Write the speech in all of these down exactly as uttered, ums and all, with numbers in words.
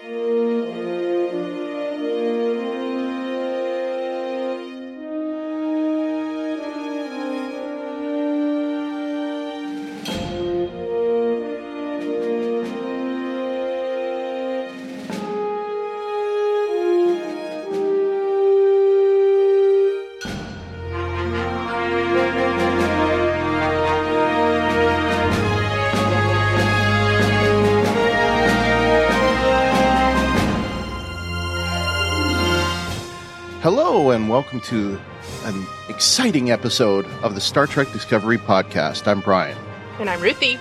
Hello and welcome to an exciting episode of the Star Trek Discovery podcast. I'm Brian. And I'm Ruthie.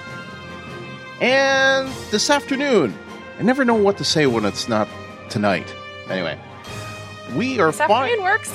And this afternoon, I never know what to say when it's not tonight. Anyway, we are This afternoon fi- works.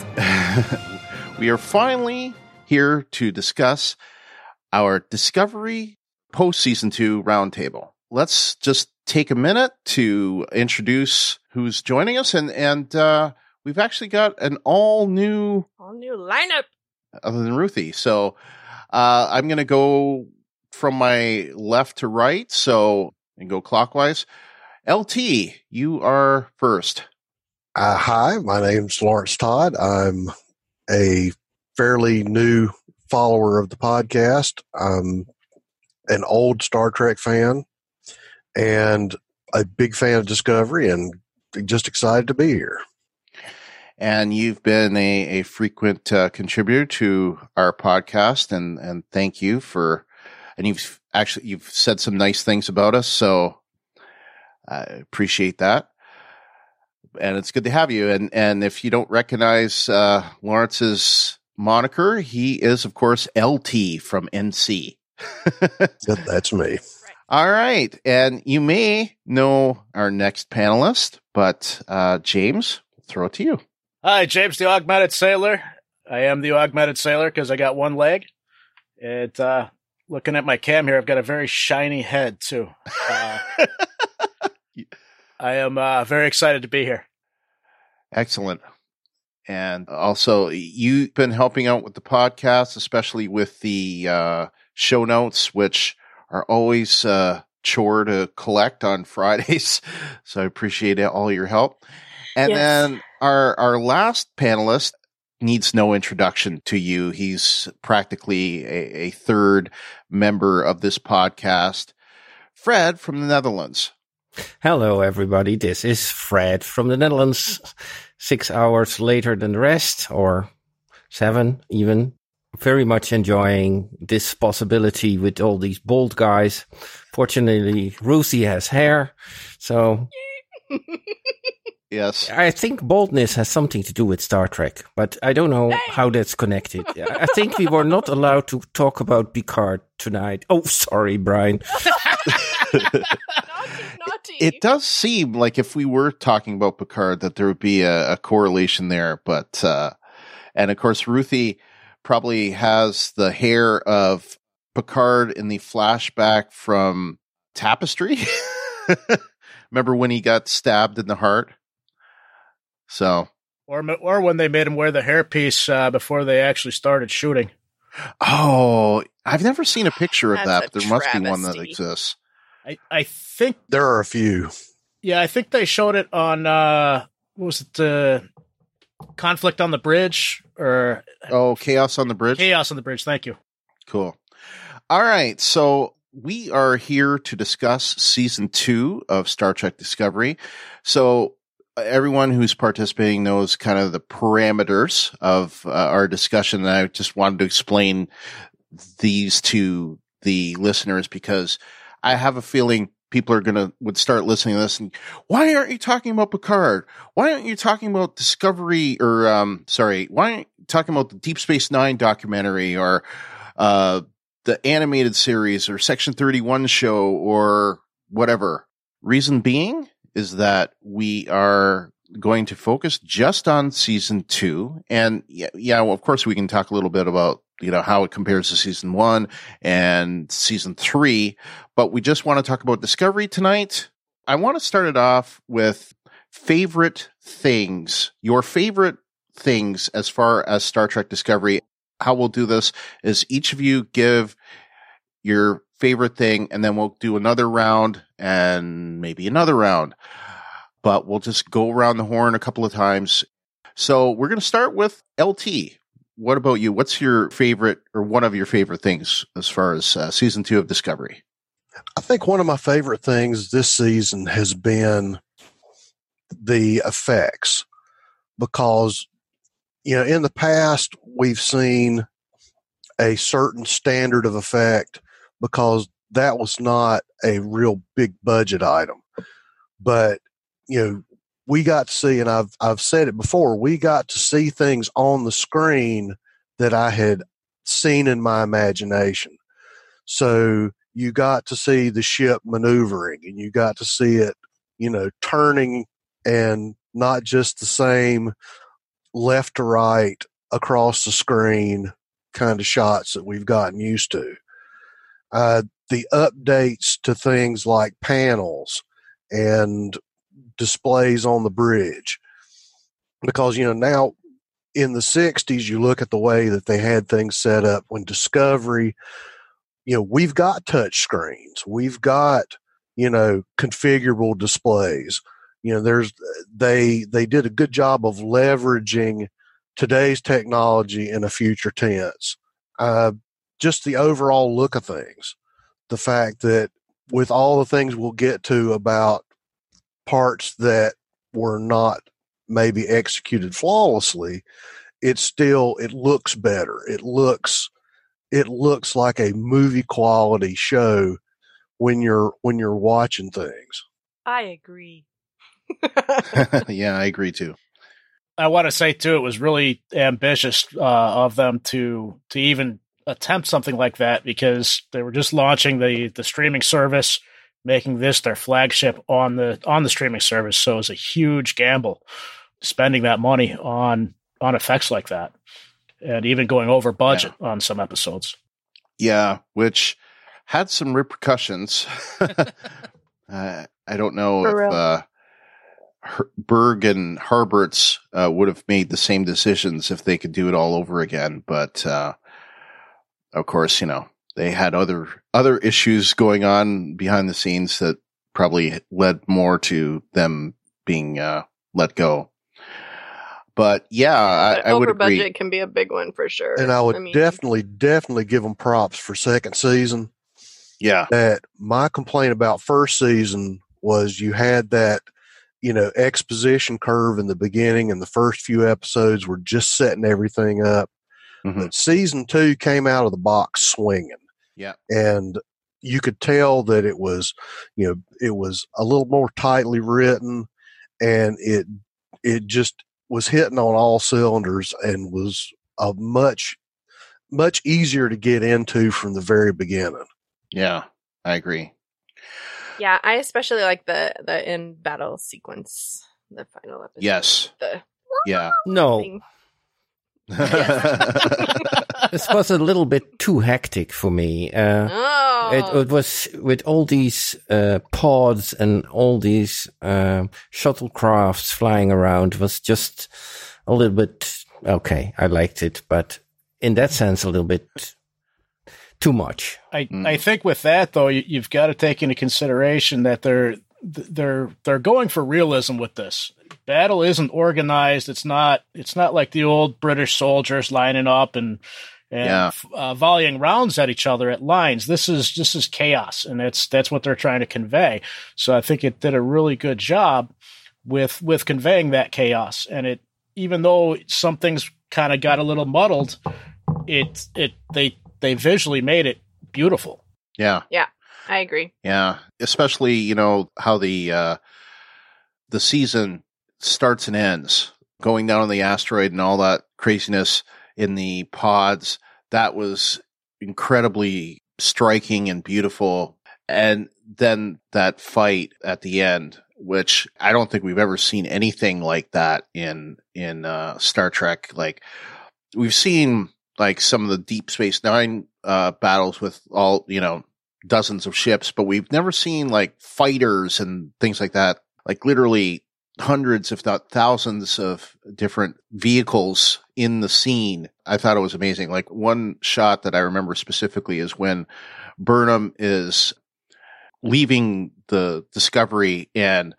We are finally here to discuss our Discovery post-season two roundtable. Let's just take a minute to introduce who's joining us, and and uh, we've actually got an all-new... All-new lineup. Other than Ruthie. So uh, I'm going to go from my left to right, so and go clockwise. L T, you are first. Uh, hi, my name's Lawrence Todd. I'm a fairly new follower of the podcast. I'm an old Star Trek fan and a big fan of Discovery, and just excited to be here. And you've been a, a frequent uh, contributor to our podcast, and, and thank you for, and you've actually, you've said some nice things about us, so I appreciate that. And it's good to have you. And, and if you don't recognize uh, Lawrence's moniker, he is, of course, L T from N C. That's me. All right. And you may know our next panelist, but uh, James, I'll throw it to you. Hi, James, the Augmented Sailor. I am the Augmented Sailor because I got one leg. And uh, looking at my cam here, I've got a very shiny head, too. Uh, I am uh, very excited to be here. Excellent. And also, you've been helping out with the podcast, especially with the uh, show notes, which are always a uh, chore to collect on Fridays. So I appreciate all your help. And yes. then our our last panelist needs no introduction to you. He's practically a, a third member of this podcast, Fred from the Netherlands. Hello, everybody. This is Fred from the Netherlands. Six hours later than the rest, or seven even. Very much enjoying this possibility with all these bold guys. Fortunately, Ruthie has hair, so... Yes. I think boldness has something to do with Star Trek, but I don't know how that's connected. I think we were not allowed to talk about Picard tonight. Oh, sorry, Brian. naughty, naughty. It does seem like if we were talking about Picard that there would be a, a correlation there, but uh, and of course Ruthie probably has the hair of Picard in the flashback from Tapestry. Remember when he got stabbed in the heart? So, or or when they made him wear the hairpiece uh, before they actually started shooting. Oh, I've never seen a picture of that, but there must travesty. be one that exists. I, I think there are a few. Yeah, I think they showed it on uh, what was it? Uh, Conflict on the Bridge, or oh, Chaos on the Bridge. Chaos on the Bridge. Thank you. Cool. All right, so we are here to discuss season two of Star Trek Discovery. So everyone who's participating knows kind of the parameters of uh, our discussion. And I just wanted to explain these to the listeners because I have a feeling people are going to would start listening to this and why aren't you talking about Picard? Why aren't you talking about Discovery or, um, sorry, why aren't you talking about the Deep Space Nine documentary or, uh, the animated series or Section thirty-one show or whatever? Reason being is that we are going to focus just on season two. And yeah, yeah, well, of course we can talk a little bit about, you know, how it compares to season one and season three, but we just want to talk about Discovery tonight. I want to start it off with favorite things, your favorite things as far as Star Trek Discovery. How we'll do this is each of you give your favorite thing, and then we'll do another round and maybe another round. but we'll just go around the horn a couple of times. So we're going to start with L T. What about you? What's your favorite or one of your favorite things as far as uh, season two of Discovery? I think one of my favorite things this season has been the effects, because, you know, in the past we've seen a certain standard of effect because that was not a real big budget item. But, you know, we got to see, and I've I've said it before, we got to see things on the screen that I had seen in my imagination. So you got to see the ship maneuvering, and you got to see it, you know, turning, and not just the same left to right across the screen kind of shots that we've gotten used to. Uh, the updates to things like panels and displays on the bridge, because, you know, now in the sixties, you look at the way that they had things set up when Discovery, you know, we've got touch screens, we've got, you know, configurable displays. You know, there's, they, they did a good job of leveraging today's technology in a future tense. Uh, just the overall look of things, the fact that with all the things we'll get to about parts that were not maybe executed flawlessly, it's still, it looks better. It looks, it looks like a movie quality show when you're, when you're watching things. I agree. Yeah, I agree too. I want to say too, it was really ambitious uh, of them to to even attempt something like that, because they were just launching the the streaming service, making this their flagship on the on the streaming service. So it was a huge gamble spending that money on on effects like that, and even going over budget yeah. on some episodes. Yeah, which had some repercussions. uh, I don't know For if real. uh, Her- Berg and Harberts uh, would have made the same decisions if they could do it all over again, but uh, of course, you know, they had other other issues going on behind the scenes that probably led more to them being uh, let go. But yeah, I, I would over agree. budget can be a big one for sure. And I would I mean, definitely, definitely give them props for second season. Yeah, That my complaint about first season was you had that, you know, exposition curve in the beginning, and the first few episodes were just setting everything up. Mhm. But season two came out of the box swinging. Yeah. And you could tell that it was, you know, it was a little more tightly written, and it, it just was hitting on all cylinders and was a much, much easier to get into from the very beginning. yeah, I agree. yeah, I especially like the the in battle sequence, the final episode. Yes. The Yeah. No, thing. this was a little bit too hectic for me. Uh, Oh, it, it was with all these uh, pods and all these uh, shuttlecrafts flying around. It was just a little bit okay. I liked it, but in that sense, a little bit too much. I, Mm. I think with that though, you, you've got to take into consideration that they're they're they're going for realism with this. Battle isn't organized. It's not it's not like the old British soldiers lining up and and Yeah. uh, volleying rounds at each other at lines. This is this is chaos, and that's that's what they're trying to convey. So I think it did a really good job with with conveying that chaos. And it, even though some things kind of got a little muddled, it it they they visually made it beautiful. Yeah. I agree. Yeah. Especially, you know, how the, uh, the season starts and ends, going down on the asteroid and all that craziness in the pods. That was incredibly striking and beautiful. And then that fight at the end, which I don't think we've ever seen anything like that in, in, uh, Star Trek. Like, we've seen like some of the Deep Space Nine, uh, battles with all, you know, dozens of ships, but we've never seen like fighters and things like that. Like literally hundreds, if not thousands of different vehicles in the scene. I thought it was amazing. Like one shot that I remember specifically is when Burnham is leaving the Discovery and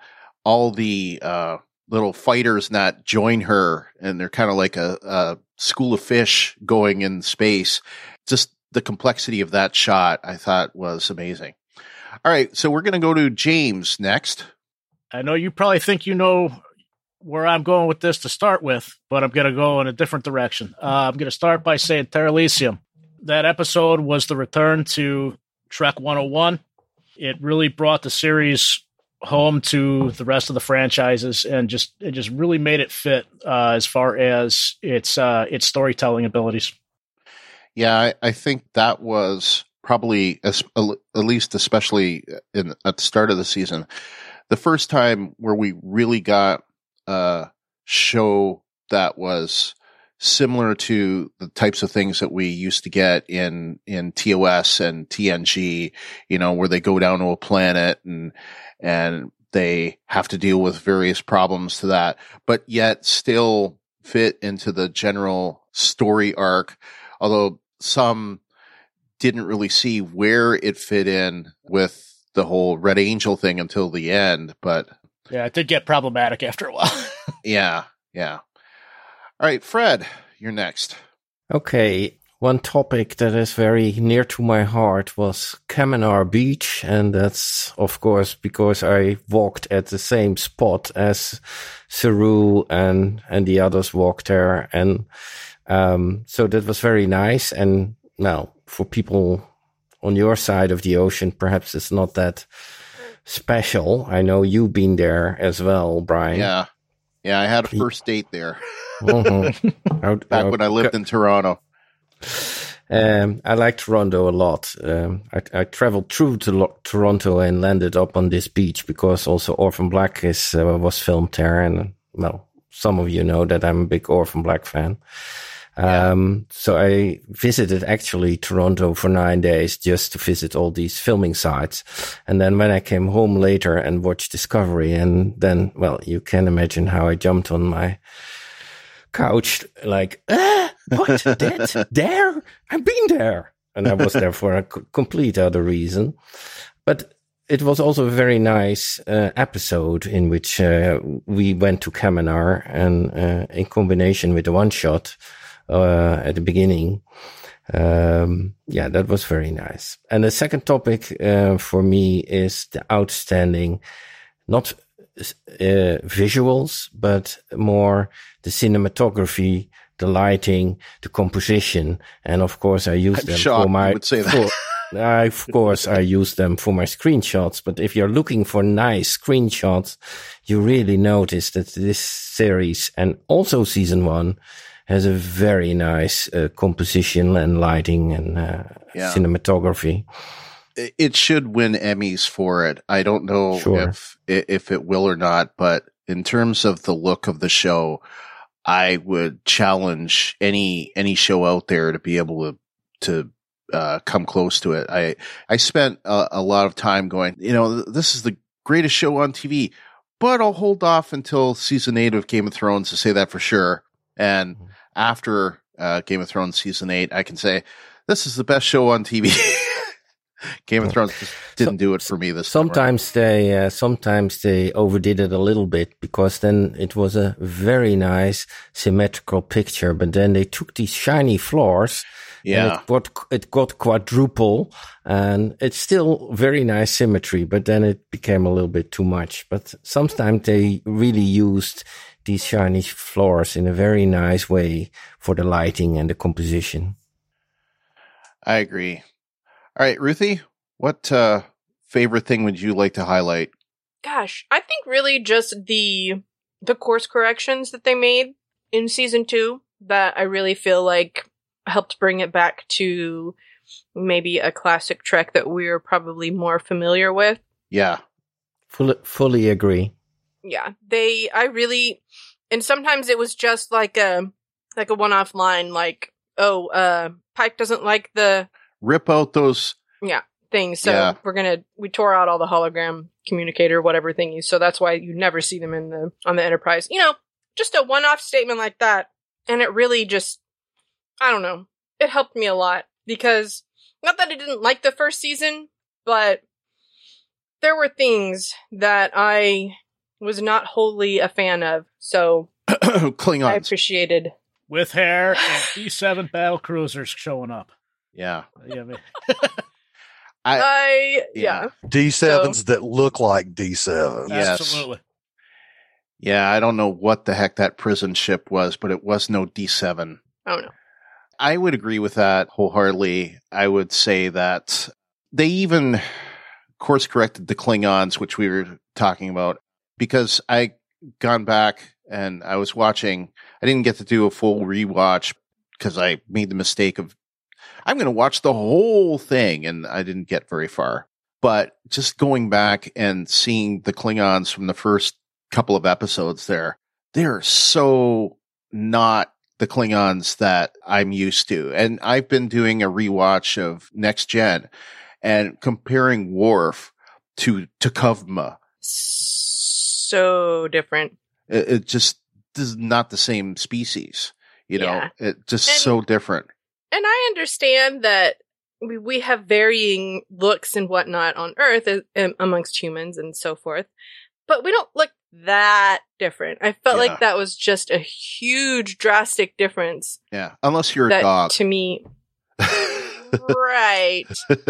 all the uh, little fighters not join her, and they're kind of like a, a school of fish going in space. Just the complexity of that shot, I thought, was amazing. All right, so we're going to go to James next. I know you probably think you know where I'm going with this to start with, but I'm going to go in a different direction. Uh, I'm going to start by saying Terra Elysium. That episode was the return to Trek one oh one. It really brought the series home to the rest of the franchises, and just it just really made it fit uh, as far as its uh, its storytelling abilities. Yeah, I, I think that was probably, as, at least especially in, at the start of the season, the first time where we really got a show that was similar to the types of things that we used to get in, in T O S and T N G, you know, where they go down to a planet and, and they have to deal with various problems to that, but yet still fit into the general story arc. Although some didn't really see where it fit in with the whole Red Angel thing until the end, but yeah, it did get problematic after a while. yeah, yeah. All right, Fred, you're next. Okay, one topic that is very near to my heart was Kaminar Beach, and that's, of course, because I walked at the same spot as Saru and, and the others walked there, and Um, so that was very nice. And now for people on your side of the ocean, perhaps it's not that special. I know you've been there as well, Brian. Yeah. Yeah. I had a first date there mm-hmm. back when I lived in Toronto. Um, I like Toronto a lot. Um, I, I traveled through to lo- Toronto and landed up on this beach because also Orphan Black is, uh, was filmed there. And well, some of you know that I'm a big Orphan Black fan. Um, so I visited actually Toronto for nine days just to visit all these filming sites. And then when I came home later and watched Discovery, and then, well, you can imagine how I jumped on my couch like, ah, what? That? There? I've been there. And I was there for a c- complete other reason. But it was also a very nice uh, episode in which uh, we went to Kaminar, and uh, in combination with the one shot, Uh, at the beginning. Um, yeah, that was very nice. And the second topic, uh, for me is the outstanding, not, uh, visuals, but more the cinematography, the lighting, the composition. And of course, I use I'm them shocked for my, you would say that. for, I, of course, I use them for my screenshots, but if you're looking for nice screenshots, you really notice that this series and also season one has a very nice uh, composition and lighting and uh, yeah. cinematography. It should win Emmys for it. I don't know sure. if if it will or not, but in terms of the look of the show, I would challenge any any show out there to be able to to uh, come close to it. I I spent a, a lot of time going, you know, this is the greatest show on T V, but I'll hold off until season eight of Game of Thrones to say that for sure. And mm-hmm. after uh, Game of Thrones season eight, I can say this is the best show on T V. Game of Thrones just didn't so, do it for me this sometimes time. Right? they uh, sometimes they overdid it a little bit, because then it was a very nice symmetrical picture, but then they took these shiny floors. Yeah, and it got it got quadruple, and it's still very nice symmetry, but then it became a little bit too much. But sometimes they really used these shiny floors in a very nice way for the lighting and the composition. I agree. All right, Ruthie, what uh, favorite thing would you like to highlight? Gosh, I think really just the the course corrections that they made in season two that I really feel like helped bring it back to maybe a classic Trek that we're probably more familiar with. Yeah. Fully, fully agree. Yeah, they, I really, and sometimes it was just like a, like a one-off line, like, oh, uh, Pike doesn't like the... Rip out those... Yeah, things. So yeah. we're gonna, we tore out all the hologram communicator, whatever thingies. So that's why you never see them in the, on the Enterprise. You know, just a one-off statement like that. And it really just, I don't know, it helped me a lot. Because, not that I didn't like the first season, but there were things that I was not wholly a fan of. So Klingons. I appreciated. With hair and D seven battle cruisers showing up. Yeah. Yeah, I mean, I, I, yeah. yeah. D sevens that look like D sevens. Yes. absolutely. yeah, I don't know what the heck that prison ship was, but it was no D seven. Oh, no. I would agree with that wholeheartedly. I would say that they even course corrected the Klingons, which we were talking about, because I gone back and I was watching. I didn't get to do a full rewatch because I made the mistake of I'm going to watch the whole thing, and I didn't get very far. But just going back and seeing the Klingons from the first couple of episodes there, they're so not the Klingons that I'm used to. And I've been doing a rewatch of Next Gen and comparing Worf to T'Kuvma. So different. It, it just is not the same species. You know, Yeah. it just And- so different. And I understand that we, we have varying looks and whatnot on Earth uh, um, amongst humans and so forth, but we don't look that different. I felt Yeah. like that was just a huge, drastic difference. Yeah. Unless you're a That dog. to me, right?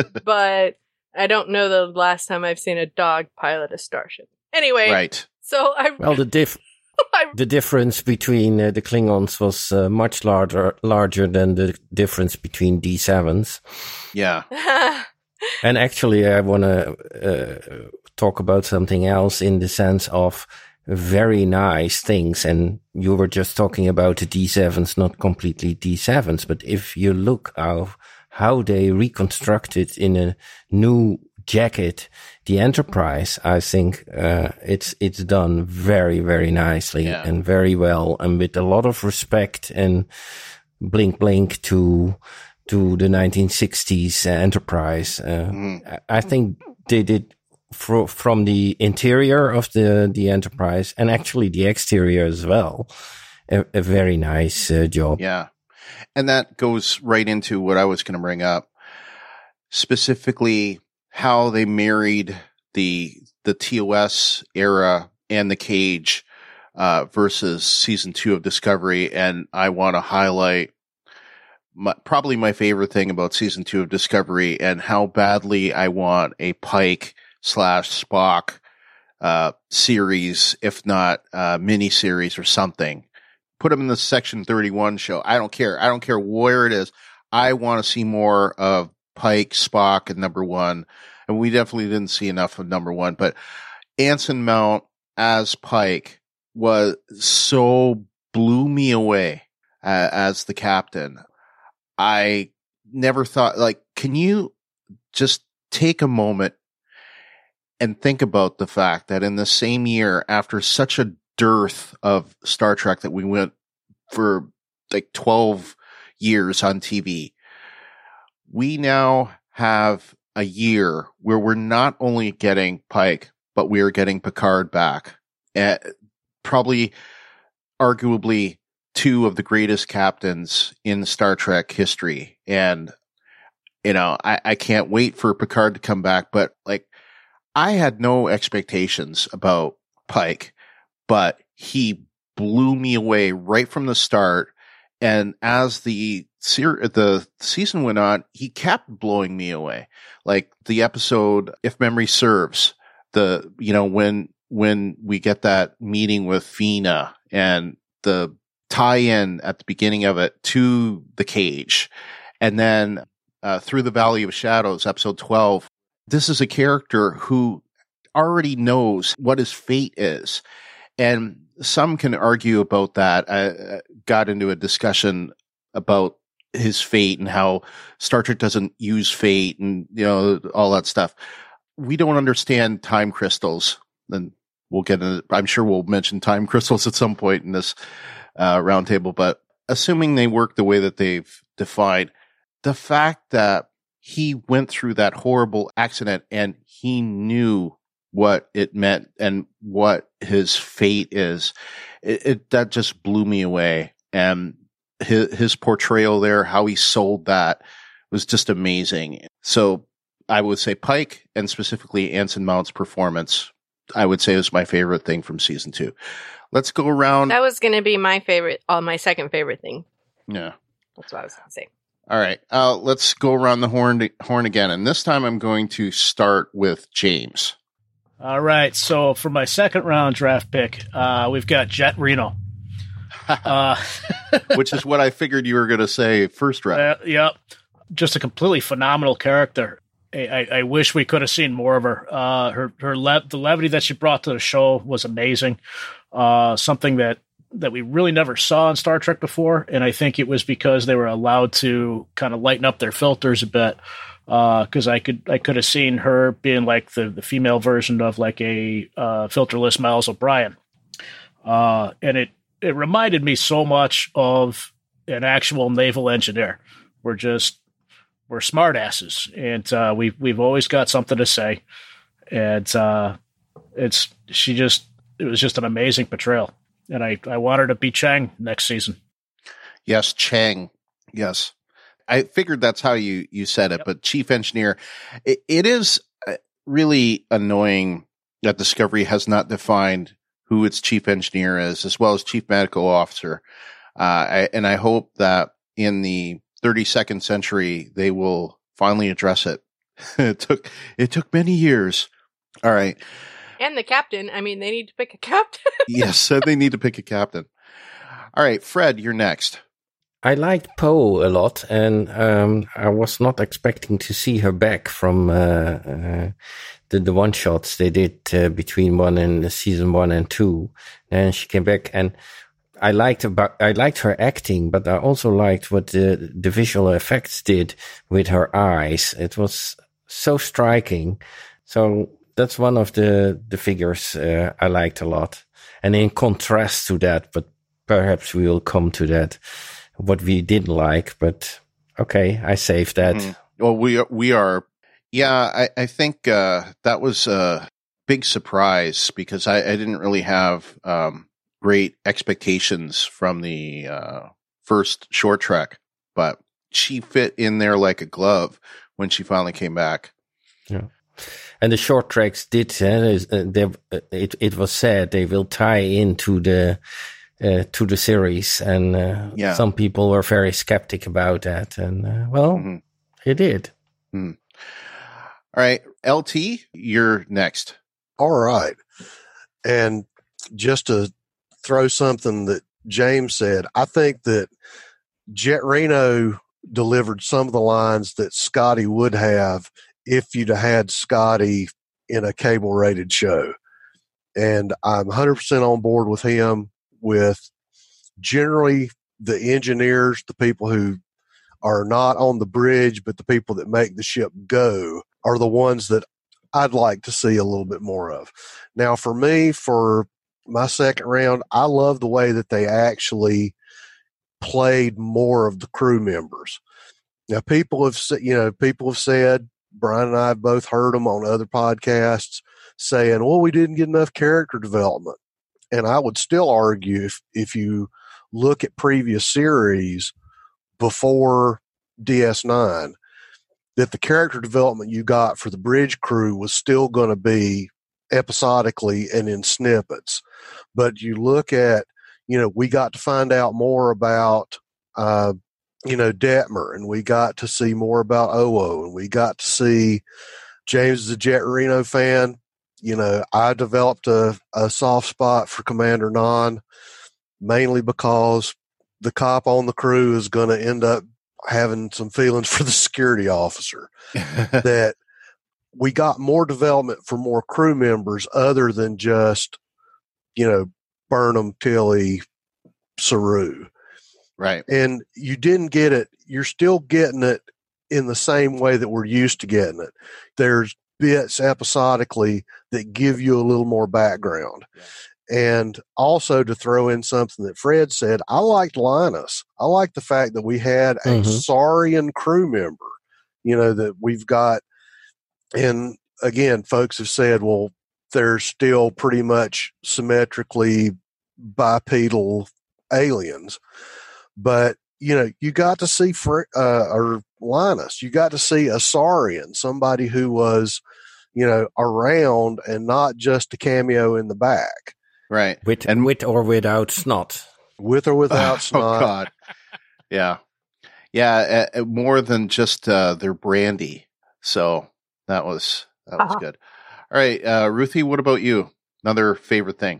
But I don't know the last time I've seen a dog pilot a starship. Anyway, Right. so I Well, the diff I- the difference between uh, the Klingons was uh, much larger larger than the difference between D sevens. Yeah. And actually, I want to uh, talk about something else in the sense of very nice things. And you were just talking about the D sevens, not completely D sevens. But if you look how, how they reconstructed in a new jacket the Enterprise, I think uh, it's it's done very, very nicely Yeah. and very well, and with a lot of respect and blink blink to to the nineteen sixties uh, Enterprise. Uh, Mhm. I I think they did fro- from the interior of the the Enterprise and actually the exterior as well. A, a very nice uh, job. Yeah. And that goes right into what I was going to bring up, specifically how they married the the T O S era and the Cage uh, versus season two of Discovery. And I want to highlight my, probably my favorite thing about season two of Discovery and how badly I want a Pike slash Spock uh, series, if not uh, mini series or something. Put them in the Section thirty-one show. I don't care. I don't care where it is. I want to see more of Pike, Spock, and Number One. And we definitely didn't see enough of Number One. But Anson Mount as Pike was so blew me away uh, as the captain. I never thought, like, can you just take a moment and think about the fact that in the same year, after such a dearth of Star Trek that we went for like twelve years on T V, we now have a year where we're not only getting Pike, but we are getting Picard back. Uh, probably, arguably, two of the greatest captains in Star Trek history. And, you know, I, I can't wait for Picard to come back, but like, I had no expectations about Pike, but he blew me away right from the start. And as the ser- the season went on, he kept blowing me away. Like the episode, If Memory Serves, the, you know, when, when we get that meeting with Fina and the tie-in at the beginning of it to the Cage. And then, uh, Through the Valley of Shadows, episode twelve, this is a character who already knows what his fate is. And some can argue about that. I got into a discussion about his fate and how Star Trek doesn't use fate and, you know, all that stuff. We don't understand time crystals. And we'll get into, I'm sure we'll mention time crystals at some point in this uh, roundtable, but assuming they work the way that they've defined, the fact that he went through that horrible accident and he knew what it meant and what his fate is, it, it that just blew me away. And his, his portrayal there, how he sold that, was just amazing. So I would say Pike, and specifically Anson Mount's performance, I would say was my favorite thing from season two. Let's go around. That was going to be my favorite, uh, my second favorite thing. Yeah. That's what I was going to say. All right. Uh, let's go around the horn, horn again. And this time I'm going to start with James. All right. So for my second round draft pick, uh, we've got Jet Reno. uh, Which is what I figured you were going to say first round. Uh, yep. Just a completely phenomenal character. I, I, I wish we could have seen more of her. Uh, her, her le- the levity that she brought to the show was amazing. Uh, something that, that we really never saw in Star Trek before. And I think it was because they were allowed to kind of lighten up their filters a bit. Uh, cause I could, I could have seen her being like the, the female version of like a, uh, filterless Miles O'Brien. Uh, and it, it reminded me so much of an actual naval engineer. We're just, we're smartasses, and uh, we've we've always got something to say, and uh, it's she just it was just an amazing portrayal, and I I want her to be Chang next season. Yes, Chang. Yes, I figured that's how you you said it, yep. But chief engineer, it, it is really annoying that Discovery has not defined who its chief engineer is, as well as chief medical officer, uh, I, and I hope that in the thirty-second century, they will finally address it. it took it took many years. All right. And the captain. I mean, they need to pick a captain. Yes, they need to pick a captain. All right, Fred, you're next. I liked Poe a lot, and um, I was not expecting to see her back from uh, uh, the, the one-shots they did uh, between one and season one and two. And she came back, and I liked about I liked her acting, but I also liked what the the visual effects did with her eyes. It was so striking. So that's one of the the figures uh, I liked a lot. And in contrast to that, but perhaps we will come to that, what we didn't like. But okay, I saved that. Mm-hmm. Well, we are, we are. Yeah, I I think uh, that was a big surprise because I, I didn't really have. Um, great expectations from the uh, first short trek, but she fit in there like a glove when she finally came back. Yeah, and the short treks did. Uh, they, it it was said they will tie into the uh, to the series, and uh, yeah. Some people were very skeptic about that, and uh, well, mm-hmm. It did. Mm-hmm. All right, L T, you're next. All right, and just to throw something that James said, I think that Jet Reno delivered some of the lines that Scotty would have if you'd have had Scotty in a cable rated show. And I'm one hundred percent on board with him with generally the engineers, the people who are not on the bridge, but the people that make the ship go are the ones that I'd like to see a little bit more of. Now, for me, for my second round, I love the way that they actually played more of the crew members. Now, people have said, you know, people have said, Brian and I have both heard them on other podcasts saying, well, we didn't get enough character development. And I would still argue if, if you look at previous series before D S nine, that the character development you got for the bridge crew was still going to be episodically and in snippets. But you look at, you know, we got to find out more about, uh, you know, Detmer, and we got to see more about O O, and we got to see James is a Jet Reno fan. You know, I developed a, a soft spot for Commander Non, mainly because the cop on the crew is going to end up having some feelings for the security officer. That we got more development for more crew members other than just, you know, Burnham, Tilly, Saru. Right. And you didn't get it. You're still getting it in the same way that we're used to getting it. There's bits episodically that give you a little more background. Yeah. And also to throw in something that Fred said, I liked Linus. I like the fact that we had a mm-hmm. Saurian crew member, you know, that we've got. And again, folks have said, well, they're still pretty much symmetrically bipedal aliens. But, you know, you got to see, uh, or Linus, you got to see a Saurian, somebody who was you know, around and not just a cameo in the back. Right. With And- with or without snot. With or without Oh, snot. God. Yeah. Yeah. Uh, more than just uh, their brandy. So that was, that was Uh-huh. good. All right. Uh, Ruthie, what about you? Another favorite thing?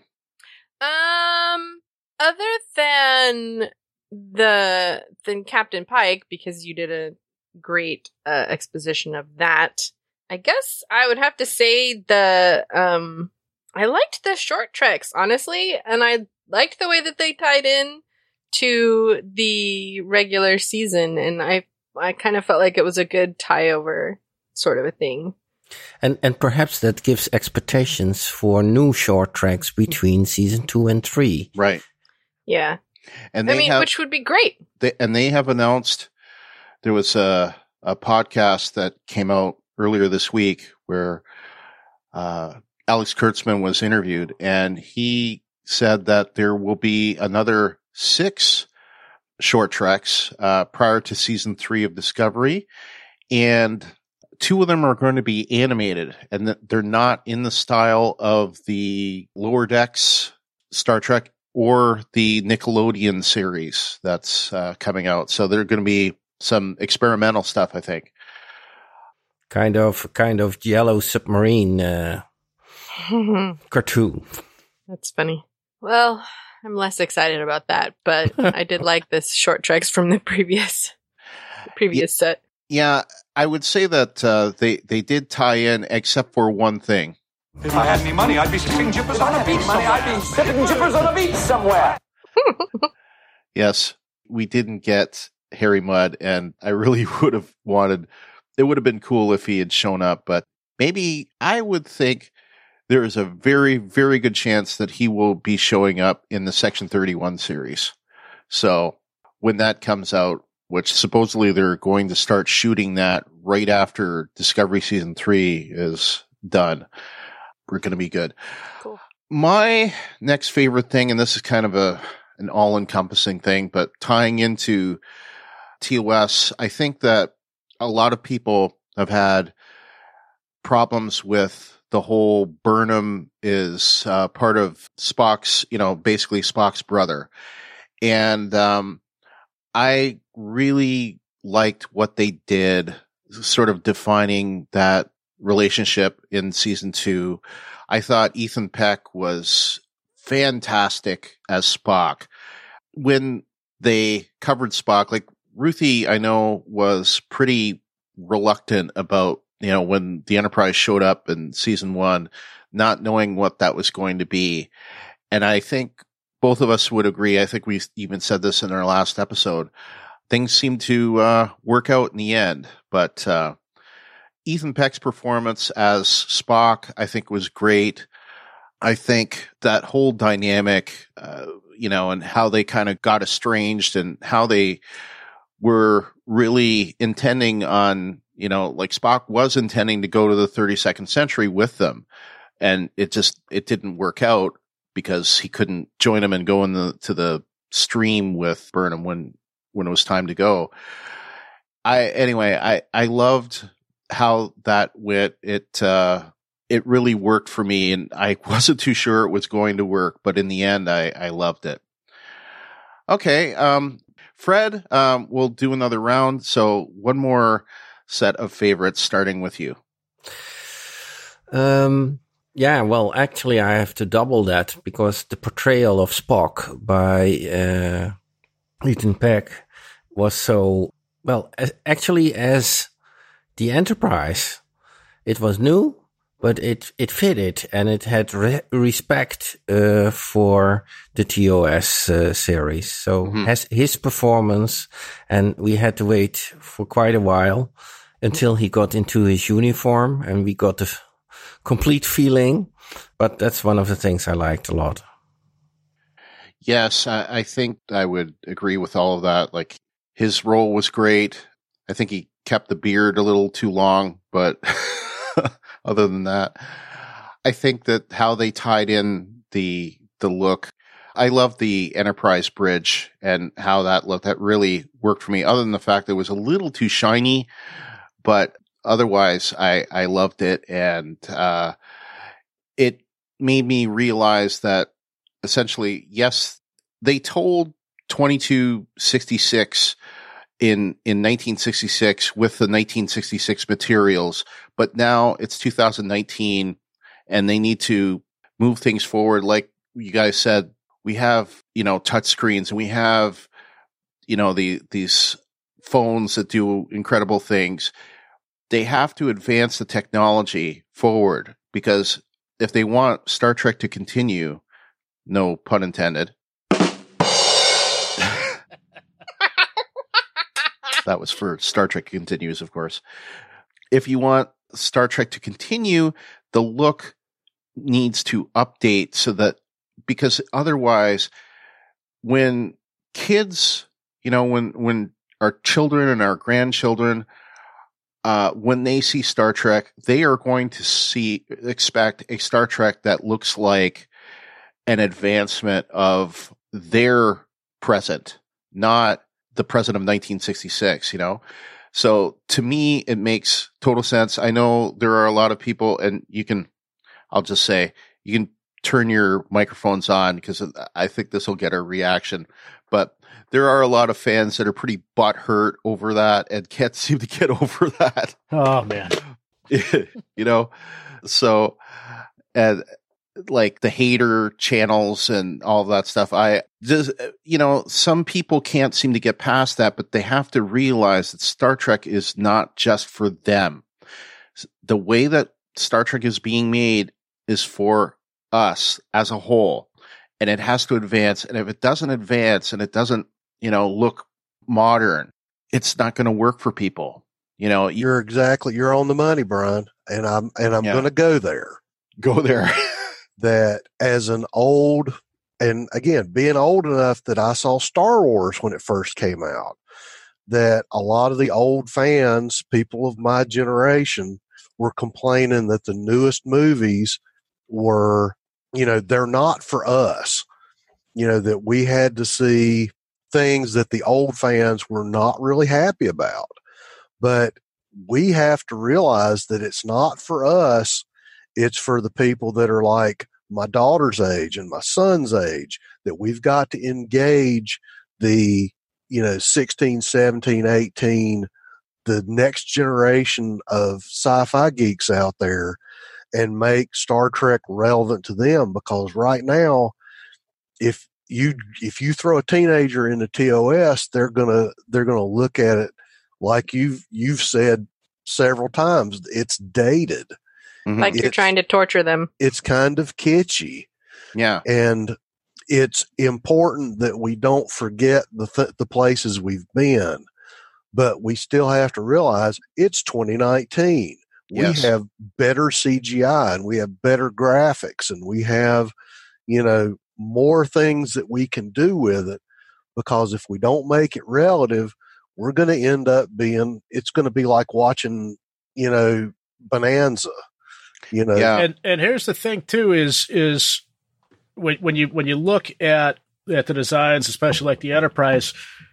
Um, other than the than Captain Pike, because you did a great uh, exposition of that, I guess I would have to say the um I liked the short treks, honestly, and I liked the way that they tied in to the regular season, and I I kind of felt like it was a good tie over sort of a thing. And and perhaps that gives expectations for new short tracks between season two and three. Right. Yeah. And I they mean, have, which would be great. they, and they have announced there was a, a podcast that came out earlier this week where uh, Alex Kurtzman was interviewed, and he said that there will be another six short treks uh, prior to season three of Discovery, and two of them are going to be animated, and that they're not in the style of the Lower Decks Star Trek or the Nickelodeon series that's uh, coming out. So there are going to be some experimental stuff, I think. Kind of kind of Yellow Submarine uh, cartoon. That's funny. Well, I'm less excited about that, but I did like this short treks from the previous the previous set. Yeah, I would say that uh, they, they did tie in, except for one thing. If I had any money, I'd be sipping jippers on a beach money. I'd be sipping jippers on a beach somewhere. Yes, we didn't get Harry Mudd, and I really would have wanted, it would have been cool if he had shown up, but maybe I would think there is a very, very good chance that he will be showing up in the Section thirty-one series. So when that comes out, which supposedly they're going to start shooting that right after Discovery Season three is done, we're going to be good. Cool. My next favorite thing, and this is kind of a an all-encompassing thing, but tying into T O S, I think that a lot of people have had problems with the whole Burnham is uh, part of Spock's, you know, basically Spock's brother. And um, I really liked what they did, sort of defining that relationship in season two. I thought Ethan Peck was fantastic as Spock. When they covered Spock, like Ruthie, I know, was pretty reluctant about, you know, when the Enterprise showed up in season one, not knowing what that was going to be. And I think both of us would agree. I think we even said this in our last episode. Things seem to uh, work out in the end, but uh, Ethan Peck's performance as Spock, I think, was great. I think that whole dynamic, uh, you know, and how they kind of got estranged and how they were really intending on, you know, like Spock was intending to go to the thirty-second century with them. And it just, it didn't work out because he couldn't join them and go in the, to the stream with Burnham when, when it was time to go. I, anyway, I, I loved how that went. It, uh, it really worked for me, and I wasn't too sure it was going to work, but in the end, I, I loved it. Okay. Um, Fred, um, we'll do another round. So one more set of favorites, starting with you. Um, yeah, well, actually, I have to double that because the portrayal of Spock by uh, Ethan Peck was so, well, as, actually, as the Enterprise, it was new, but it, it fitted, and it had re- respect uh, for the T O S uh, series. So Mm-hmm. has his performance, and we had to wait for quite a while until he got into his uniform, and we got the complete feeling. But that's one of the things I liked a lot. Yes, I, I think I would agree with all of that. Like, his role was great. I think he kept the beard a little too long, but other than that, I think that how they tied in the the look, I love the Enterprise bridge and how that looked. That really worked for me, other than the fact that it was a little too shiny, but otherwise, I, I loved it. And uh, it made me realize that essentially, yes, they told twenty-two sixty-six in, in nineteen sixty-six with the nineteen sixty-six materials, but now it's two thousand nineteen and they need to move things forward. Like you guys said, we have, you know, touch screens and we have, you know, the, these phones that do incredible things. They have to advance the technology forward, because if they want Star Trek to continue, no pun intended. That was for Star Trek Continues, of course. If you want Star Trek to continue, the look needs to update so that, because otherwise, when kids, you know, when, when our children and our grandchildren, uh, when they see Star Trek, they are going to see, expect a Star Trek that looks like an advancement of their present, not the present of nineteen sixty-six, you know? So to me, it makes total sense. I know there are a lot of people, and you can, I'll just say, you can turn your microphones on because I think this will get a reaction, but there are a lot of fans that are pretty butthurt over that and can't seem to get over that. Oh man. You know? So, and like the hater channels and all that stuff. I just, you know, some people can't seem to get past that, but they have to realize that Star Trek is not just for them. The way that Star Trek is being made is for us as a whole, and it has to advance. And if it doesn't advance and it doesn't, you know, look modern, it's not going to work for people. You know, you're exactly, you're on the money, Brian. And I'm, and I'm yeah. going to go there. Go there. That as an old, and again, being old enough that I saw Star Wars when it first came out, that a lot of the old fans, people of my generation, were complaining that the newest movies were, you know, they're not for us. You know, that we had to see things that the old fans were not really happy about. But we have to realize that it's not for us. It's for the people that are like my daughter's age and my son's age, that we've got to engage the, you know, sixteen, seventeen, eighteen, the next generation of sci-fi geeks out there and make Star Trek relevant to them. Because right now, if you, if you throw a teenager into T O S, they're going to, they're going to look at it like you've, you've said several times, it's dated. Like It's, you're trying to torture them. It's kind of kitschy. Yeah. And it's important that we don't forget the th- the places we've been, but we still have to realize it's twenty nineteen. Yes. We have better C G I and we have better graphics and we have, you know, more things that we can do with it, because if we don't make it relative, we're going to end up being, it's going to be like watching, you know, Bonanza. You know, yeah. And and here's the thing too is is when when you when you look at at the designs, especially like the Enterprise,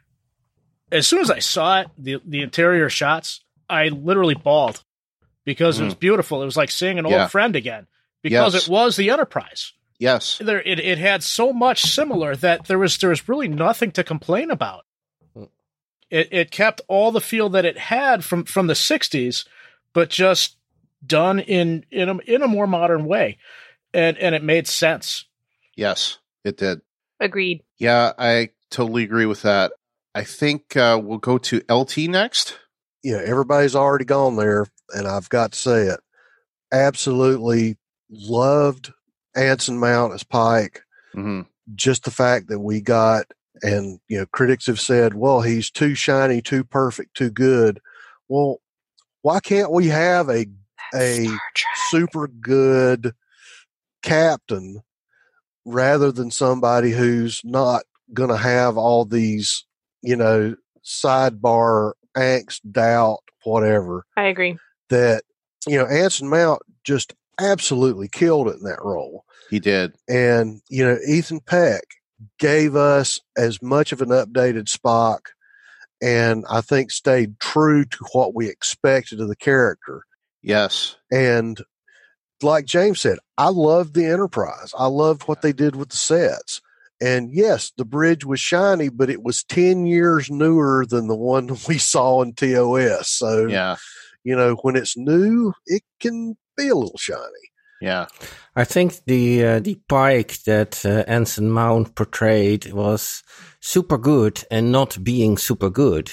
as soon as I saw it, the the interior shots, I literally bawled because mm. it was beautiful. It was like seeing an yeah. old friend again, because yes. it was the Enterprise. Yes, there it it had so much similar that there was there was really nothing to complain about. It it kept all the feel that it had from from the sixties, but just done in in a, in a more modern way, and and it made sense. Yes, it did. Agreed. Yeah, I totally agree with that. I think uh, we'll go to L T next. Yeah, everybody's already gone there, and I've got to say it. Absolutely loved Anson Mount as Pike. Mm-hmm. Just the fact that we got, and you know, critics have said, well, he's too shiny, too perfect, too good. Well, why can't we have a a super good captain rather than somebody who's not going to have all these, you know, sidebar angst, doubt, whatever. I agree. That, you know, Anson Mount just absolutely killed it in that role. He did. And, you know, Ethan Peck gave us as much of an updated Spock and I think stayed true to what we expected of the character. Yes. And like James said, I loved the Enterprise. I loved what they did with the sets. And yes, the bridge was shiny, but it was ten years newer than the one we saw in T O S. So, yeah. you know, when it's new, it can be a little shiny. Yeah. I think the uh, the Pike that uh, Anson Mount portrayed was super good and not being super good,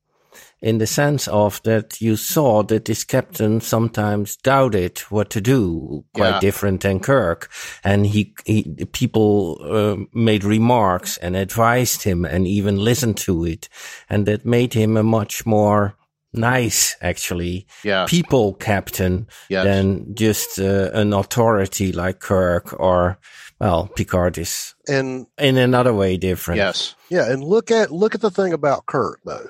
in the sense of that you saw that this captain sometimes doubted what to do, quite Yeah. different than Kirk, and he, he people uh, made remarks and advised him and even listened to it, and that made him a much more nice, actually, Yeah. people captain Yes. than just uh, an authority like Kirk or, well, Picard is And in another way different. Yes. yeah, and look at look at the thing about Kirk though.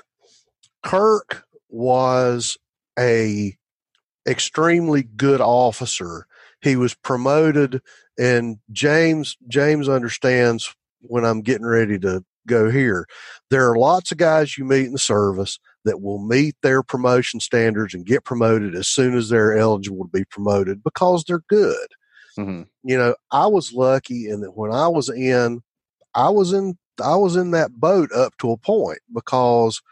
Kirk was a extremely good officer. He was promoted, and James James understands when I'm getting ready to go here. There are lots of guys you meet in the service that will meet their promotion standards and get promoted as soon as they're eligible to be promoted because they're good. Mm-hmm. You know, I was lucky in that when I was in, I was in, I was in that boat up to a point because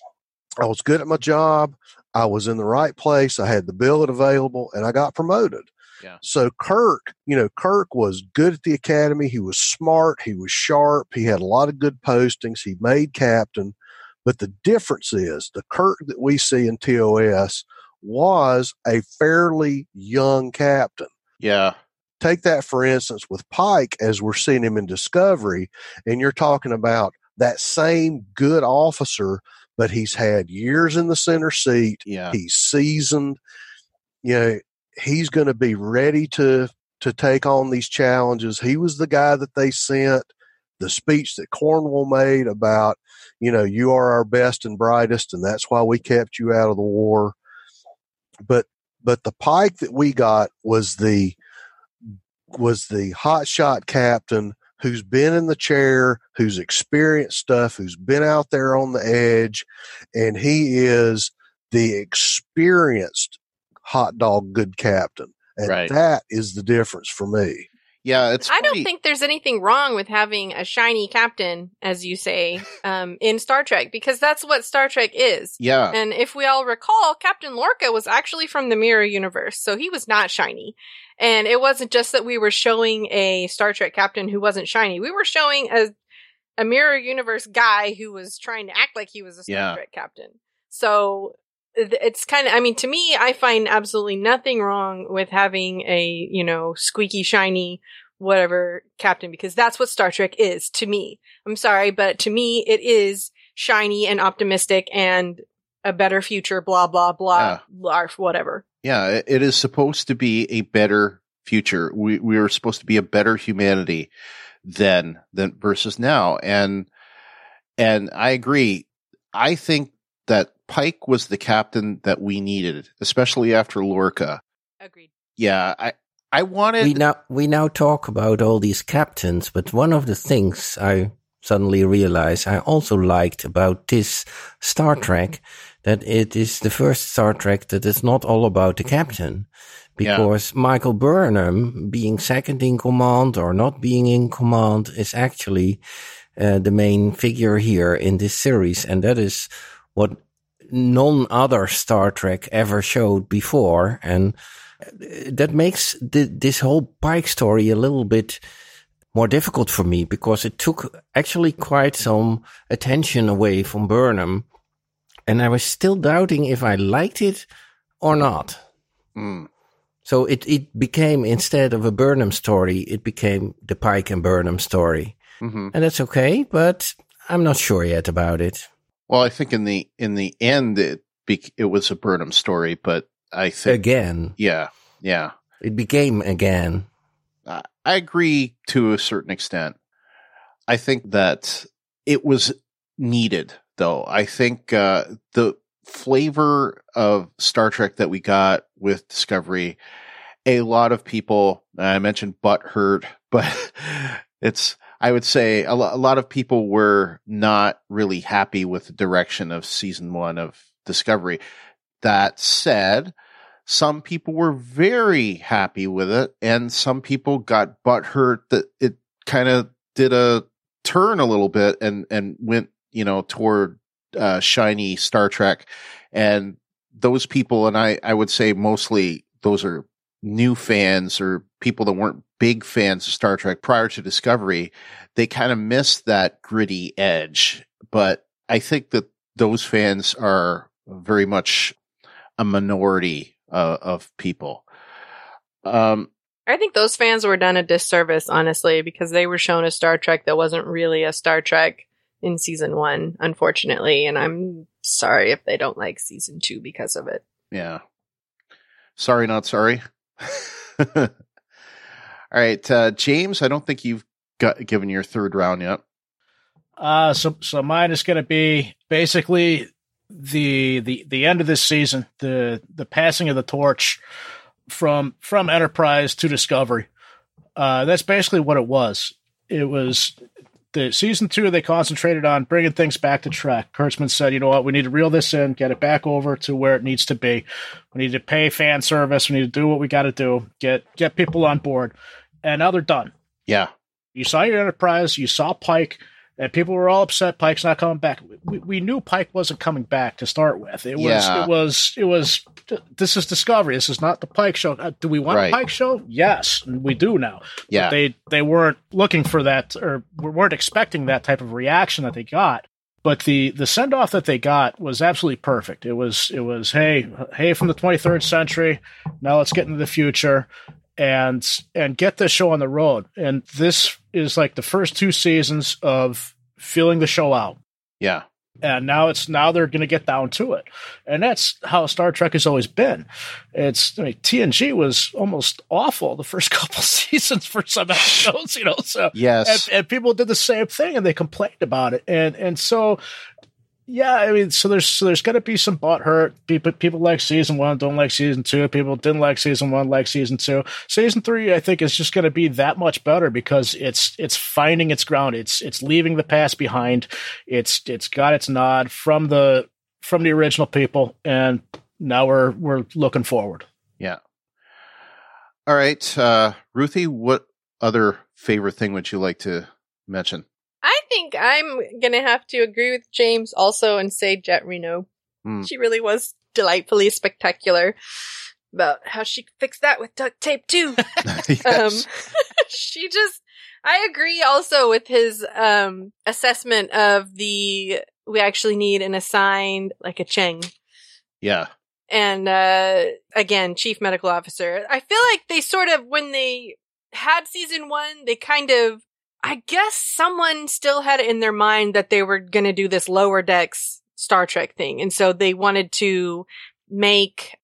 I was good at my job. I was in the right place. I had the billet available and I got promoted. Yeah. So Kirk, you know, Kirk was good at the academy. He was smart. He was sharp. He had a lot of good postings. He made captain. But the difference is the Kirk that we see in T O S was a fairly young captain. Yeah. Take that, for instance, with Pike, as we're seeing him in Discovery, and you're talking about that same good officer, but he's had years in the center seat. Yeah. He's seasoned. You know, he's going to be ready to to take on these challenges. He was the guy that they sent. The speech that Cornwall made about, you know, you are our best and brightest, and that's why we kept you out of the war. But but the Pike that we got was the was the hotshot captain who's been in the chair, who's experienced stuff, who's been out there on the edge, and he is the experienced hot dog good captain. And Right. that is the difference for me. Yeah. It's I don't funny. think there's anything wrong with having a shiny captain, as you say, um, in Star Trek, because that's what Star Trek is. Yeah. And if we all recall, Captain Lorca was actually from the Mirror Universe, so he was not shiny. And it wasn't just that we were showing a Star Trek captain who wasn't shiny. We were showing a a Mirror Universe guy who was trying to act like he was a Star Yeah. Trek captain. So it- it's kind of, I mean, to me, I find absolutely nothing wrong with having a, you know, squeaky, shiny, whatever captain, because that's what Star Trek is to me. I'm sorry, but to me, it is shiny and optimistic and a better future, blah, blah, blah, larf, whatever. Yeah, it- it is supposed to be a better future. We we are supposed to be a better humanity than than versus now. And and I agree. I think that Pike was the captain that we needed, especially after Lorca. Agreed. Yeah, I I wanted We now we now talk about all these captains, but one of the things I suddenly realized I also liked about this Star Trek, that it is the first Star Trek that is not all about the captain, because Michael Burnham being second in command or not being in command is actually uh, the main figure here in this series, and that is what none other Star Trek ever showed before, and that makes the, this whole Pike story a little bit more difficult for me, because it took actually quite some attention away from Burnham, and I was still doubting if I liked it or not. Mm. So it, it became, instead of a Burnham story, it became the Pike and Burnham story. Mm-hmm. And that's okay, but I'm not sure yet about it. Well, I think in the in the end it be, it was a Burnham story, but I think Again. yeah, yeah. It became again. Uh, I agree to a certain extent. I think that it was needed, though. I think uh, the flavor of Star Trek that we got with Discovery, a lot of people, I mentioned butthurt, but it's I would say a, lo- a lot of people were not really happy with the direction of season one of Discovery. That said, some people were very happy with it, and some people got butthurt that it kind of did a turn a little bit and, and went, you know, toward uh, shiny Star Trek. And those people, and I, I would say mostly those are new fans or people that weren't big fans of Star Trek prior to Discovery, they kind of missed that gritty edge. But I think that those fans are very much a minority uh, of people. Um, I think those fans were done a disservice, honestly, because they were shown a Star Trek that wasn't really a Star Trek in season one, unfortunately. And I'm sorry if they don't like season two because of it. Yeah. Sorry, not sorry. All right. Uh, James, I don't think you've got given your third round yet. Uh, so, so mine is going to be basically the, the, the end of this season, the, the passing of the torch from from Enterprise to Discovery. Uh, that's basically what it was. It was the season two. They concentrated on bringing things back to track. Kurtzman said, "You know what? We need to reel this in, get it back over to where it needs to be. We need to pay fan service. We need to do what we got to do. Get get people on board." And now they're done. Yeah, you saw your Enterprise. You saw Pike. And people were all upset Pike's not coming back. We, we knew Pike wasn't coming back to start with. It was, yeah. it was, it was, this is Discovery. This is not the Pike show. Uh, do we want right. a Pike show? Yes, we do now. Yeah. But they, they weren't looking for that or weren't expecting that type of reaction that they got. But the, the send off that they got was absolutely perfect. It was, it was, hey, hey, from the twenty-third century. Now let's get into the future and, and get this show on the road. And this is like the first two seasons of filling the show out. Yeah. And now it's, now they're going to get down to it. And that's how Star Trek has always been. It's, I mean, T N G was almost awful the first couple seasons for some episodes, you know, so, yes. And, and people did the same thing and they complained about it. And, and so, yeah, I mean, so there's so there's got to be some butt hurt. People people like season one, don't like season two. People didn't like season one, like season two. Season three, I think, is just going to be that much better because it's it's finding its ground. It's it's leaving the past behind. It's it's got its nod from the from the original people, and now we're we're looking forward. Yeah. All right, uh, Ruthie, what other favorite thing would you like to mention? I think I'm going to have to agree with James also and say Jet Reno. Mm. She really was delightfully spectacular about how she fixed that with duct tape too. Yes. um, she just, I agree also with his um, assessment of the, we actually need an assigned, like a Cheng. Yeah. And uh, again, chief medical officer. I feel like they sort of, when they had season one, they kind of, I guess someone still had it in their mind that they were going to do this lower decks Star Trek thing. And so they wanted to make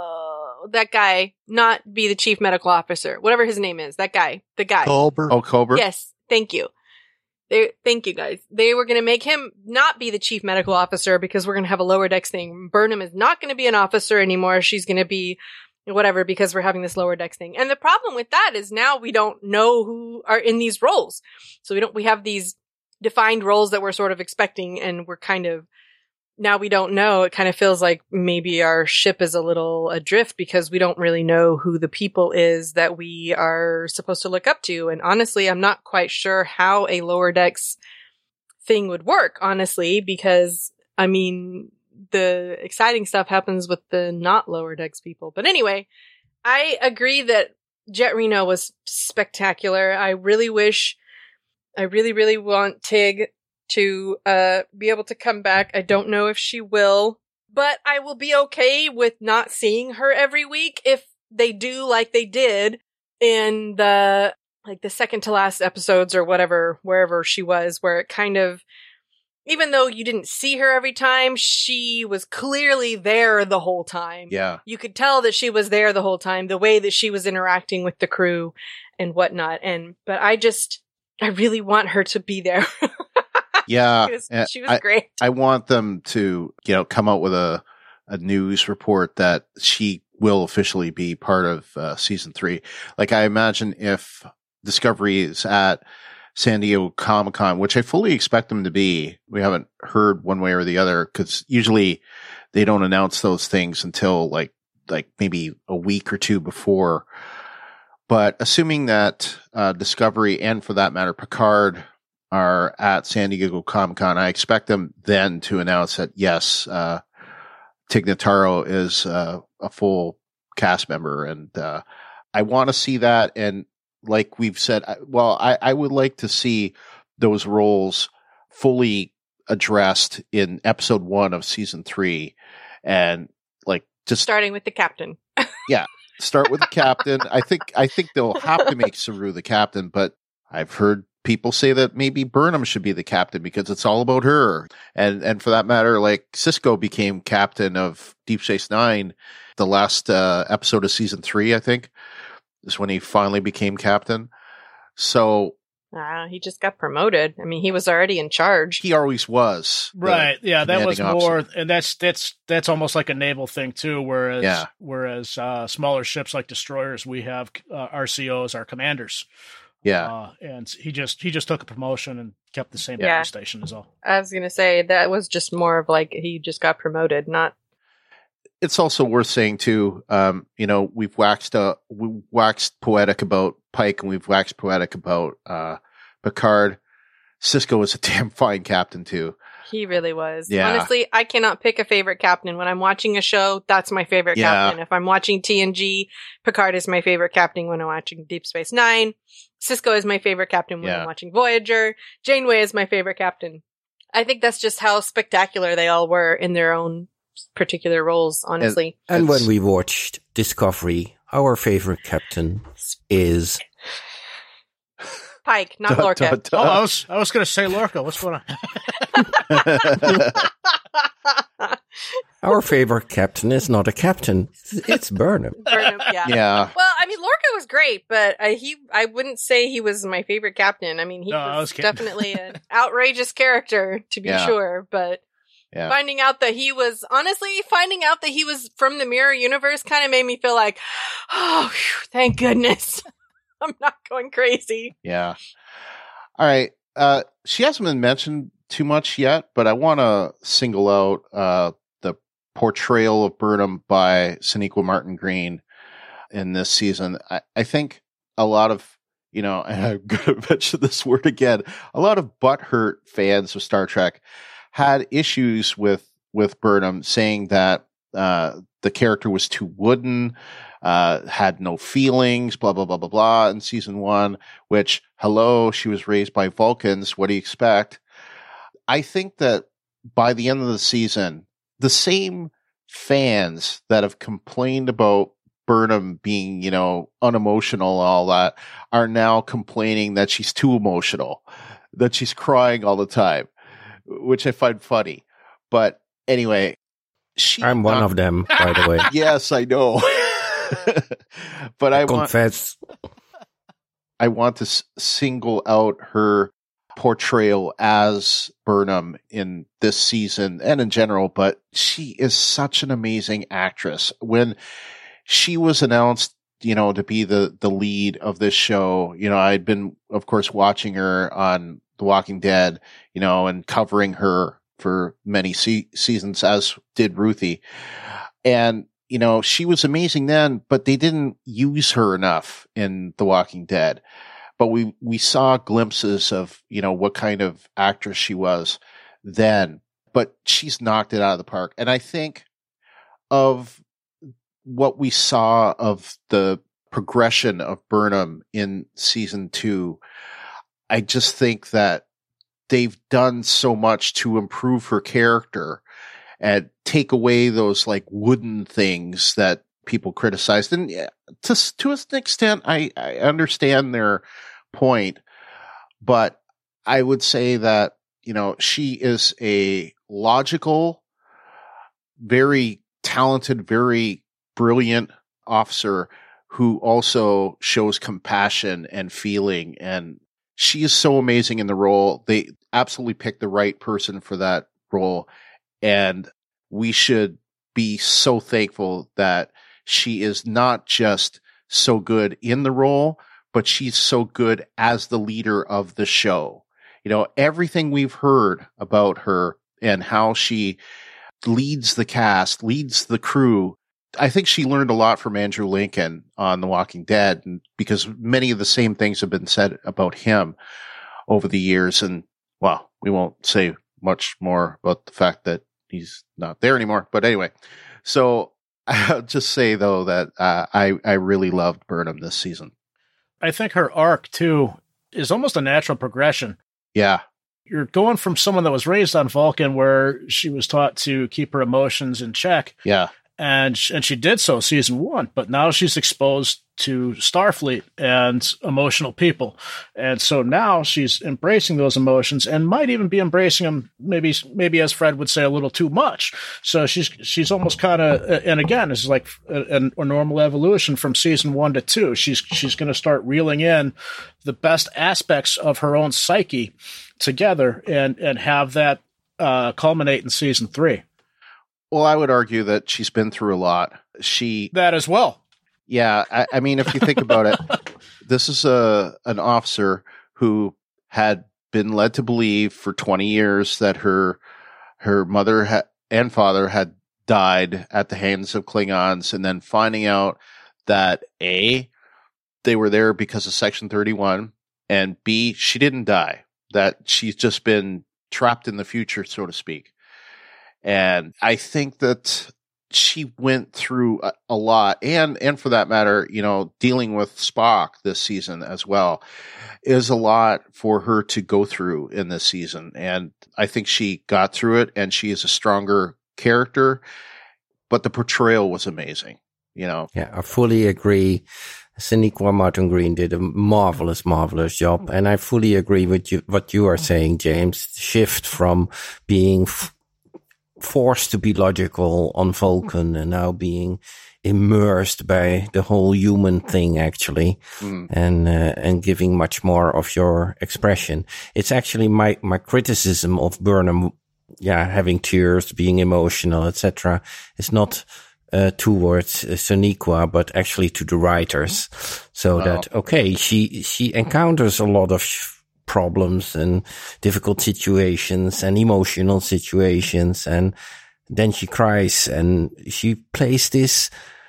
uh, that guy not be the chief medical officer, whatever his name is, that guy, the guy. Culber. Oh, Culber. Yes. Thank you. They, thank you guys. They were going to make him not be the chief medical officer because we're going to have a lower decks thing. Burnham is not going to be an officer anymore. She's going to be whatever, because we're having this lower decks thing. And the problem with that is now we don't know who are in these roles. So we don't, we have these defined roles that we're sort of expecting, and we're kind of, now we don't know. It kind of feels like maybe our ship is a little adrift because we don't really know who the people is that we are supposed to look up to. And honestly, I'm not quite sure how a lower decks thing would work, honestly, because I mean, the exciting stuff happens with the not lower decks people. But anyway, I agree that Jet Reno was spectacular. I really wish, I really, really want Tig to uh be able to come back. I don't know if she will, but I will be okay with not seeing her every week if they do like they did in the, like the second to last episodes or whatever, wherever she was, where it kind of, even though you didn't see her every time, she was clearly there the whole time. Yeah. You could tell that she was there the whole time, the way that she was interacting with the crew and whatnot. And, but I just, I really want her to be there. Yeah. she was, she was I, great. I want them to, you know, come out with a, a news report that she will officially be part of uh, season three. Like, I imagine if Discovery is at San Diego Comic-Con, which I fully expect them to be. We haven't heard one way or the other because usually they don't announce those things until like like maybe a week or two before. But assuming that uh, Discovery and for that matter Picard are at San Diego Comic-Con, I expect them then to announce that yes, uh, Tig Notaro is uh, a full cast member, and uh, I want to see that. And like we've said, well, I, I would like to see those roles fully addressed in episode one of season three, and like just starting with the captain. Yeah, start with the captain. I think I think they'll have to make Saru the captain, but I've heard people say that maybe Burnham should be the captain because it's all about her. And and for that matter, like Sisko became captain of Deep Space Nine, the last uh, episode of season three, I think, is when he finally became captain. So uh, he just got promoted. I mean, he was already in charge. He always was. Right. Yeah, that was more, officer. and that's that's that's almost like a naval thing too. Whereas, yeah. whereas uh, smaller ships like destroyers, we have uh, R C Os, our commanders. Yeah, uh, and he just he just took a promotion and kept the same yeah. battle station is all. I was gonna say that was just more of like he just got promoted, not. It's also worth saying too. Um, you know, we've waxed uh, we waxed poetic about Pike, and we've waxed poetic about uh, Picard. Sisko is a damn fine captain too. He really was. Yeah. Honestly, I cannot pick a favorite captain. When I'm watching a show, that's my favorite yeah. captain. If I'm watching T N G, Picard is my favorite captain. When I'm watching Deep Space Nine, Sisko is my favorite captain. When yeah. I'm watching Voyager, Janeway is my favorite captain. I think that's just how spectacular they all were in their own particular roles, honestly. And, and when we watched Discovery, our favorite captain is Pike, not duh, Lorca. Duh, duh. Oh, I was I was going to say Lorca. What's going on? Our favorite captain is not a captain; it's Burnham. Burnham, yeah. yeah. Well, I mean, Lorca was great, but uh, he I wouldn't say he was my favorite captain. I mean, he No, I was, was kidding. definitely an outrageous character, to be Yeah. sure. But Yeah. finding out that he was honestly finding out that he was from the Mirror Universe kind of made me feel like, oh, phew, thank goodness. I'm not going crazy. Yeah. All right. Uh, she hasn't been mentioned too much yet, but I want to single out uh, the portrayal of Burnham by Sonequa Martin Green in this season. I, I think a lot of, you know, and I'm going to mention this word again, a lot of butthurt fans of Star Trek had issues with, with Burnham, saying that uh, the character was too wooden, Uh, had no feelings, blah, blah, blah, blah, blah, in season one, which, hello, she was raised by Vulcans. What do you expect? I think that by the end of the season, the same fans that have complained about Burnham being, you know, unemotional and all that are now complaining that she's too emotional, that she's crying all the time, which I find funny. But anyway, she. I'm one not- of them, by the way. Yes, I know. But I want, Confess. I want to s- single out her portrayal as Burnham in this season and in general, but she is such an amazing actress. When she was announced, you know, to be the, the lead of this show, you know, I'd been, of course, watching her on The Walking Dead, you know, and covering her for many se- seasons, as did Ruthie. And you know, she was amazing then, but they didn't use her enough in The Walking Dead. But we, we saw glimpses of, you know, what kind of actress she was then. But she's knocked it out of the park. And I think of what we saw of the progression of Burnham in season two, I just think that they've done so much to improve her character and take away those like wooden things that people criticized. And to, to an extent, I, I understand their point, but I would say that, you know, she is a logical, very talented, very brilliant officer who also shows compassion and feeling. And she is so amazing in the role. They absolutely picked the right person for that role. And we should be so thankful that she is not just so good in the role, but she's so good as the leader of the show. You know, everything we've heard about her and how she leads the cast, leads the crew. I think she learned a lot from Andrew Lincoln on The Walking Dead, and because many of the same things have been said about him over the years. And, well, we won't say much more about the fact that he's not there anymore. But anyway, so I'll just say, though, that uh, I, I really loved Burnham this season. I think her arc, too, is almost a natural progression. Yeah. You're going from someone that was raised on Vulcan where she was taught to keep her emotions in check. Yeah. And, and she did so season one, but now she's exposed to Starfleet and emotional people. And so now she's embracing those emotions and might even be embracing them, maybe, maybe as Fred would say, a little too much. So she's, she's almost kind of, and again, this is like a, a normal evolution from season one to two. She's, she's going to start reeling in the best aspects of her own psyche together and, and have that uh, culminate in season three. Well, I would argue that she's been through a lot. She that as well. Yeah, I, I mean, if you think about it, this is a an officer who had been led to believe for twenty years that her her mother ha- and father had died at the hands of Klingons, and then finding out that A, they were there because of Section thirty-one, and B, she didn't die, that she's just been trapped in the future, so to speak. And I think that she went through a, a lot, and and for that matter, you know, dealing with Spock this season as well is a lot for her to go through in this season. And I think she got through it, and she is a stronger character, but the portrayal was amazing, you know. Yeah, I fully agree. Sonequa Martin Green did a marvelous, marvelous job. And I fully agree with you, what you are saying, James. Shift from being f- forced to be logical on Vulcan and now being immersed by the whole human thing, actually, mm. and uh, and giving much more of your expression. It's actually my my criticism of Burnham, yeah, having tears, being emotional, et cetera. It's not uh, towards uh, Sonequa, but actually to the writers, so wow. that okay, she she encounters a lot of sh- problems and difficult situations and emotional situations, and then she cries, and she plays this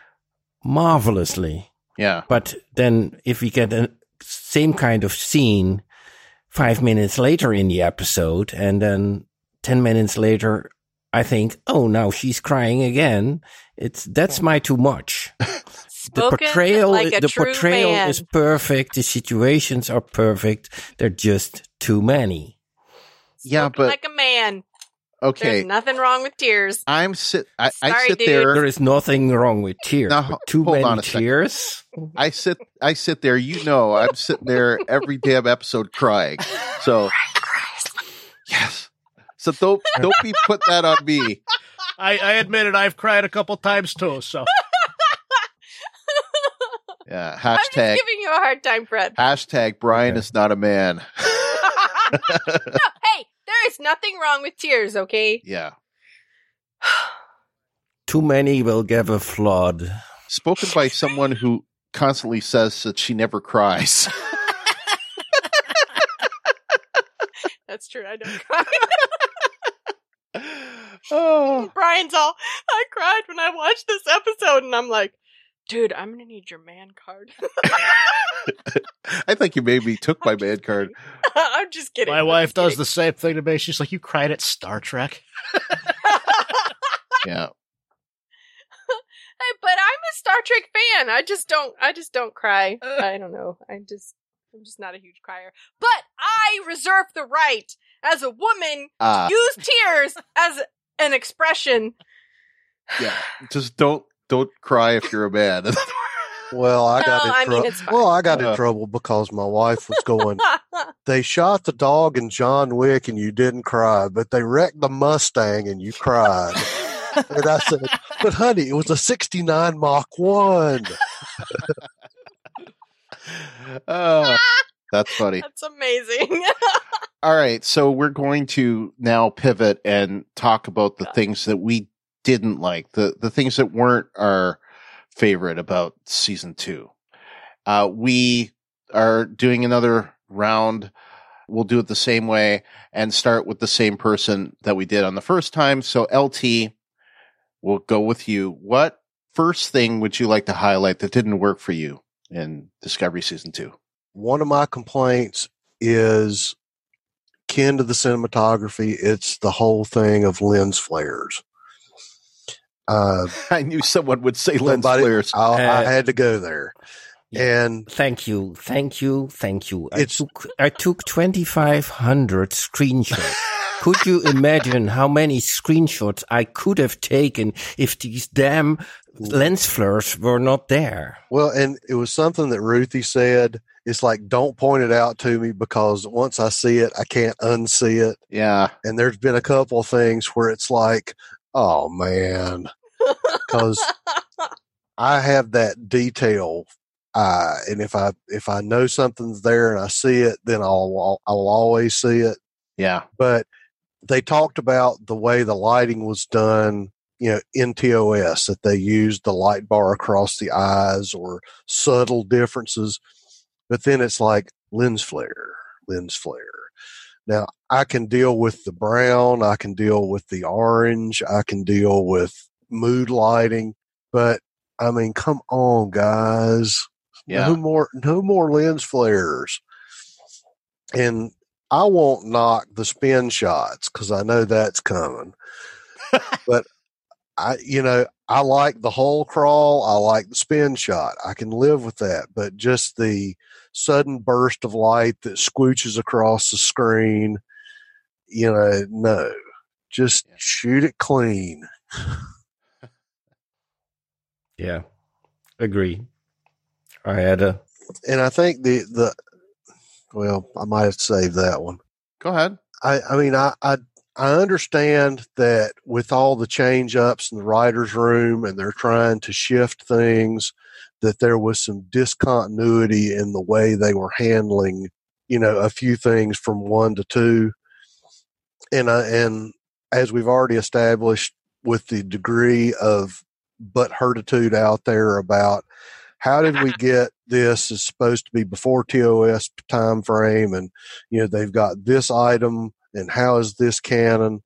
marvelously. Yeah. But then if we get a same kind of scene five minutes later in the episode, and then ten minutes later, I think, oh, now she's crying again. It's that's my too much. The portrayal, like the portrayal man. is perfect. The situations are perfect. They're just too many. Yeah, Spoken but like a man. Okay, there's nothing wrong with tears. I'm sit. I, Sorry, I sit dude. there. There is nothing wrong with tears. Now, but too hold on many a second. tears. I sit. I sit there. You know, I'm sitting there every damn episode crying. So yes. So don't don't be put that on me. I, I admit it. I've cried a couple times too. So. Yeah, I'm hashtag. just giving you a hard time, Fred. Hashtag Brian Okay. is not a man. No, hey, there is nothing wrong with tears, okay? Yeah. Too many will give a flood. Spoken by someone who constantly says that she never cries. That's true, I don't cry. Oh. Brian's all, I cried when I watched this episode, and I'm like, dude, I'm gonna need your man card. I think you maybe took my man card. I'm just kidding. My I'm wife just does kidding. the same thing to me. She's like, you cried at Star Trek? Yeah. Hey, but I'm a Star Trek fan. I just don't. I just don't cry. I don't know. I just. I'm just not a huge crier. But I reserve the right, as a woman, Uh, to use tears as an expression. yeah. Just don't don't cry if you're a man. Well, I got No, in I mean, trouble. it's fine. Well, I got Uh. in trouble because my wife was going, they shot the dog in John Wick and you didn't cry, but they wrecked the Mustang and you cried. And I said, but honey, it was a sixty-nine Mach one. Oh, that's funny. That's amazing. All right, so we're going to now pivot and talk about the things that we didn't like, the the things that weren't our favorite about season two. Uh, we are doing another round. We'll do it the same way and start with the same person that we did on the first time. So L T, we'll go with you. What first thing would you like to highlight that didn't work for you in Discovery Season two? One of my complaints is akin to the cinematography. It's the whole thing of lens flares. Uh, I knew someone would say lens somebody- flares. I, I Uh, had to go there. And Thank you, thank you, thank you. I It's- took I took twenty-five hundred screenshots. Could you imagine how many screenshots I could have taken if these damn lens flares were not there? well, and it was something that Ruthie said. It's like, don't point it out to me because once I see it, I can't unsee it. Yeah. And there's been a couple of things where it's like, oh man, because I have that detail eye, and if I if I know something's there and I see it, then I'll I'll always see it. Yeah. But they talked about the way the lighting was done, you know, in T O S, that they used the light bar across the eyes or subtle differences. But then it's like lens flare, lens flare. Now, I can deal with the brown, I can deal with the orange, I can deal with mood lighting, but I mean, come on, guys. Yeah. No more, no more lens flares. And I won't knock the spin shots because I know that's coming. But I, you know, I like the whole crawl. I like the spin shot. I can live with that. But just the sudden burst of light that squooches across the screen, you know, no, just Yeah. shoot it clean. Yeah, agree. I had a And I think the, the, well, I might have to save that one. Go ahead. I, I mean, I, I, I understand that with all the change ups in the writer's room and they're trying to shift things, that there was some discontinuity in the way they were handling, you know, a few things from one to two. And, uh, and as we've already established with the degree of butthurtitude out there about how did we get this is supposed to be before T O S time frame, and you know they've got this item, and how is this canon?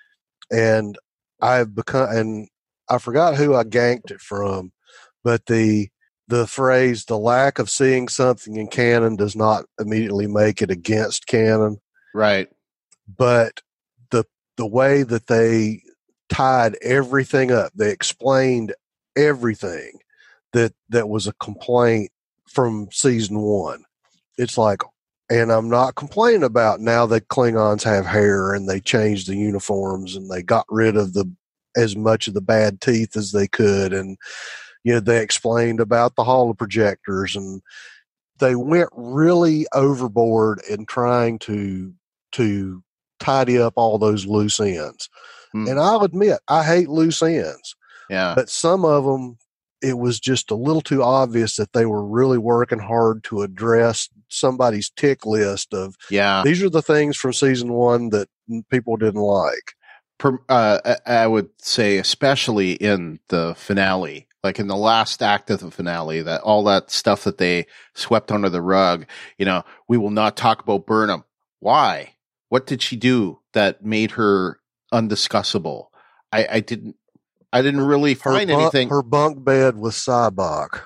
And I've become, and I forgot who I ganked it from, but the the phrase "the lack of seeing something in canon does not immediately make it against canon," Right. but the the way that they tied everything up, they explained everything that that was a complaint from season one. It's like, and I'm not complaining about now that Klingons have hair and they changed the uniforms and they got rid of the as much of the bad teeth as they could, and you know they explained about the holoprojectors, and they went really overboard in trying to to tidy up all those loose ends. Hmm. And I'll admit, I hate loose ends, Yeah. but some of them, it was just a little too obvious that they were really working hard to address somebody's tick list of Yeah. these are the things from season one that people didn't like. Per, uh, I I would say, especially in the finale, like in the last act of the finale, that all that stuff that they swept under the rug, you know, we will not talk about Burnham. Why? What did she do that made her undiscussable? I, I didn't, I didn't really Her, find bunk, anything. her bunk bed was Cybok.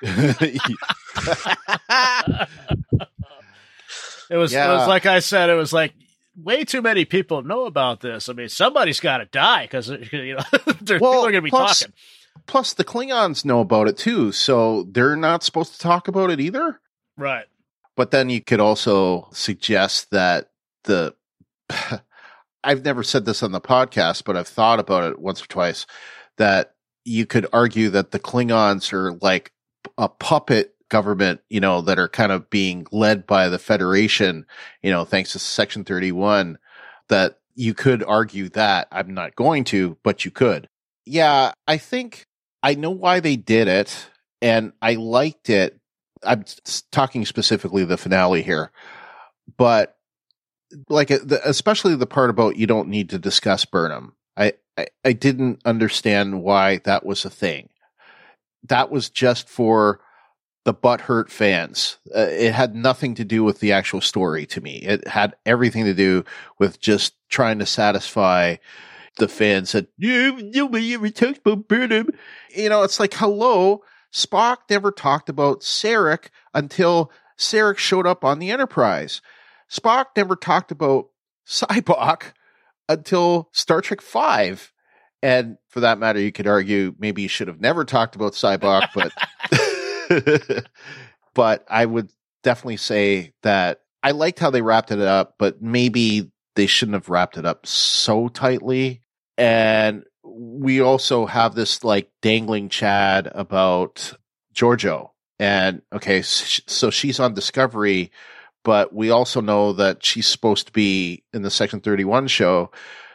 It was, Yeah. it was like I said, it was like way too many people know about this. I mean, somebody's got to die because you know there- Well, people are going to be plus- talking. Plus, the Klingons know about it too, so they're not supposed to talk about it either. Right. But then you could also suggest that the I've never said this on the podcast, but I've thought about it once or twice, that you could argue that the Klingons are like a puppet government, you know, that are kind of being led by the Federation, you know, thanks to Section thirty-one, that you could argue that. I'm not going to, but you could. Yeah, I think I know why they did it, and I liked it. I'm talking specifically the finale here, but like especially the part about you don't need to discuss Burnham. I, I, I didn't understand why that was a thing. That was just for the butthurt fans. Uh, it had nothing to do with the actual story to me. It had everything to do with just trying to satisfy the fans that, yeah, nobody ever talks about Burnham. You know, it's like, hello, Spock never talked about Sarek until Sarek showed up on the Enterprise. Spock never talked about Sybok until Star Trek Five. And for that matter, you could argue maybe you should have never talked about Sybok, but but I would definitely say that I liked how they wrapped it up, but maybe they shouldn't have wrapped it up so tightly. And we also have this like dangling Chad about Georgiou. And okay, so she's on Discovery, but we also know that she's supposed to be in the Section thirty-one show.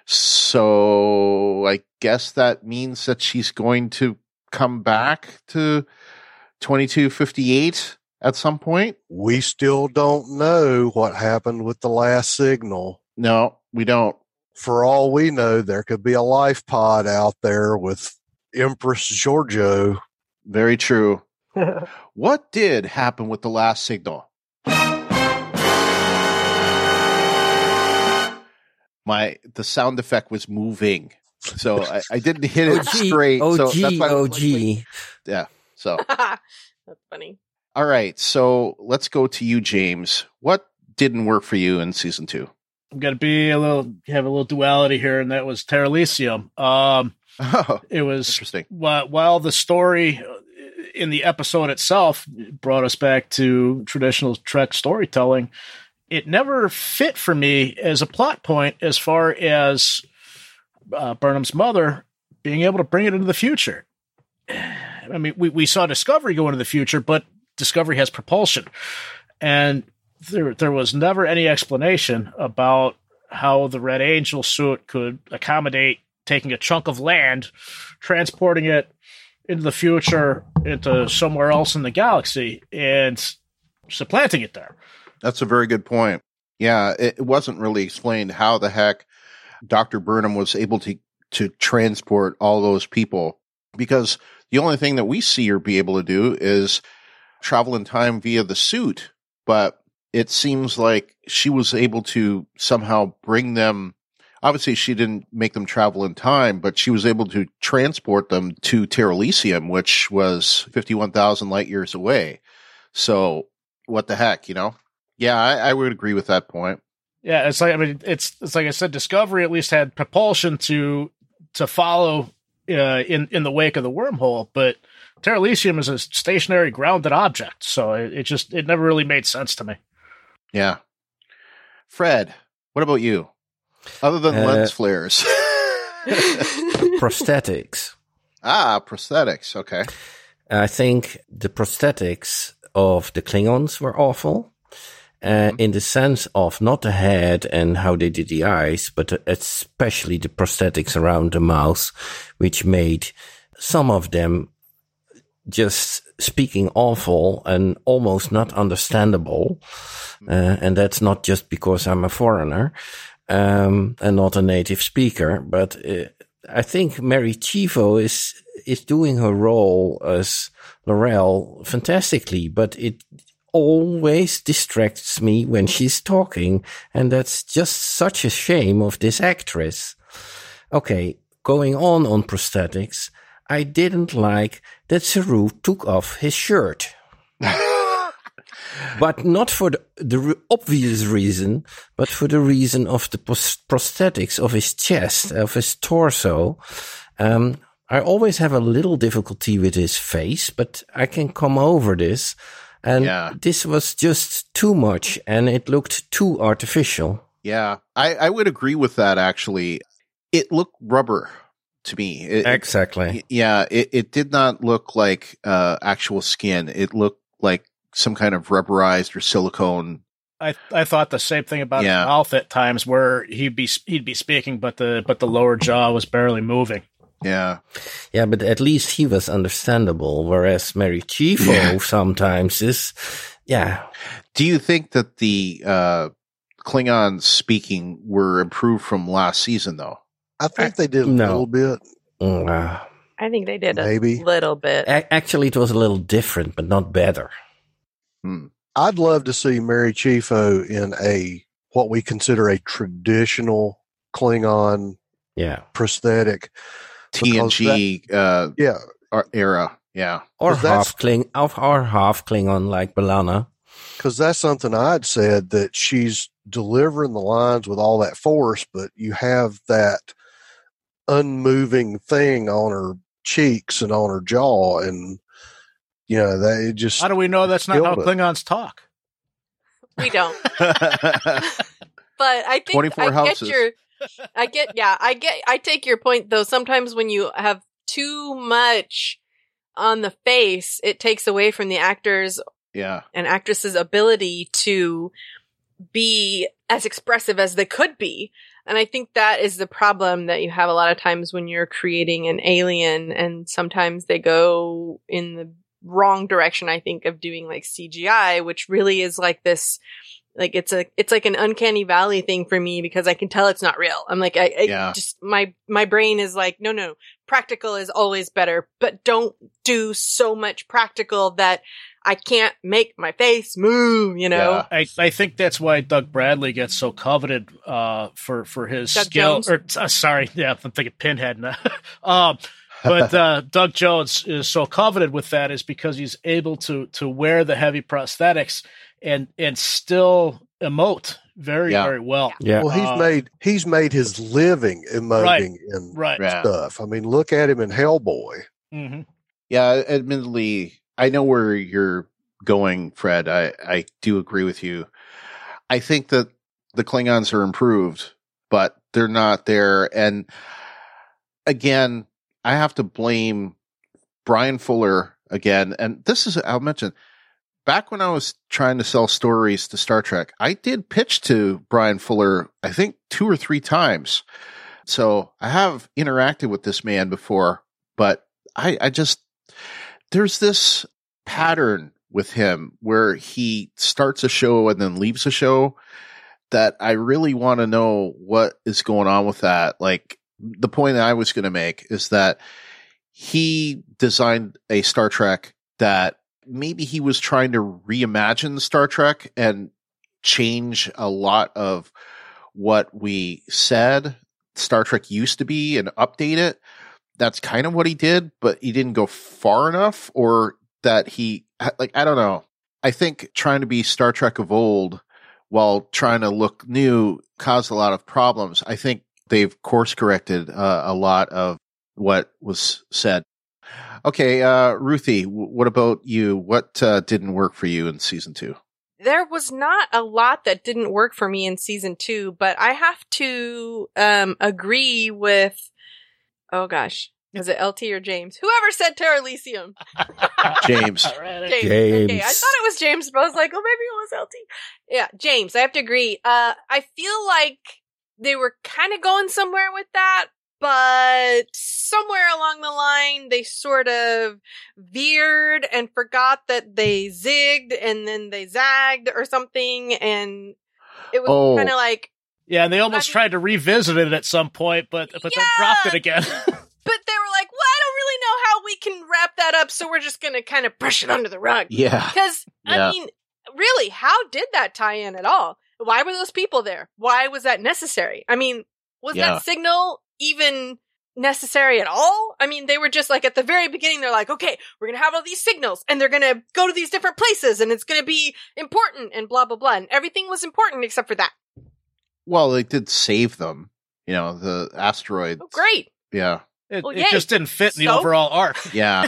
So I guess that means that she's going to come back to twenty-two fifty-eight at some point. We still don't know what happened with the last signal. No, we don't. For all we know, there could be a life pod out there with Empress Georgiou. Very true. What did happen with the last signal? My the sound effect was moving, so I, I didn't hit it O G, straight. O G, so that's why I was O like, G. like, yeah. So That's funny. all right, so let's go to you, James. What didn't work for you in season two? I'm gonna be a little have a little duality here, and that was Terralisium. Um, Oh, it was interesting. While, while the story in the episode itself brought us back to traditional Trek storytelling, it never fit for me as a plot point as far as uh, Burnham's mother being able to bring it into the future. I mean, we, we saw Discovery go into the future, but Discovery has propulsion. And there there was never any explanation about how the Red Angel suit could accommodate taking a chunk of land, transporting it into the future, into somewhere else in the galaxy, and supplanting it there. That's a very good point. Yeah, it, it wasn't really explained how the heck Doctor Burnham was able to, to transport all those people, because the only thing that we see her be able to do is travel in time via the suit. But it seems like she was able to somehow bring them. Obviously, she didn't make them travel in time, but she was able to transport them to Terralisium, which was fifty-one thousand light years away. So what the heck, you know? Yeah, I, I would agree with that point. Yeah, it's like I mean, it's it's like I said, Discovery at least had propulsion to to follow uh, in in the wake of the wormhole, but Terralisium is a stationary, grounded object, so it, it just it never really made sense to me. Yeah, Fred, what about you? Other than Uh, lens flares, Prosthetics. ah, prosthetics. Okay, I think the prosthetics of the Klingons were awful. Uh, in the sense of not the head and how they did the eyes, but especially the prosthetics around the mouth, which made some of them just speaking awful and almost not understandable. Uh, and that's not just because I'm a foreigner um, and not a native speaker, but uh, I think Mary Chivo is is doing her role as L'Rell fantastically, but it always distracts me when she's talking, and that's just such a shame of this actress. Okay, going on on prosthetics, I didn't like that Saru took off his shirt. But not for the, the re- obvious reason, but for the reason of the pros- prosthetics of his chest, of his torso. Um, I always have a little difficulty with his face, but I can come over this. And Yeah. this was just too much, and it looked too artificial. yeah, I, I would agree with that. Actually, it looked rubber to me. It, Exactly. it- yeah, it, it did not look like uh, actual skin. It looked like some kind of rubberized or silicone. I I thought the same thing about Yeah. his mouth at times, where he'd be he'd be speaking, but the but the lower jaw was barely moving. Yeah, Yeah, but at least he was understandable, whereas Mary Chivo Yeah. sometimes is, yeah. do you think that the uh, Klingons speaking were improved from last season, though? I think they did a No. little bit. Mm, uh, I think they did Maybe. a little bit. A- actually, it was a little different, but not better. Hmm. I'd love to see Mary Chieffo in a what we consider a traditional Klingon Yeah. prosthetic. T N G uh, Yeah, ar- era. Yeah. Or 'Cause that's- half Kling, or, or half Klingon like B'Elanna. because that's something I'd said, that she's delivering the lines with all that force, but you have that unmoving thing on her cheeks and on her jaw, and you know that it just How do we know that's not how killed it. Klingons talk? We don't. But I think twenty-four I houses. get your I get yeah, I get I take your point though. Sometimes when you have too much on the face, it takes away from the actors yeah. and actresses' ability to be as expressive as they could be. And I think that is the problem that you have a lot of times when you're creating an alien, and sometimes they go in the wrong direction, I think, of doing like C G I, which really is like this, like it's a, it's like an uncanny valley thing for me, because I can tell it's not real. I'm like, I, I Yeah. just, my, my brain is like, no, no, practical is always better, but don't do so much practical that I can't make my face move, you know? Yeah. I, I think that's why Doug Bradley gets so coveted uh, for for his Doug skill. Jones? Or uh, sorry, yeah, I'm thinking Pinhead now. um, but uh, Doug Jones is so coveted with that is because he's able to to wear the heavy prosthetics and and still emote very Yeah. very well. Yeah. well, he's Uh, made he's made his living emoting in Right. Yeah. stuff. I mean, look at him in Hellboy. hmm Yeah, admittedly, I know where you're going, Fred. I, I do agree with you. I think that the Klingons are improved, but they're not there. And again, I have to blame Brian Fuller again. And this is, I'll mention, back when I was trying to sell stories to Star Trek, I did pitch to Brian Fuller, I think two or three times. So I have interacted with this man before, but I, I just, there's this pattern with him where he starts a show and then leaves a show that I really want to know what is going on with that. Like, the point that I was going to make is that he designed a Star Trek that maybe he was trying to reimagine Star Trek and change a lot of what we said Star Trek used to be and update it. That's kind of what he did, but he didn't go far enough, or that he, like, I don't know. I think trying to be Star Trek of old while trying to look new caused a lot of problems. I think they've course corrected uh, a lot of what was said. Okay, uh, Ruthie, w- what about you? What uh, didn't work for you in season two? There was not a lot that didn't work for me in season two, but I have to um agree with, oh gosh, was it L T or James? Whoever said Terra Elysium. James. James. James. Okay, I thought it was James, but I was like, oh, maybe it was L T. Yeah, James, I have to agree. Uh, I feel like they were kind of going somewhere with that, but somewhere along the line, they sort of veered and forgot that they zigged and then they zagged or something, and it was Oh. kind of like, Yeah, and they almost I mean- tried to revisit it at some point, but but then Yeah. dropped it again. but they were like, well, I don't really know how we can wrap that up, so we're just gonna kind of brush it under the rug. Yeah. Because, Yeah. I mean, really, how did that tie in at all? Why were those people there? Why was that necessary? I mean, was Yeah. that signal even necessary at all? I mean, they were just like, at the very beginning, they're like, okay, we're going to have all these signals and they're going to go to these different places and it's going to be important and blah, blah, blah. And everything was important except for that. Well, they did save them. You know, the asteroid. Oh, great. Yeah. It, Well, it yay. just didn't fit in the So? overall arc. Yeah.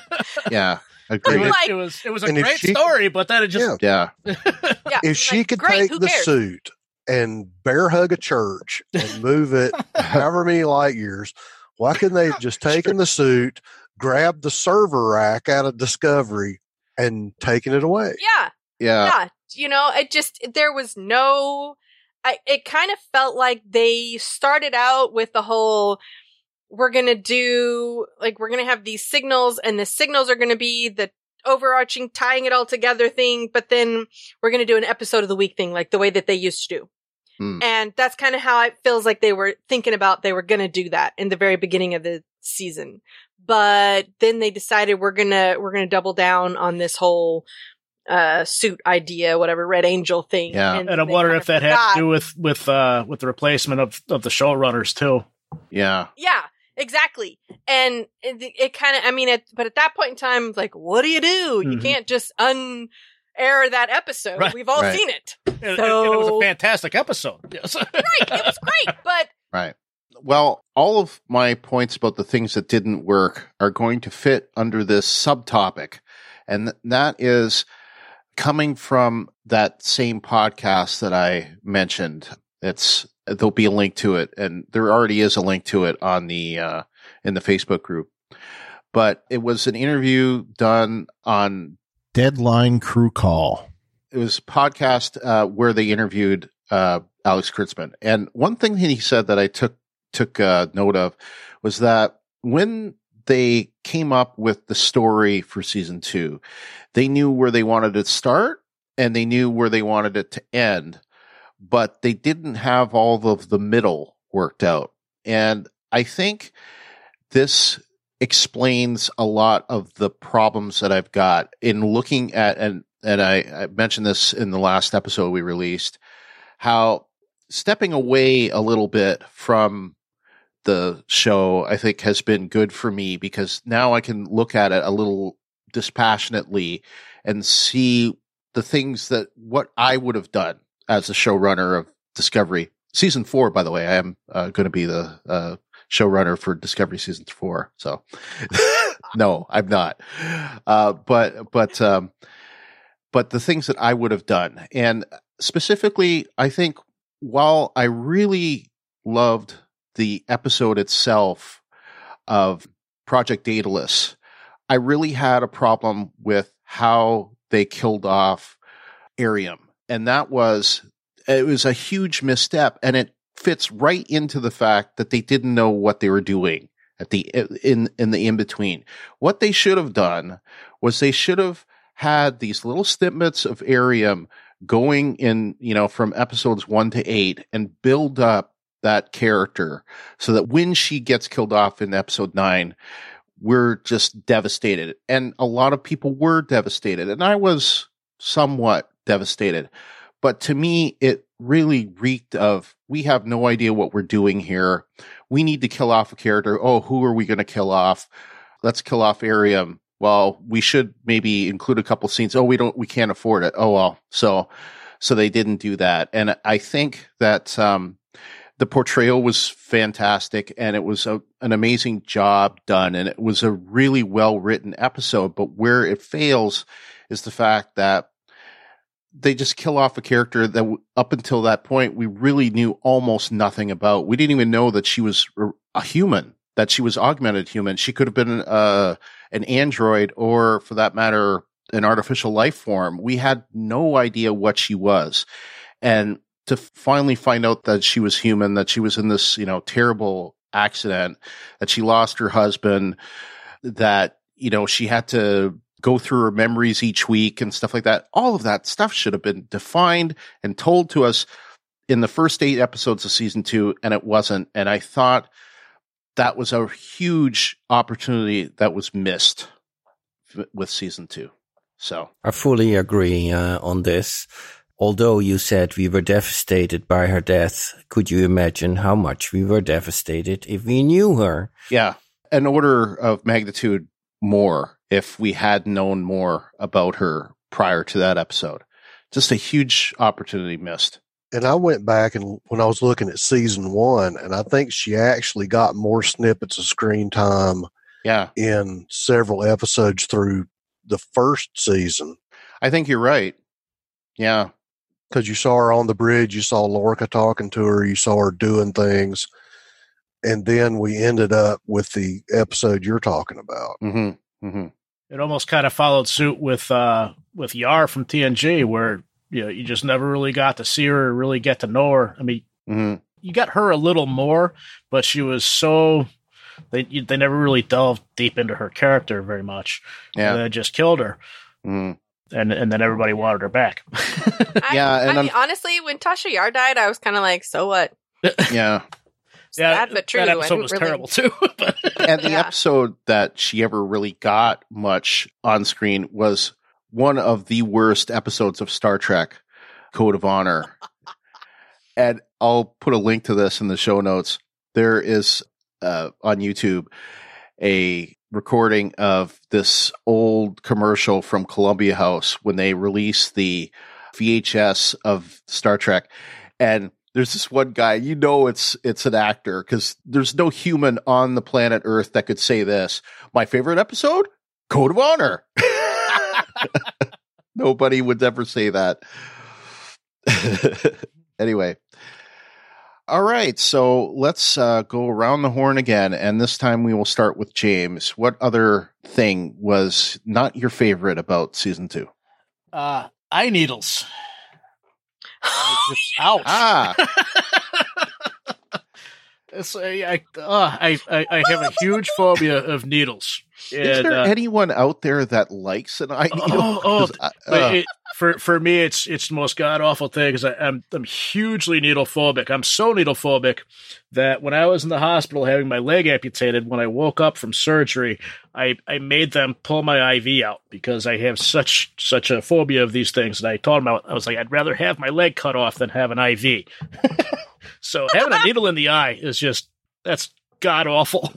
Yeah. It Agreed. was, like- it was it was a And if great she- story, but then it just Yeah. Yeah. Yeah. If she like, could great, take who the cares? suit and bear hug a church and move it however many light years, why couldn't they have just taken the suit, grabbed the server rack out of Discovery, and taken it away? Yeah. Yeah. yeah, you know, it just, there was no, I, it kind of felt like they started out with the whole, we're going to do, like, we're going to have these signals and the signals are going to be the overarching tying it all together thing, but then we're going to do an episode of the week thing, like the way that they used to do. Hmm. And that's kind of how it feels like they were thinking about they were going to do that in the very beginning of the season. but then they decided we're gonna we're gonna double down on this whole uh suit idea, whatever, Red Angel thing. Yeah. And I'm they wondering kind if that of had forgot. to do with with uh with the replacement of of the showrunners too. Yeah. Yeah, exactly. And it, it kind of, I mean, it, but at that point in time, like, what do you do? You Mhm. can't just un-air that episode. Right, We've all right. seen it. And, and So- it was a fantastic episode. Yes. Right, it was great, but Right. Well, all of my points about the things that didn't work are going to fit under this subtopic. And th- that is coming from that same podcast that I mentioned. It's, there'll be a link to it, and there already is a link to it on the, uh, in the Facebook group. But it was an interview done on, Deadline Crew Call. it was a podcast, uh, where they interviewed, uh, Alex Kurtzman. And one thing that he said that I took, took, uh, note of was that when they came up with the story for season two, they knew where they wanted it to start and they knew where they wanted it to end, but they didn't have all of the middle worked out. And I think this explains a lot of the problems that I've got in looking at, and, and I, I mentioned this in the last episode we released, how stepping away a little bit from the show, I think, has been good for me, because now I can look at it a little dispassionately and see the things that what I would have done as the showrunner of Discovery. Season four, by the way, I am uh, going to be the uh, showrunner for Discovery season four. So no, I'm not. Uh, but, but, um, but the things that I would have done, and specifically, I think while I really loved the episode itself of Project Daedalus, I really had a problem with how they killed off Arium. And that was, it was a huge misstep, and it fits right into the fact that they didn't know what they were doing at the, in, in the in-between. What they should have done was they should have had these little snippets of Arium going in, you know, from episodes one to eight, and build up that character so that when she gets killed off in episode nine, we're just devastated. And a lot of people were devastated, and I was somewhat devastated. But to me, it really reeked of, we have no idea what we're doing here. We need to kill off a character. Oh, who are we going to kill off? Let's kill off Arium. Well, we should maybe include a couple scenes. Oh, we don't, we can't afford it. Oh, well. So, so they didn't do that. And I think that, um, the portrayal was fantastic, and it was a, an amazing job done, and it was a really well-written episode. But where it fails is the fact that they just kill off a character that w- up until that point we really knew almost nothing about. We didn't even know that she was a human, that she was augmented human. She could have been uh, an android, or for that matter, an artificial life form. We had no idea what she was. And to finally find out that she was human, that she was in this, you know, terrible accident, that she lost her husband, that, you know, she had to go through her memories each week and stuff like that. All of that stuff should have been defined and told to us in the first eight episodes of season two, and it wasn't. And I thought that was a huge opportunity that was missed f- with season two. So I fully agree uh, on this. Although you said we were devastated by her death, could you imagine how much we were devastated if we knew her? yeah, an order of magnitude more if we had known more about her prior to that episode. Just a huge opportunity missed. And I went back and when I was looking at season one, and I think she actually got more snippets of screen time Yeah, in several episodes through the first season. I think you're right. Yeah, Because you saw her on the bridge, you saw Lorca talking to her, you saw her doing things. And then we ended up with the episode you're talking about. mm-hmm. Mm-hmm. It almost kind of followed suit with uh, with Yar from T N G, where you know, you just never really got to see her or really get to know her. I mean, Mm-hmm. you got her a little more, but she was so they they never really delved deep into her character very much. Yeah. And then it just killed her, Mm-hmm. and and then everybody wanted her back. I, Yeah, and I I'm- mean, honestly, when Tasha Yar died, I was kind of like, so what? Yeah. Yeah, sad but true. that I episode didn't was really- terrible too. But And the Yeah. episode that she ever really got much on screen was one of the worst episodes of Star Trek, Code of Honor. And I'll put a link to this in the show notes. There is uh, on YouTube a recording of this old commercial from Columbia House when they released the V H S of Star Trek. And there's this one guy, you know, it's, it's an actor because there's no human on the planet Earth that could say this. My favorite episode, Code of Honor. Nobody would ever say that. Anyway. All right. So let's uh, go around the horn again. And this time we will start with James. What other thing was not your favorite about season two? uh, eye needles. I just, ouch. Ah, It's, I, I, uh, I, I I have a huge phobia of needles. is And, there uh, anyone out there that likes an eye needle? Oh, oh, 'Cause I- But uh, it, for for me, it's it's the most god awful thing because I'm I'm hugely needle phobic. I'm so needle phobic that when I was in the hospital having my leg amputated, when I woke up from surgery, I, I made them pull my I V out because I have such such a phobia of these things. And I told them I was like, I'd rather have my leg cut off than have an I V. So having a needle in the eye is just that's god awful.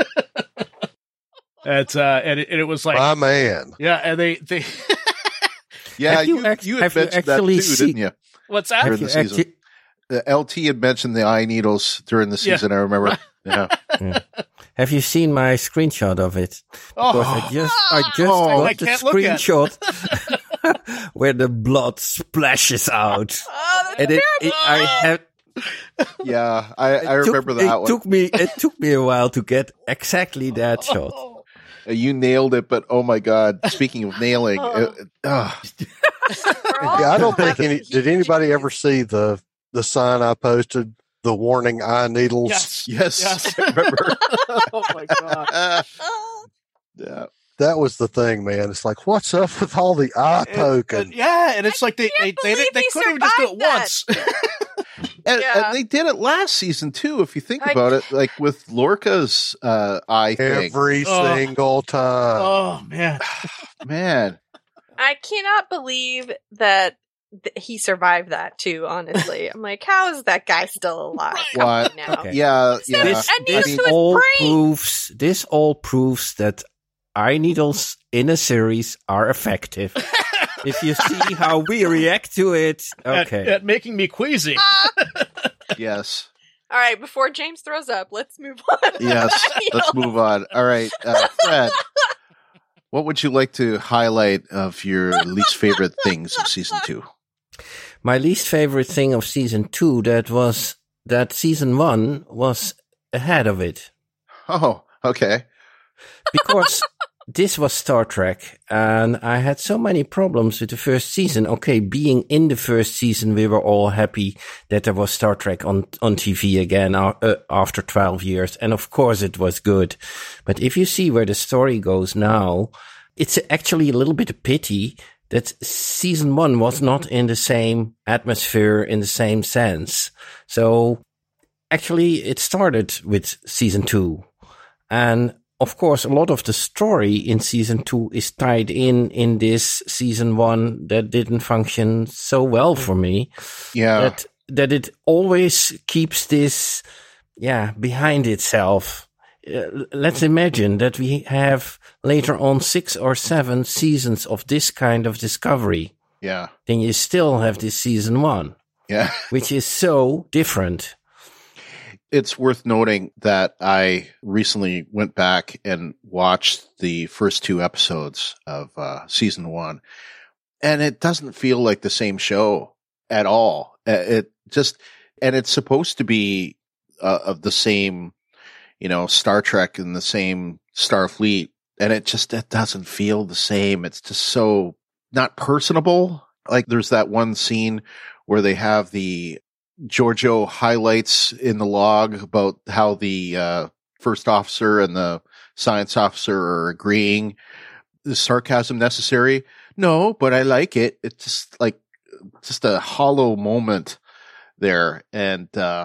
It's uh and it, and it was like My man. yeah, and they they. yeah, Have you you, act- you had have you mentioned that actually too, see- didn't you? What's that? During Have the you season. actu- Uh, L T had mentioned the eye needles during the Yeah. season. I remember. Yeah. Have you seen my screenshot of it? Because Oh, I just I just Oh, I got the can't look at it. screenshot where the blood splashes out. Oh, that's And it, it terrible. I have Yeah, I, I it took- remember that it one. took me it took me a while to get exactly that shot. Oh. You nailed it, but oh my God. Speaking of nailing, Oh. it, uh, We're all Yeah, I don't think having any. Did anybody ever see the the sign I posted? The warning eye needles. Yes. yes, Yes. I remember. Oh my god. Uh, Oh. yeah. That was the thing, man. It's like, what's up with all the eye And- poking? and- yeah, and it's like they they, can't they, believe they he couldn't even just do it survived that. once. And, Yeah. and they did it last season too, if you think I- about it, like with Lorca's uh, eye thing. Every Oh. single time. Oh man. Man, I cannot believe that th- he survived that too. Honestly, I'm like, how is that guy still alive? Come What? on now. Okay. yeah, So yeah. This, And this news to his all brain. proves this all proves that eye needles in a series are effective. If you see how we react to it, At, okay. at making me queasy. Yes, All right, before James throws up, let's move on. yes. Let's move on. All right, uh, Fred. What would you like to highlight of your least favorite things of season two? My least favorite thing of season two that was that season one was ahead of it. Oh, okay. Because this was Star Trek, and I had so many problems with the first season. Okay, being in the first season, we were all happy that there was Star Trek on, on T V again uh, uh, after twelve years. And of course it was good. But if you see where the story goes now, it's actually a little bit of pity that season one was not in the same atmosphere, in the same sense. So actually it started with season two. And of course, a lot of the story in season two is tied in in this season one that didn't function so well for me. Yeah. That that it always keeps this, yeah, behind itself. Uh, let's imagine that we have later on six or seven seasons of this kind of discovery. Yeah. Then you still have this season one, Yeah. which is so different. It's worth noting that I recently went back and watched the first two episodes of uh, season one, and it doesn't feel like the same show at all. Uh, It just, and it's supposed to be uh, of the same, you know, Star Trek and the same Starfleet, and it just, it doesn't feel the same. It's just so not personable. Like there's that one scene where they have the Giorgio highlights in the log about how the uh, first officer and the science officer are agreeing. Is sarcasm necessary? No, but I like it. It's just like just a hollow moment there. And uh,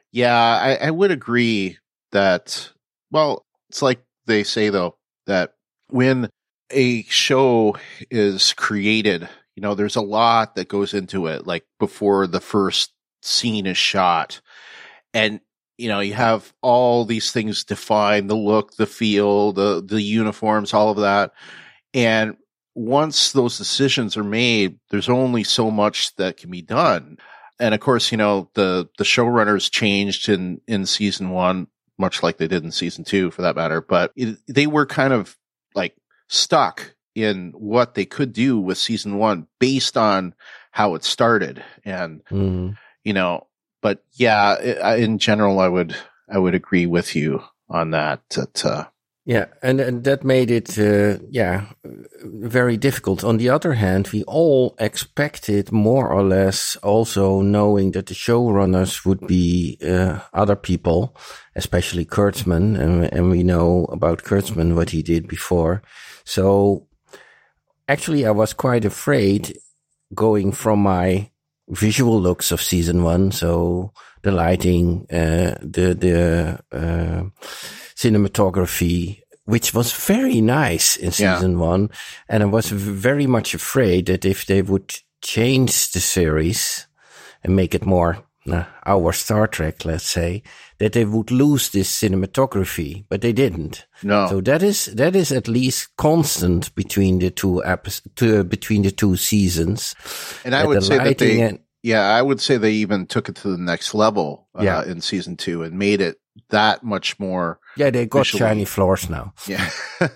Yeah, I, I would agree that, well, it's like they say, though, that when a show is created, you know, there's a lot that goes into it, like before the first scene is shot. And, you know, you have all these things defined, the look, the feel, the, the uniforms, all of that. And once those decisions are made, there's only so much that can be done. And of course, you know, the, the showrunners changed in, in season one, much like they did in season two for that matter, but it, they were kind of like stuck in what they could do with season one based on how it started. And, Mm. you know, but yeah, in general, I would, I would agree with you on that. that uh, Yeah, and, and that made it, uh, yeah, very difficult. On the other hand, we all expected more or less also knowing that the showrunners would be uh, other people, especially Kurtzman, and, and we know about Kurtzman, what he did before. So actually, I was quite afraid going from my visual looks of season one, so the lighting, uh, the, the, uh, cinematography, which was very nice in season yeah. one. And I was very much afraid that if they would change the series and make it more uh, our Star Trek, let's say, that they would lose this cinematography, but they didn't. No. So that is, that is at least constant between the two episodes, between the two seasons. And I would say that they, and, yeah, I would say they even took it to the next level uh, yeah. in season two and made it that much more. Yeah, they got visually. shiny floors now. Yeah.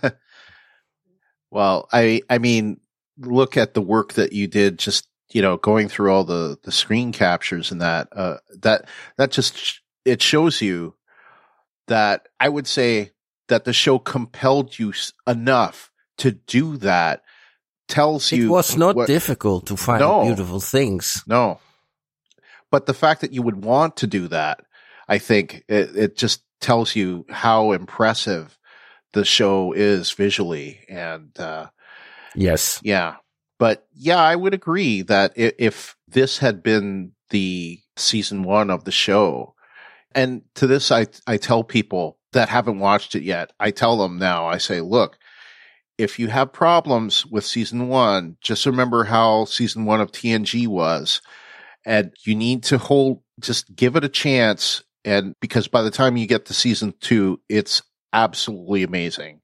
Well, I, I mean, look at the work that you did just, you know, going through all the, the screen captures and that, uh, that, that just, it shows you that I would say that the show compelled you enough to do that. Tells you it was not what, difficult to find no, beautiful things. No, but the fact that you would want to do that, I think it, it just tells you how impressive the show is visually. And, uh, yes, yeah, but yeah, I would agree that if, if this had been the season one of the show, and to this, I, I tell people that haven't watched it yet, I tell them now, I say, look, if you have problems with season one, just remember how season one of T N G was, and you need to hold, just give it a chance. And because by the time you get to season two, it's absolutely amazing.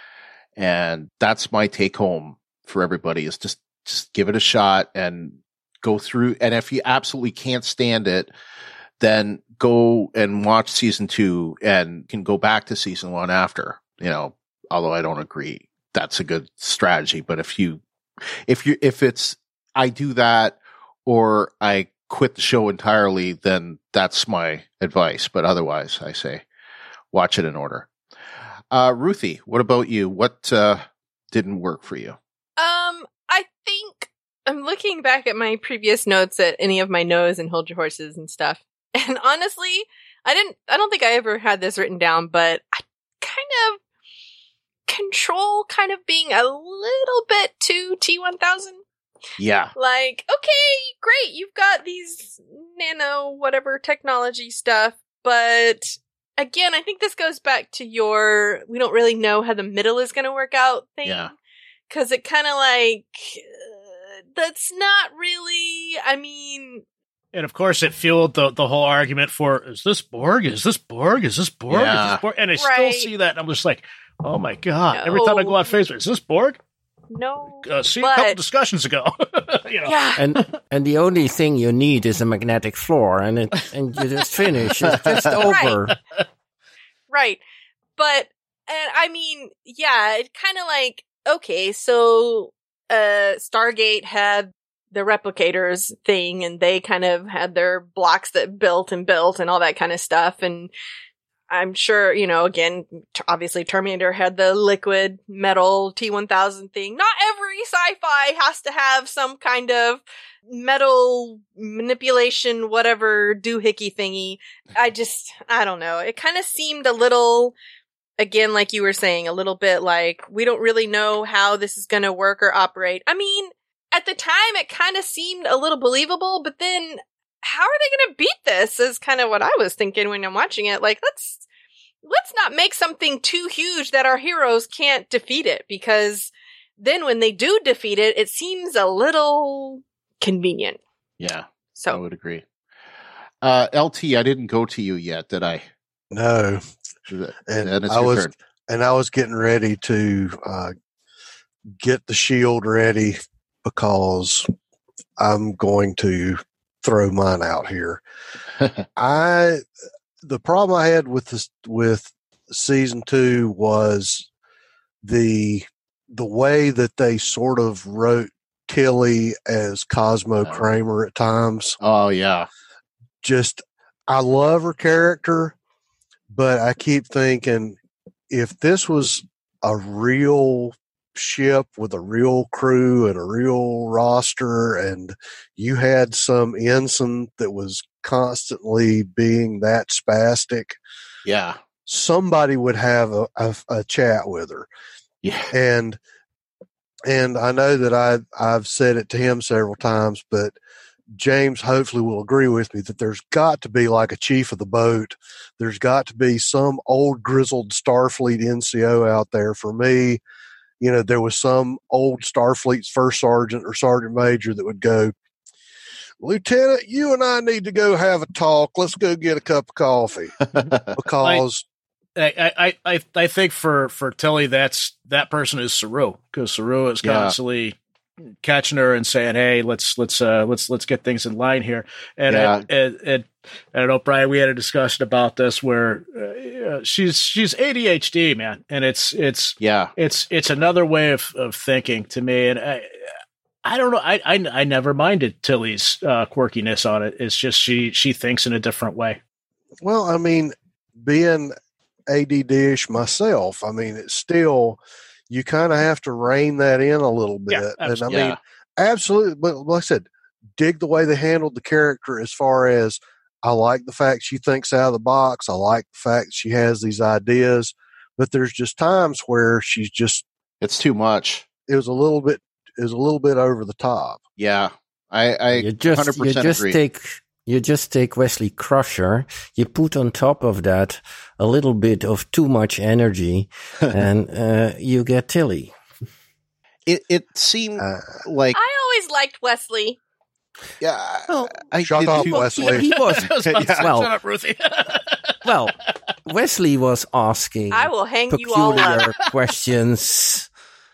And that's my take home for everybody is just, just give it a shot and go through. And if you absolutely can't stand it, then go and watch season two and can go back to season one after, you know, although I don't agree. That's a good strategy. But if you, if you, if it's, I do that or I quit the show entirely, then that's my advice. But otherwise, I say, watch it in order. Uh, Ruthie, what about you? What, uh, didn't work for you? Um, I think I'm looking back at my previous notes at any of my no's and hold your horses and stuff. And honestly, I didn't, I don't think I ever had this written down, but I kind of, Control kind of being a little bit too T one thousand. Yeah. Like, okay, great, you've got these nano whatever technology stuff, but again, I think this goes back to your, we don't really know how the middle is going to work out thing. Yeah. Cause it kind of like, uh, that's not really, I mean. And of course, it fueled the, the whole argument for, is this Borg? Is this Borg? Is this Borg? Yeah. Is this Borg? And I right. still see that, and I'm just like, oh my God. No. Every time I go on Facebook, is this Borg? No. Uh, see but, a couple discussions ago. you know. Yeah. And and the only thing you need is a magnetic floor, and it and you just finish. It's just over. Right. Right. But, and I mean, yeah, it kind of like, okay, so uh Stargate had the replicators thing, and they kind of had their blocks that built and built and all that kind of stuff, and I'm sure, you know, again, t- obviously Terminator had the liquid metal T one thousand thing. Not every sci-fi has to have some kind of metal manipulation, whatever doohickey thingy. I just, I don't know. It kind of seemed a little, again, like you were saying, a little bit like, we don't really know how this is going to work or operate. I mean, at the time, it kind of seemed a little believable, but then how are they going to beat this? Is kind of what I was thinking when I'm watching it. Like, let's let's not make something too huge that our heroes can't defeat it, because then when they do defeat it, it seems a little convenient. Yeah, so I would agree. Uh, L T, I didn't go to you yet, did I? No, And, and I was turn. and I was getting ready to uh, get the shield ready because I'm going to throw mine out here. I the problem I had with this with season two was the the way that they sort of wrote Tilly as Cosmo Oh. Kramer at times. Oh yeah, Just I love her character, but I keep thinking if this was a real ship with a real crew and a real roster, and you had some ensign that was constantly being that spastic, yeah, somebody would have a, a, a chat with her. yeah. And and I know that I I've said it to him several times, but James hopefully will agree with me that there's got to be like a chief of the boat. There's got to be some old grizzled Starfleet N C O out there. For me, you know, there was some old Starfleet's first sergeant or sergeant major that would go, Lieutenant, you and I need to go have a talk. Let's go get a cup of coffee. Because I, I, I, I think for, for Tilly, that's that person is Saru, because Saru is Yeah. constantly catching her and saying, "Hey, let's let's uh, let's let's get things in line here." And Yeah. it, it, it, I don't know, Brian. We had a discussion about this where uh, she's she's A D H D, man, and it's it's Yeah. it's it's another way of, of thinking to me, and I I don't know. I I, I never minded Tilly's uh, quirkiness on it. It's just she she thinks in a different way. Well, I mean, being A D D-ish myself, I mean, it's still, you kind of have to rein that in a little bit. Yeah, and I absolutely. mean, absolutely. But like I said, dig the way they handled the character as far as I like the fact she thinks out of the box. I like the fact she has these ideas, but there's just times where she's just, It's too much. it was a little bit, it was a little bit over the top. Yeah. I, I You just one hundred you percent just agree. take you just take Wesley Crusher. You put on top of that a little bit of too much energy, and uh, you get Tilly. it, it seemed Uh, like, I always liked Wesley. yeah, Well, I shut did up, too. Wesley. He was I was about to say, well, shut up, Ruthie. well. Wesley was asking I will hang you all up. peculiar questions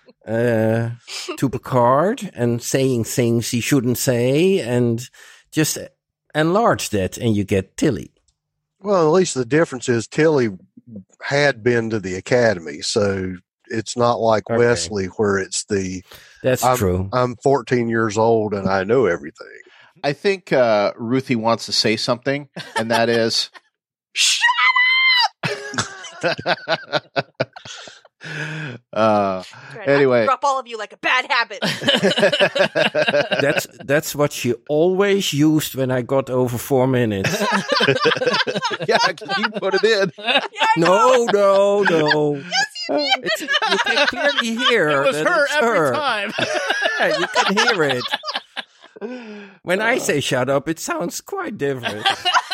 uh, to Picard and saying things he shouldn't say, and just enlarge that, and you get Tilly. Well, at least the difference is Tilly had been to the academy, so it's not like Okay. Wesley where it's the That's I'm, true. I'm fourteen years old and I know everything. I think uh, Ruthie wants to say something, and that is, uh, Right, Anyway. I drop all of you like a bad habit. That's that's what she always used when I got over four minutes. yeah, you put it in. Yeah, I know. No, no, no. It's, you can clearly hear It was that her it's every her. time. Yeah, you can hear it. When I say shut up, it sounds quite different.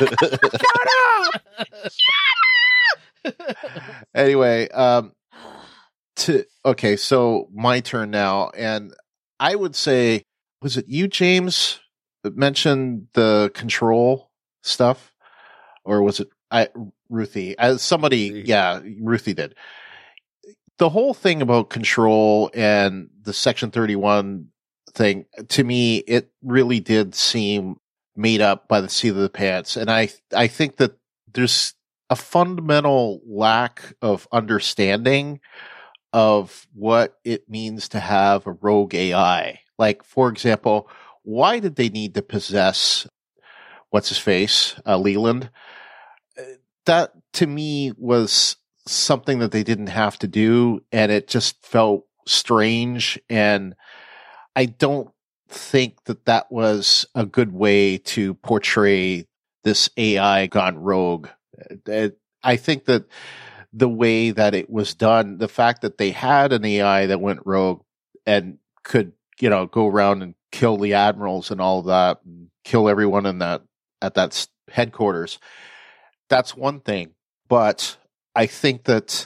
Anyway, um, to okay, so my turn now, and I would say, was it you, James, that mentioned the control stuff, or was it I, Ruthie? Uh, somebody, Ruthie. yeah, Ruthie did. The whole thing about control and the Section thirty-one thing, to me, it really did seem made up by the seat of the pants, and I, I think that there's a fundamental lack of understanding of what it means to have a rogue A I. Like, for example, why did they need to possess what's his face, uh, Leland? That to me was something that they didn't have to do, and it just felt strange. And I don't think that that was a good way to portray this A I gone rogue. It, I think that the way that it was done, the fact that they had an A I that went rogue and could, you know, go around and kill the admirals and all of that, and kill everyone in that at that s- headquarters. That's one thing, but I think that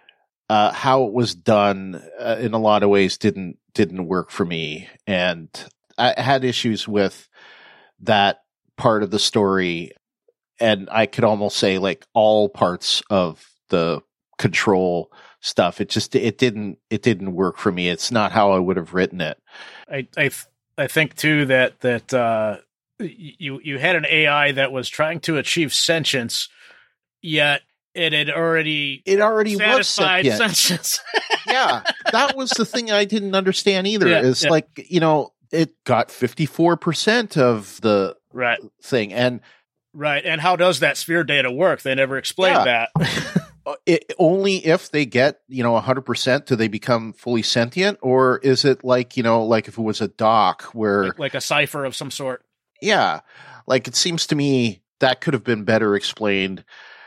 uh, how it was done uh, in a lot of ways didn't didn't work for me, and I had issues with that part of the story, and I could almost say like all parts of the control stuff. It just it didn't it didn't work for me. It's not how I would have written it. I I, th- I think too that that uh, you you had an A I that was trying to achieve sentience, yet it had already It already was satisfied sentient. sentience. Yeah, that was the thing I didn't understand either. Yeah, is yeah. like, you know, it got fifty-four percent of the Right, thing, and right. And how does that sphere data work? They never explained Yeah. that. it, only if they get, you know, one hundred percent do they become fully sentient, or is it like, you know, like if it was a dock where, like, like a cipher of some sort. yeah, like it seems to me that could have been better explained.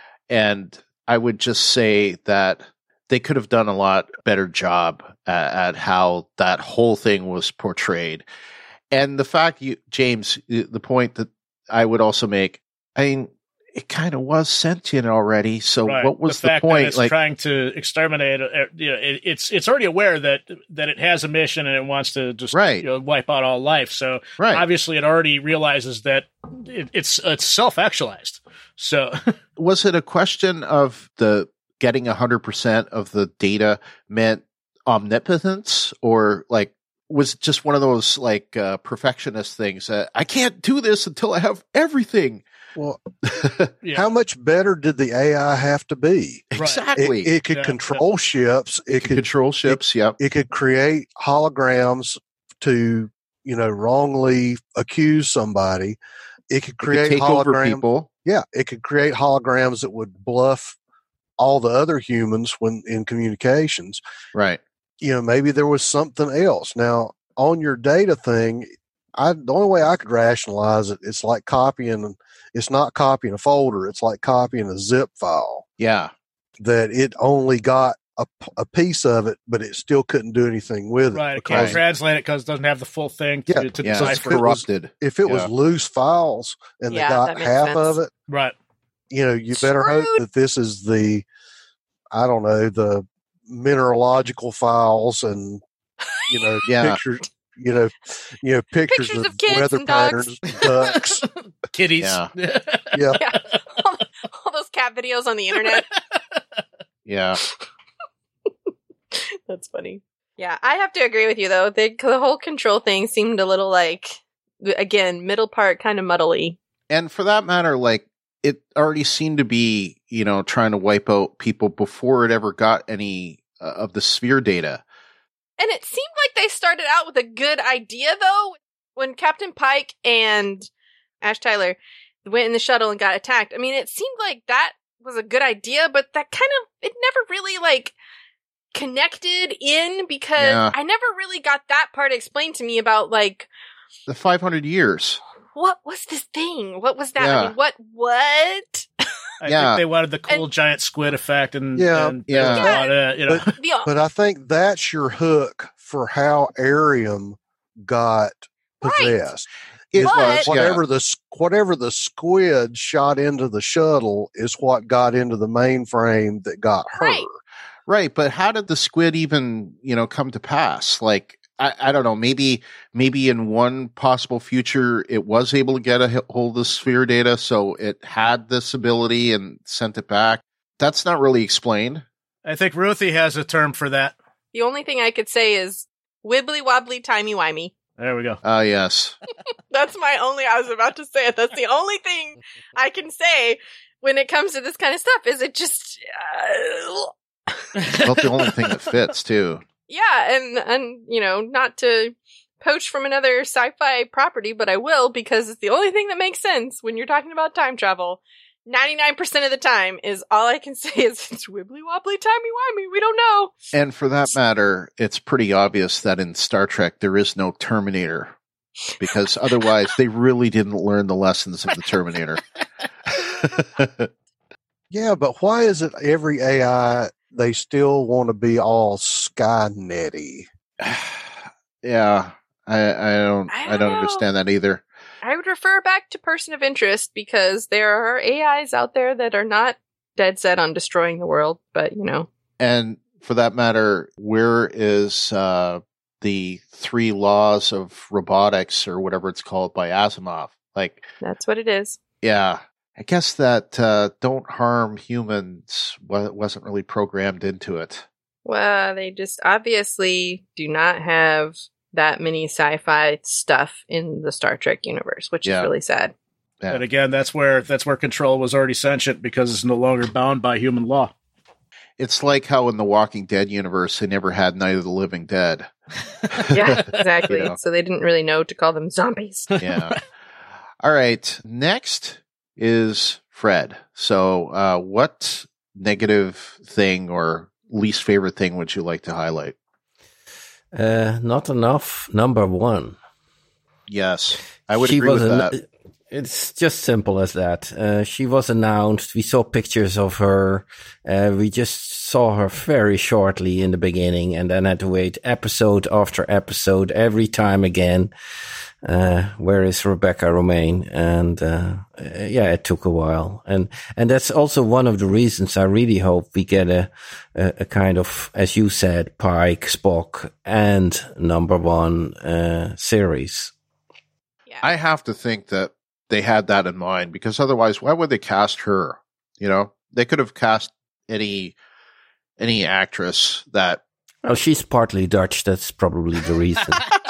And I would just say that they could have done a lot better job at, at how that whole thing was portrayed. And the fact you, James, the point that I would also make, I mean, it kind of was sentient already. So Right. what was the, the, fact That point? it's Like, trying to exterminate. Uh, you know, it, it's it's already aware that that it has a mission and it wants to just Right. you know, wipe out all life. So right. obviously, it already realizes that it, it's it's self actualized. So Was it a question of the getting one hundred percent of the data meant omnipotence, or like, was it just one of those like uh, perfectionist things that I can't do this until I have everything? Well, yeah. how much better did the A I have to be? Right. Exactly. It, it could Yeah, control ships. It It could could control ships. Yep. it could create holograms to, you know, wrongly accuse somebody. It could It create could take over holograms. people. Yeah, it could create holograms that would bluff all the other humans when in communications. Right. You know, maybe there was something else. Now, on your data thing, I the only way I could rationalize it, it's like copying. It's not copying a folder. It's like copying a zip file. Yeah. That it only got a, a piece of it, but it still couldn't do anything with it. right, it can't Right. translate it because it doesn't have the full thing to, Yeah. to Yeah. It's decipher. If it was- corrupted. If it Yeah. was loose files and Yeah, they got that makes half sense. of it, Right. you know, you better hope Screwed. that this is the, I don't know, the mineralogical files and, you know, Yeah. pictures, you know, you know, pictures, Pictures of, of kids weather and dogs. patterns, ducks. Kitties. Yeah. Yeah. Yeah. all, all those cat videos on the internet. Yeah. That's funny. Yeah, I have to agree with you though. The, the whole control thing seemed a little like, again, middle part kind of muddly. And for that matter, like, it already seemed to be, you know, trying to wipe out people before it ever got any uh, of the sphere data. And it seemed like they started out with a good idea though. When Captain Pike and Ash Tyler went in the shuttle and got attacked, I mean, it seemed like that was a good idea, but that kind of, it never really like connected in because Yeah. I never really got that part explained to me about like, The five hundred years. what was this thing? What was that? Yeah. I mean, what, what? I Yeah. think they wanted the cool giant squid effect, and Yeah. and Yeah. that was about it, you know. The, But I think that's your hook for how Arium got Right. possessed. It But- was, yeah. Whatever the s- whatever the squid shot into the shuttle is what got into the mainframe that got her. Right. Right, but how did the squid even, you know, come to pass? Like, I, I don't know, maybe maybe in one possible future it was able to get a h- hold of the sphere data, so it had this ability and sent it back. That's not really explained. I think Ruthie has a term for that. the only thing I could say is wibbly wobbly timey wimey. There we go. Ah, yes. That's my only, I was about to say it. That's the only thing I can say when it comes to this kind of stuff is it just, uh, About the only thing that fits, too. yeah. And, and, you know, not to poach from another sci-fi property, but I will because it's the only thing that makes sense when you're talking about time travel. ninety-nine percent of the time is all I can say is it's wibbly wobbly timey wimey. We don't know. And for that matter, it's pretty obvious that in Star Trek there is no Terminator, because otherwise they really didn't learn the lessons of the Terminator. Yeah, but why is it every A I they still want to be all Skynetty? Yeah, I, I don't, I I don't don't know. understand that either. I would refer back to Person of Interest because there are A Is out there that are not dead set on destroying the world, but you know. And for that matter, where is uh, the three laws of robotics or whatever it's called by Asimov? Like, that's what it is. Yeah. I guess that uh, don't harm humans wasn't really programmed into it. Well, they just obviously do not have that many sci-fi stuff in the Star Trek universe, which Yeah. is really sad. Yeah. And again, that's where that's where Control was already sentient because it's no longer bound by human law. It's like how in the Walking Dead universe, they never had Night of the Living Dead. Yeah, exactly. You know? So they didn't really know to call them zombies. Yeah. All right. Next is Fred. So uh, what negative thing or least favorite thing would you like to highlight? Uh, not enough. Number one. Yes, I would She agree with was an- that. It's just simple as that. Uh, she was announced. We saw pictures of her. Uh, we just saw her very shortly in the beginning and then had to wait episode after episode every time again. Uh, where is Rebecca Romaine? And, uh, uh, yeah, it took a while. And, and that's also one of the reasons I really hope we get a, a, a kind of, as you said, Pike, Spock and number one, uh, series. Yeah. I have to think that they had that in mind because otherwise, why would they cast her? You know, they could have cast any any actress that. Oh, she's partly Dutch. That's probably the reason.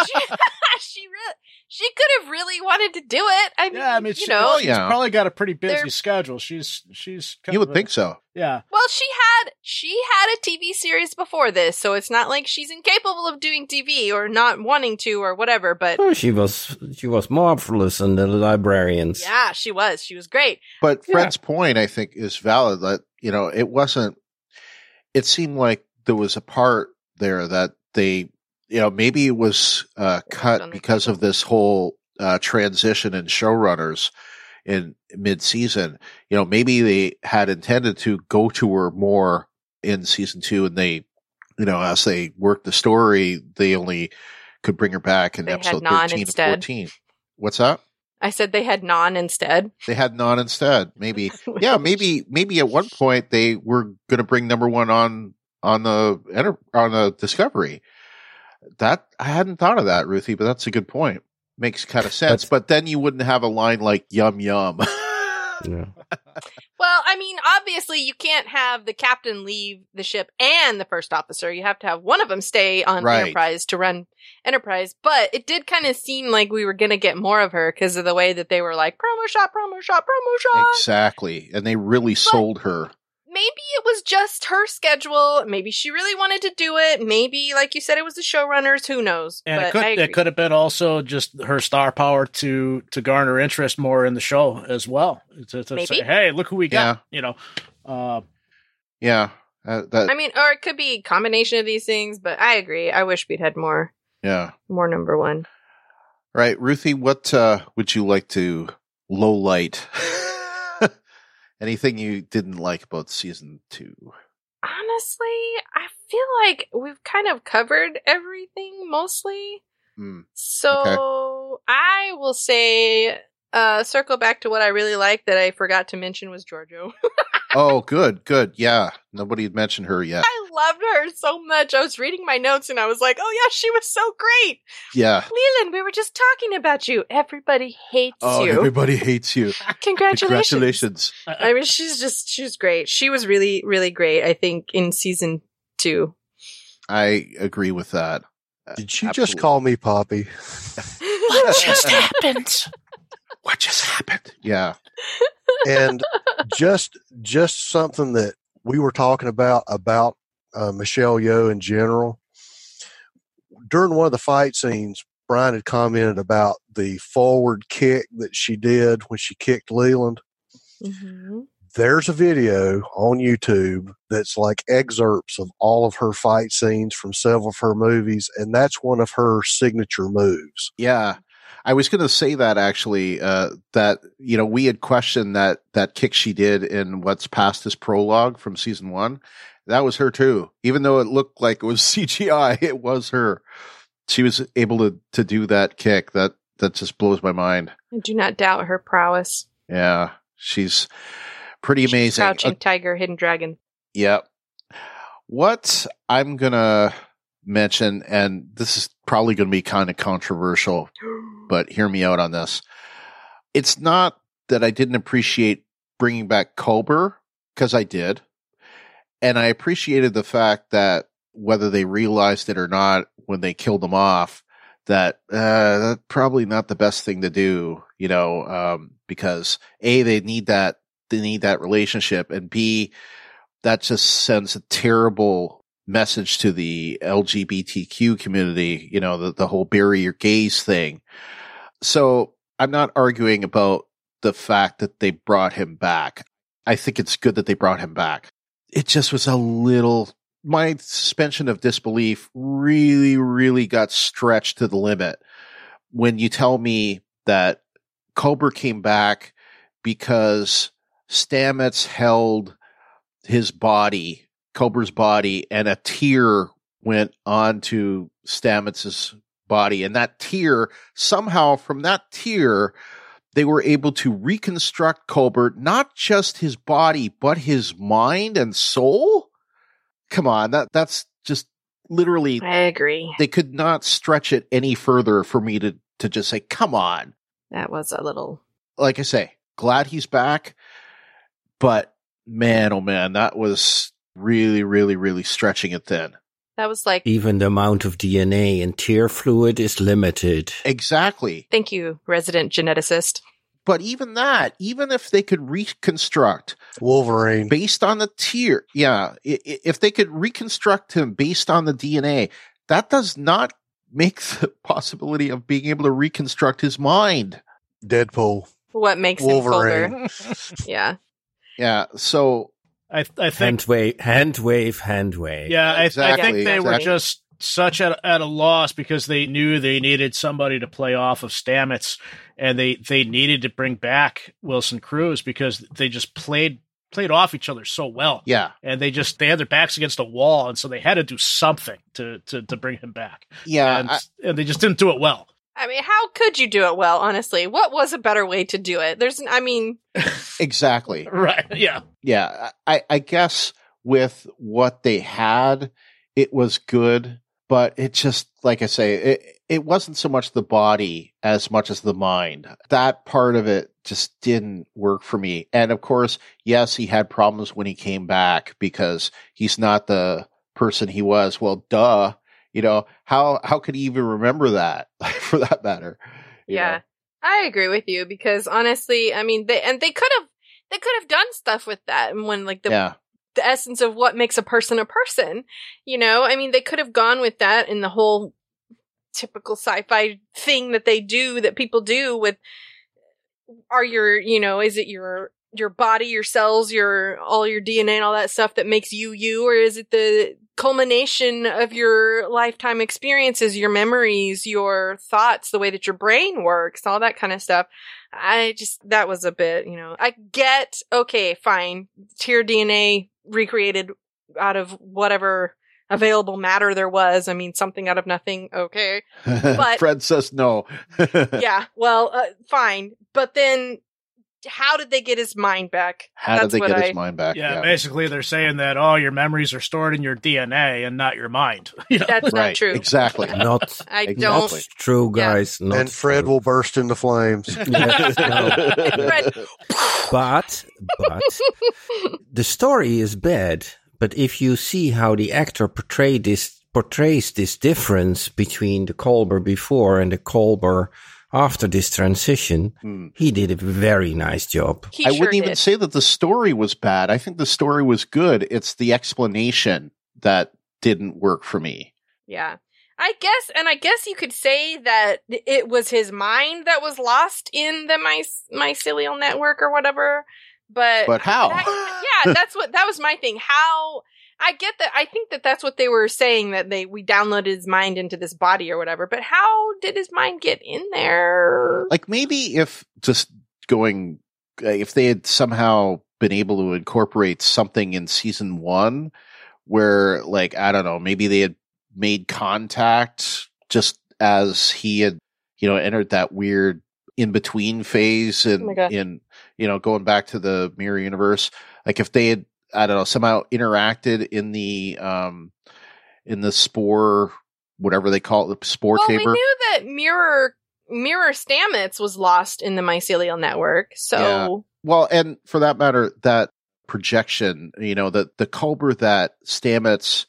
she re- she could have really wanted to do it. I mean, Yeah, I mean, you she, know, well, she's yeah. probably got a pretty busy They're- schedule. She's she's. Kind You of would a- think so. Yeah. well, she had she had a T V series before this, so it's not like she's incapable of doing T V or not wanting to or whatever. But Oh, she was she was marvelous in The Librarians. yeah, she was. She was great. But Yeah. Fred's point, I think, is valid. That you know, it wasn't. It seemed like there was a part there that they, you know, maybe it was uh, cut on the because of this whole uh, transition in showrunners in mid-season. You know, maybe they had intended to go to her more in season two, and they, you know, as they worked the story, they only could bring her back in They had episode Non thirteen instead. and fourteen. What's that? I said they had Non instead. They had Non instead. Maybe, yeah, maybe, maybe at one point they were going to bring number one on on the enter- on the Discovery. That I hadn't thought of that, Ruthie, but that's a good point. Makes kind of sense. But- But then you wouldn't have a line like "yum yum." Yeah. Well, I mean, obviously you can't have the captain leave the ship and the first officer. You have to have one of them stay on Right. Enterprise to run Enterprise. But it did kind of seem like we were going to get more of her because of the way that they were like, promo shot, promo shot, promo shot. Exactly, and they really sold her. Maybe it was just her schedule. Maybe she really wanted to do it. Maybe, like you said, it was the showrunners. Who knows? And but it could I agree. it could have been also just her star power to to garner interest more in the show as well. To, to say, Maybe. hey, look who we got. You know, uh, Yeah, uh, that. I mean, or it could be a combination of these things. But I agree. I wish we'd had more, yeah, more number one. right, Ruthie. What uh, would you like to low light? Anything you didn't like about season two? Honestly, I feel like we've kind of covered everything mostly. Hmm. So I will say, uh, circle back to what I really liked that I forgot to mention was Giorgio. Oh, good, good. Yeah, nobody had mentioned her yet. I loved her so much. I was reading my notes and I was like, oh yeah, she was so great. Yeah. Leland, we were just talking about you. Everybody hates Oh, you. everybody hates you. Congratulations. Congratulations. I mean, she's just, she's great. She was really, really great, I think, in season two. I agree with that. Did you Absolutely. just call me Poppy? What just happened? What just happened? Yeah. And just just something that we were talking about about uh, Michelle Yeoh in general. During one of the fight scenes, Brian had commented about the forward kick that she did when she kicked Leland. Mm-hmm. There's a video on YouTube that's like excerpts of all of her fight scenes from several of her movies, and that's one of her signature moves. Yeah. I was going to say that actually, uh, that, you know, we had questioned that, that kick she did in what's past this prologue from season one. That was her too. Even though it looked like it was C G I, it was her. She was able to, to do that kick. That that just blows my mind. I do not doubt her prowess. Yeah, she's pretty She's amazing. Crouching Uh, tiger, hidden dragon. Yep. What I'm going to mention, and this is probably going to be kind of controversial, but hear me out on this. It's not that I didn't appreciate bringing back Culber, because I did. And I appreciated the fact that whether they realized it or not when they killed him off, that uh, that's probably not the best thing to do, you know, um, because A, they need that, they need that relationship, and B, that just sends a terrible message to the L G B T Q community, you know, the, the whole bury your gays thing. So I'm not arguing about the fact that they brought him back. I think it's good that they brought him back. It just was a little, my suspension of disbelief really, really got stretched to the limit when you tell me that Culber came back because Stamets held his body, Culber's body, and a tear went onto Stamets' body. And that tear, somehow from that tear, they were able to reconstruct Culber, not just his body, but his mind and soul. Come on, that that's just literally. I agree. They could not stretch it any further for me to, to just say, come on. That was a little. Like I say, glad he's back, but man, oh man, that was really, really, really stretching it thin. That was like. Even the amount of D N A in tear fluid is limited. Exactly. Thank you, resident geneticist. But even that, even if they could reconstruct Wolverine based on the tear, yeah, if they could reconstruct him based on the D N A, that does not make the possibility of being able to reconstruct his mind. Deadpool. What makes Wolverine. him Culber? Yeah. Yeah, so I, I think Hand wave, hand wave, hand wave. Yeah, I, Exactly, I think they were exactly. just such at, at a loss because they knew they needed somebody to play off of Stamets, and they, they needed to bring back Wilson Cruz because they just played played off each other so well. yeah, And they just they had their backs against a wall, and so they had to do something to to, to bring him back. yeah, and, I- and they just didn't do it well. I mean, how could you do it well, honestly? What was a better way to do it? There's, I mean. exactly. Right. Yeah. Yeah, I, I guess with what they had, it was good, but it just, like I say, it, it wasn't so much the body as much as the mind. That part of it just didn't work for me. And of course, yes, he had problems when he came back because he's not the person he was. Well, duh. You know, how, how could he even remember that, for that matter? You Yeah. know? I agree with you because honestly, I mean, they, and they could have, they could have done stuff with that and when like the, Yeah. the essence of what makes a person a person, you know, I mean, they could have gone with that in the whole typical sci-fi thing that they do, that people do with, are your, you know, is it your, your body, your cells, your, all your D N A and all that stuff that makes you you, or is it the culmination of your lifetime experiences, your memories, your thoughts, the way that your brain works, all that kind of stuff. I just, that was a bit, you know, I get, okay, fine. Tear D N A recreated out of whatever available matter there was. I mean, something out of nothing. Okay. But- Fred says no. Yeah. Well, uh, fine. But then how did they get his mind back? How did That's they what get I- his mind back? Yeah, basically they're saying that all your memories are stored in your D N A and not your mind. You know? That's Right, not true. exactly. Not, I Exactly. don't. not true, Yeah. guys. Not And Fred true. will burst into flames. Yes, no. Fred- But, but, the story is bad. But if you see how the actor portrayed this, portrays this difference between the Culber before and the Culber after this transition, Hmm. he did a very nice job. He I sure wouldn't even did. say that the story was bad. I think the story was good. It's the explanation that didn't work for me. Yeah. I guess, and I guess you could say that it was his mind that was lost in the my- mycelial network or whatever. But, But how? that- yeah, that's what, that was my thing. How, I get that, I think that that's what they were saying, that they, we downloaded his mind into this body or whatever, but how did his mind get in there? Like maybe if just going, uh, if they had somehow been able to incorporate something in season one where, like, I don't know, maybe they had made contact just as he had, you know, entered that weird in between phase and Oh my God. in, you know, going back to the mirror universe. Like if they had, I don't know, somehow interacted in the, um, in the spore, whatever they call it, the spore Well, chamber. we knew that Mirror Mirror Stamets was lost in the mycelial network, so Yeah. Well, and for that matter, that projection, you know, the, the Culber that Stamets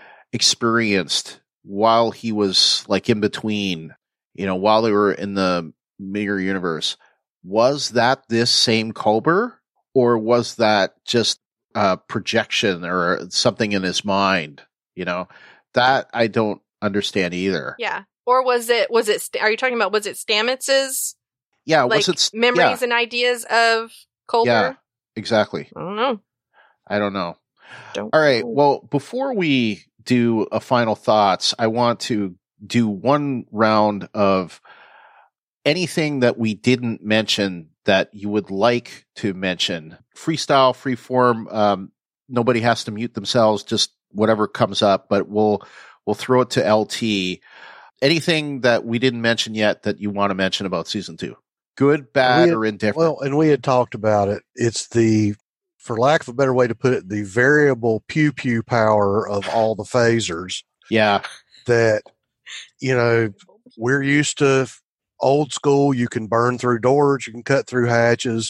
experienced while he was like in between, you know, while they were in the mirror universe, was that this same Culber, or was that just a projection or something in his mind? You know, that I don't understand either. yeah. Or was it was it are you talking about was it Stamets's Yeah, like was it memories yeah, and ideas of Culber? yeah, exactly. I don't know. I don't know. Don't All right. know. Well, before we do a final thoughts, I want to do one round of anything that we didn't mention that you would like to mention. Freestyle, freeform. Um, nobody has to mute themselves. Just whatever comes up. But we'll we'll throw it to L T. Anything that we didn't mention yet that you want to mention about season two? Good, bad, We had- or indifferent? Well, and we had talked about it. It's the, for lack of a better way to put it, the variable pew pew power of all the phasers yeah, that, you know, we're used to old school. You can burn through doors, you can cut through hatches,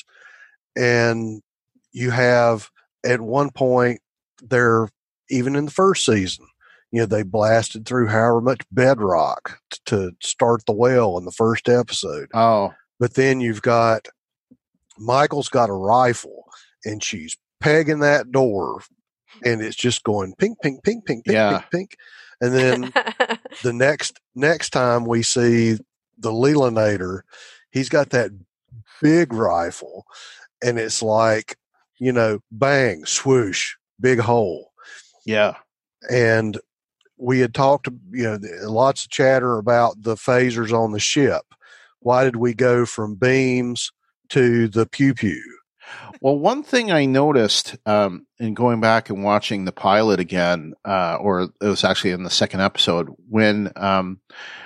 and you have at one point there, even in the first season, you know, they blasted through however much bedrock t- to start the well in the first episode. oh, But then you've got Michael's got a rifle and she's pegging that door and it's just going pink, pink, pink, pink, pink, Yeah. pink, pink. And then the next next time we see the Lelandnator, he's got that big rifle and it's like, you know, bang, swoosh, big hole. yeah, And we had talked, you know, lots of chatter about the phasers on the ship. Why did we go from beams to the pew pew? Well, one thing I noticed um, in going back and watching the pilot again, uh, or it was actually in the second episode, when um,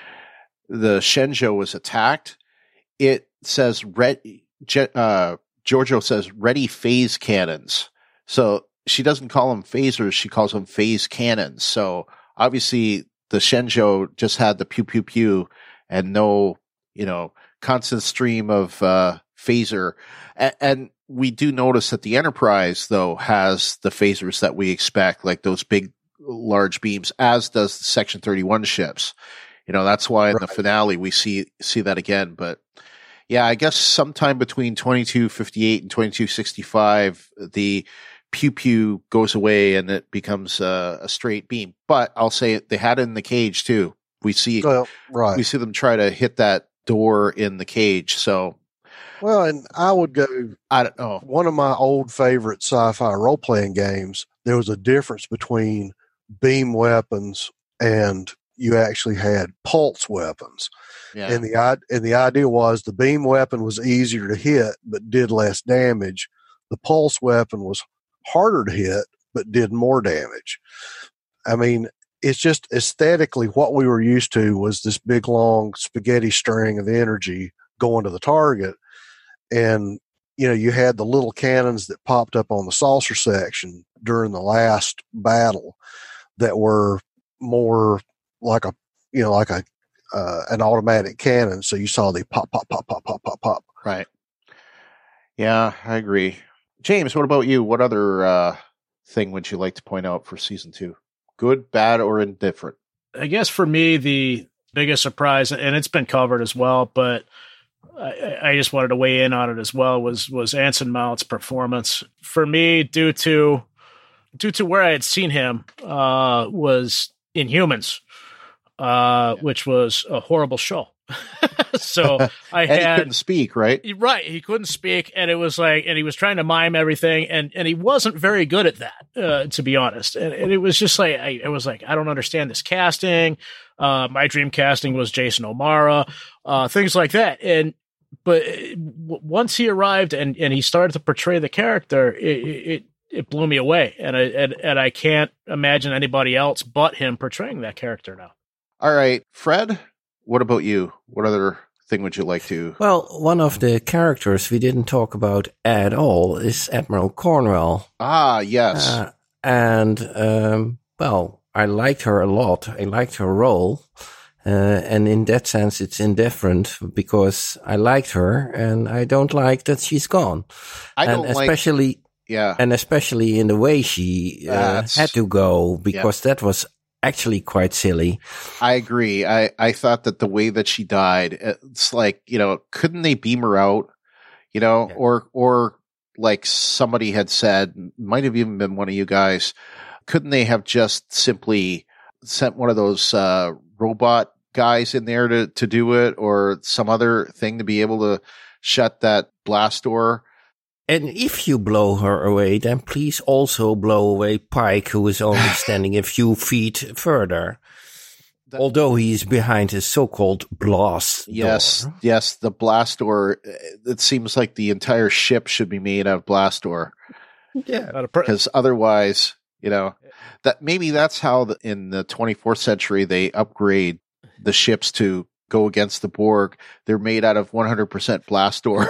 the Shenzhou was attacked, it says red. Je- uh, Giorgio says ready phase cannons. So she doesn't call them phasers; she calls them phase cannons. So obviously, the Shenzhou just had the pew pew pew and no, you know, constant stream of uh, phaser. And, and we do notice that the Enterprise, though, has the phasers that we expect, like those big, large beams, as does the Section thirty-one ships. You know, that's why in the Right. finale we see see that again. But yeah, I guess sometime between twenty-two fifty-eight and twenty-two sixty-five, the pew pew goes away and it becomes a, a straight beam. But I'll say it, they had it in the cage too. We see Well, right. we see them try to hit that door in the cage. So Well, and I would go, I don't know. one of my old favorite sci-fi role-playing games, there was a difference between beam weapons and you actually had pulse weapons. Yeah. And the i- and the idea was the beam weapon was easier to hit but did less damage. The pulse weapon was harder to hit but did more damage. I mean, it's just aesthetically what we were used to was this big long spaghetti string of energy going to the target. And, you know, you had the little cannons that popped up on the saucer section during the last battle that were more like a, you know, like a, uh, an automatic cannon. So you saw the pop, pop, pop, pop, pop, pop, pop. Right. Yeah, I agree. James, what about you? What other uh, thing would you like to point out for season two? Good, bad, or indifferent? I guess for me, the biggest surprise, and it's been covered as well, but I, I just wanted to weigh in on it as well, was was Anson Mount's performance. For me, due to due to where I had seen him, uh, was Inhumans, uh, which was a horrible show. So I And had he couldn't speak, right? Right. He couldn't speak. And it was like, and he was trying to mime everything. And, and he wasn't very good at that, uh, to be honest. And, and it was just like, I, I was like, I don't understand this casting. Uh, my dream casting was Jason O'Mara, uh, things like that. And, but uh, w- once he arrived and, and he started to portray the character, it, it, it blew me away. And I, and, and I can't imagine anybody else but him portraying that character now. All right, Fred, what about you? What other thing would you like to? Well, one of the characters we didn't talk about at all is Admiral Cornwell. Ah, yes. Uh, and, um, well, I liked her a lot. I liked her role. Uh, and in that sense, it's indifferent because I liked her and I don't like that she's gone. I and don't especially, like, yeah. And especially in the way she uh, had to go because yeah. that was actually quite silly. I agree. I, I thought that the way that she died, it's like, you know, couldn't they beam her out, you know, yeah. or, or like somebody had said, might have even been one of you guys, couldn't they have just simply sent one of those, uh, robot guys in there to, to do it or some other thing to be able to shut that blast door? And if you blow her away, then please also blow away Pike, who is only standing a few feet further. That, Although he is behind his so-called blast yes, door. Yes, the blast door. It seems like the entire ship should be made out of blast door. Yeah. Because otherwise, you know, that maybe that's how the, in the twenty-fourth century they upgrade the ships to go against the Borg. They're made out of one hundred percent blast door.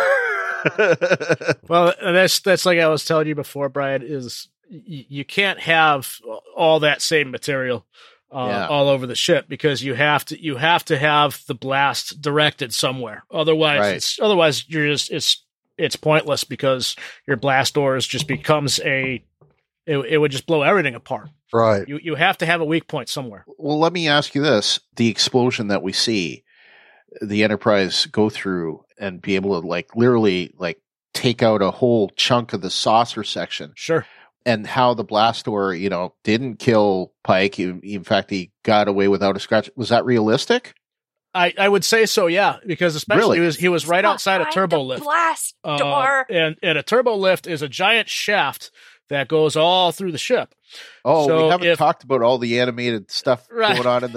Well, that's that's like I was telling you before, Brian, is y- you can't have all that same material uh, yeah. all over the ship because you have to you have to have the blast directed somewhere. Otherwise, right. it's, otherwise you're just it's it's pointless because your blast doors just becomes a it, it would just blow everything apart. Right. You you have to have a weak point somewhere. Well, let me ask you this: the explosion that we see the Enterprise go through and be able to like literally like take out a whole chunk of the saucer section. Sure. And how the blast door, you know, didn't kill Pike. In fact, he got away without a scratch. Was that realistic? I, I would say so, yeah, because especially really? he was he was right outside a turbo lift. Blast uh, door. And and a turbo lift is a giant shaft that goes all through the ship. Oh, so we haven't if, talked about all the animated stuff right. going on in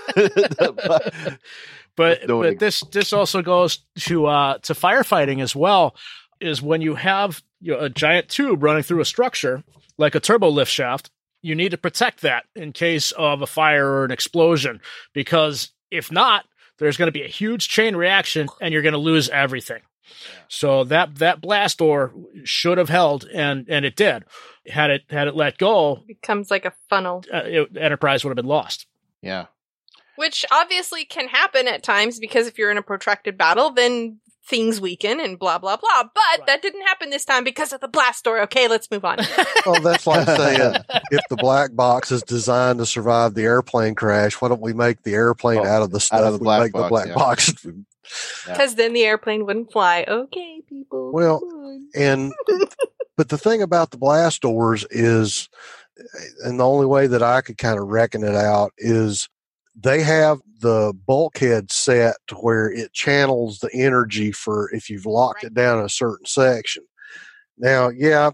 the. But but this this also goes to uh, to firefighting as well. Is when you have you know, a giant tube running through a structure like a turbo lift shaft, you need to protect that in case of a fire or an explosion. Because if not, there's going to be a huge chain reaction, and you're going to lose everything. Yeah. So that that blast door should have held, and and it did. Had it had it let go, it becomes like a funnel. Uh, it, Enterprise would have been lost. Yeah. Which obviously can happen at times because if you're in a protracted battle, then things weaken and blah, blah, blah. But right. that didn't happen this time because of the blast door. Okay, let's move on. Well, that's like saying if the black box is designed to survive the airplane crash, why don't we make the airplane oh, out of the stuff out of the we black make box, the black yeah. box? Because yeah. then the airplane wouldn't fly. Okay, people. Well, and but the thing about the blast doors is, and the only way that I could kind of reckon it out is they have the bulkhead set to where it channels the energy for if you've locked right. it down in a certain section. Now, yeah,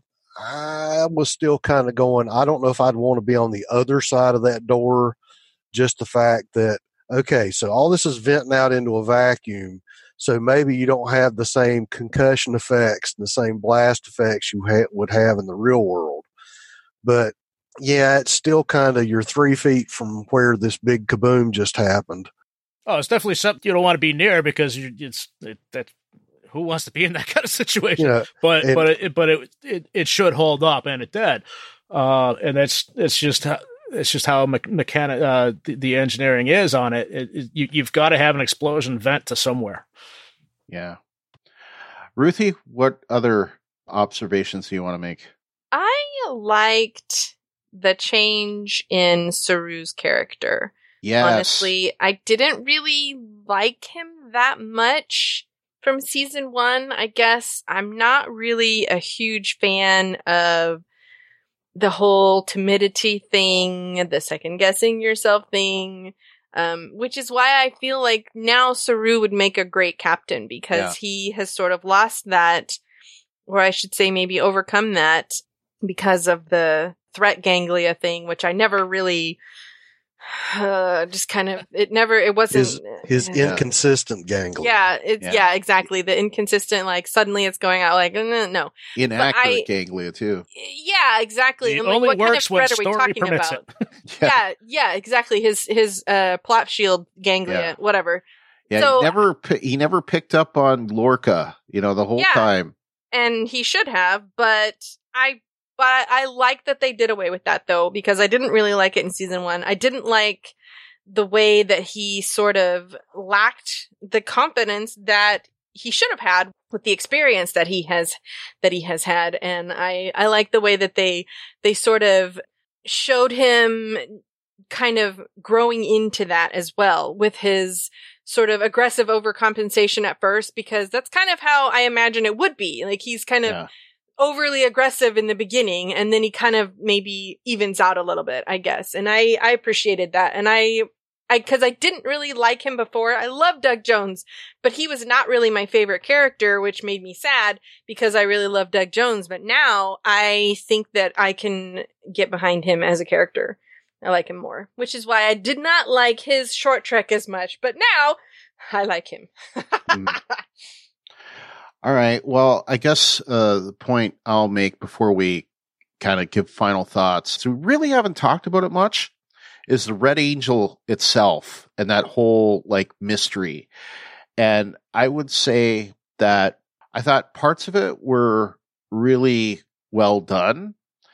I was still kind of going, I don't know if I'd want to be on the other side of that door. Just the fact that, okay, so all this is venting out into a vacuum. So maybe you don't have the same concussion effects and the same blast effects you ha- would have in the real world. But yeah, it's still kind of you're three feet from where this big kaboom just happened. Oh, it's definitely something you don't want to be near because you, it's it, that. Who wants to be in that kind of situation? Yeah, but and, but it, but it, it it should hold up, and it did. Uh, and that's it's just how, it's just how me- mechanic uh, the, the engineering is on it. it, it you, you've got to have an explosion vent to somewhere. Yeah, Ruthie, what other observations do you want to make? I liked the change in Saru's character. Yes. Honestly, I didn't really like him that much from season one. I guess I'm not really a huge fan of the whole timidity thing, the second guessing yourself thing, um, which is why I feel like now Saru would make a great captain because yeah. he has sort of lost that, or I should say maybe overcome that because of the threat ganglia thing, which I never really uh, just kind of, it never, it wasn't. His, his uh, inconsistent ganglia. Yeah, it's, yeah. yeah, exactly. The inconsistent, like suddenly it's going out like, no, no. Inaccurate I, ganglia too. Yeah, exactly. It I'm only like, what works kind of threat when are we story talking permits about? it. yeah. yeah, yeah, exactly. His, his, uh, plot shield ganglia, yeah. whatever. Yeah, So- he never pi- he never picked up on Lorca, you know, the whole Yeah. time. And he should have, but I but I like that they did away with that though, because I didn't really like it in season one. I didn't like the way that he sort of lacked the confidence that he should have had with the experience that he has that he has had. And I I like the way that they they sort of showed him kind of growing into that as well, with his sort of aggressive overcompensation at first, because that's kind of how I imagine it would be. Like, he's kind of Yeah. overly aggressive in the beginning, and then he kind of maybe evens out a little bit, I guess. And I, I appreciated that. And I, I, cause I didn't really like him before. I love Doug Jones, but he was not really my favorite character, which made me sad because I really love Doug Jones. But now I think that I can get behind him as a character. I like him more, which is why I did not like his short trek as much, but now I like him. Mm. All right. Well, I guess uh, the point I'll make before we kind of give final thoughts, so we really haven't talked about it much, is the Red Angel itself and that whole like mystery. And I would say that I thought parts of it were really well done.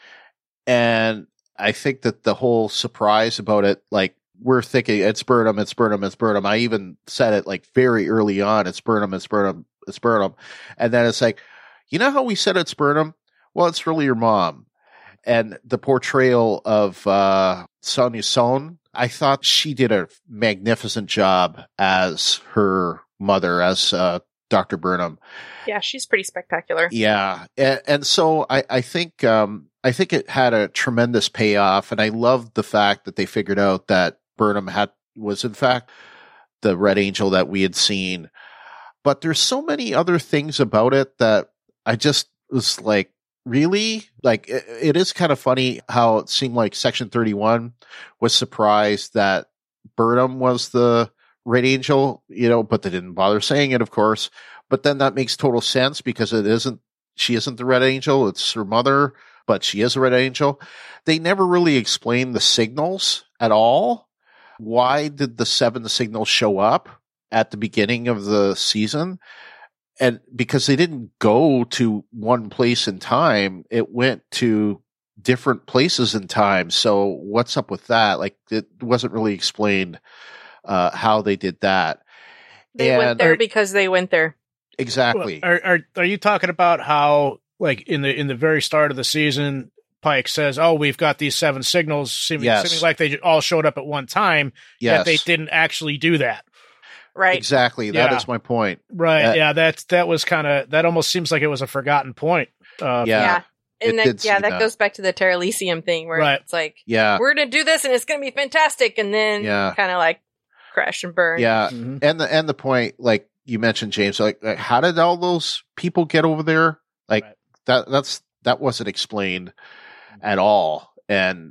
And I think that the whole surprise about it, like, we're thinking it's Burnham, it's Burnham, it's Burnham. I even said it like very early on, it's Burnham, it's Burnham, it's Burnham. And then it's like, you know how we said it's Burnham? Well, it's really your mom. And the portrayal of uh, Sonia Sohn, I thought she did a magnificent job as her mother, as uh, Doctor Burnham. Yeah, she's pretty spectacular. Yeah. And, and so I, I think, um, I think it had a tremendous payoff. And I loved the fact that they figured out that Burnham had, was in fact the Red Angel that we had seen. But there's so many other things about it that I just was like, really? Like, it, it is kind of funny how it seemed like Section thirty-one was surprised that Burnham was the Red Angel, you know, but they didn't bother saying it, of course. But then that makes total sense because it isn't, she isn't the Red Angel, it's her mother, but she is a Red Angel. They never really explained the signals at all. Why did the seven signals show up at the beginning of the season? And because they didn't go to one place in time, it went to different places in time. So what's up with that? Like, it wasn't really explained uh, how they did that. They And- went there because they went there. Exactly. Are, are are you talking about how, like, in the in the very start of the season, Pike says, "Oh, we've got these seven signals," seeming, Yes. seeming like they all showed up at one time, Yes. yet they didn't actually do that. Right. Exactly. That Yeah. is my point. Right? Uh, yeah, that that was kind of that almost seems like it was a forgotten point. Uh, Yeah. Yeah. it And that, did yeah, seem that that. goes back to the Terra Elysium thing where Right. it's like, Yeah. we're going to do this and it's going to be fantastic. And then Yeah. kind of like crash and burn. Yeah. Mhm. And the, and the point, like you mentioned, James, like, like how did all those people get over there? Like Right. that, that's, that wasn't explained at all. And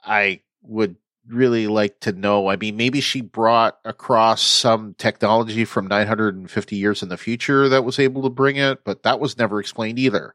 I would really like to know. I mean, maybe she brought across some technology from nine hundred fifty years in the future that was able to bring it, but that was never explained either.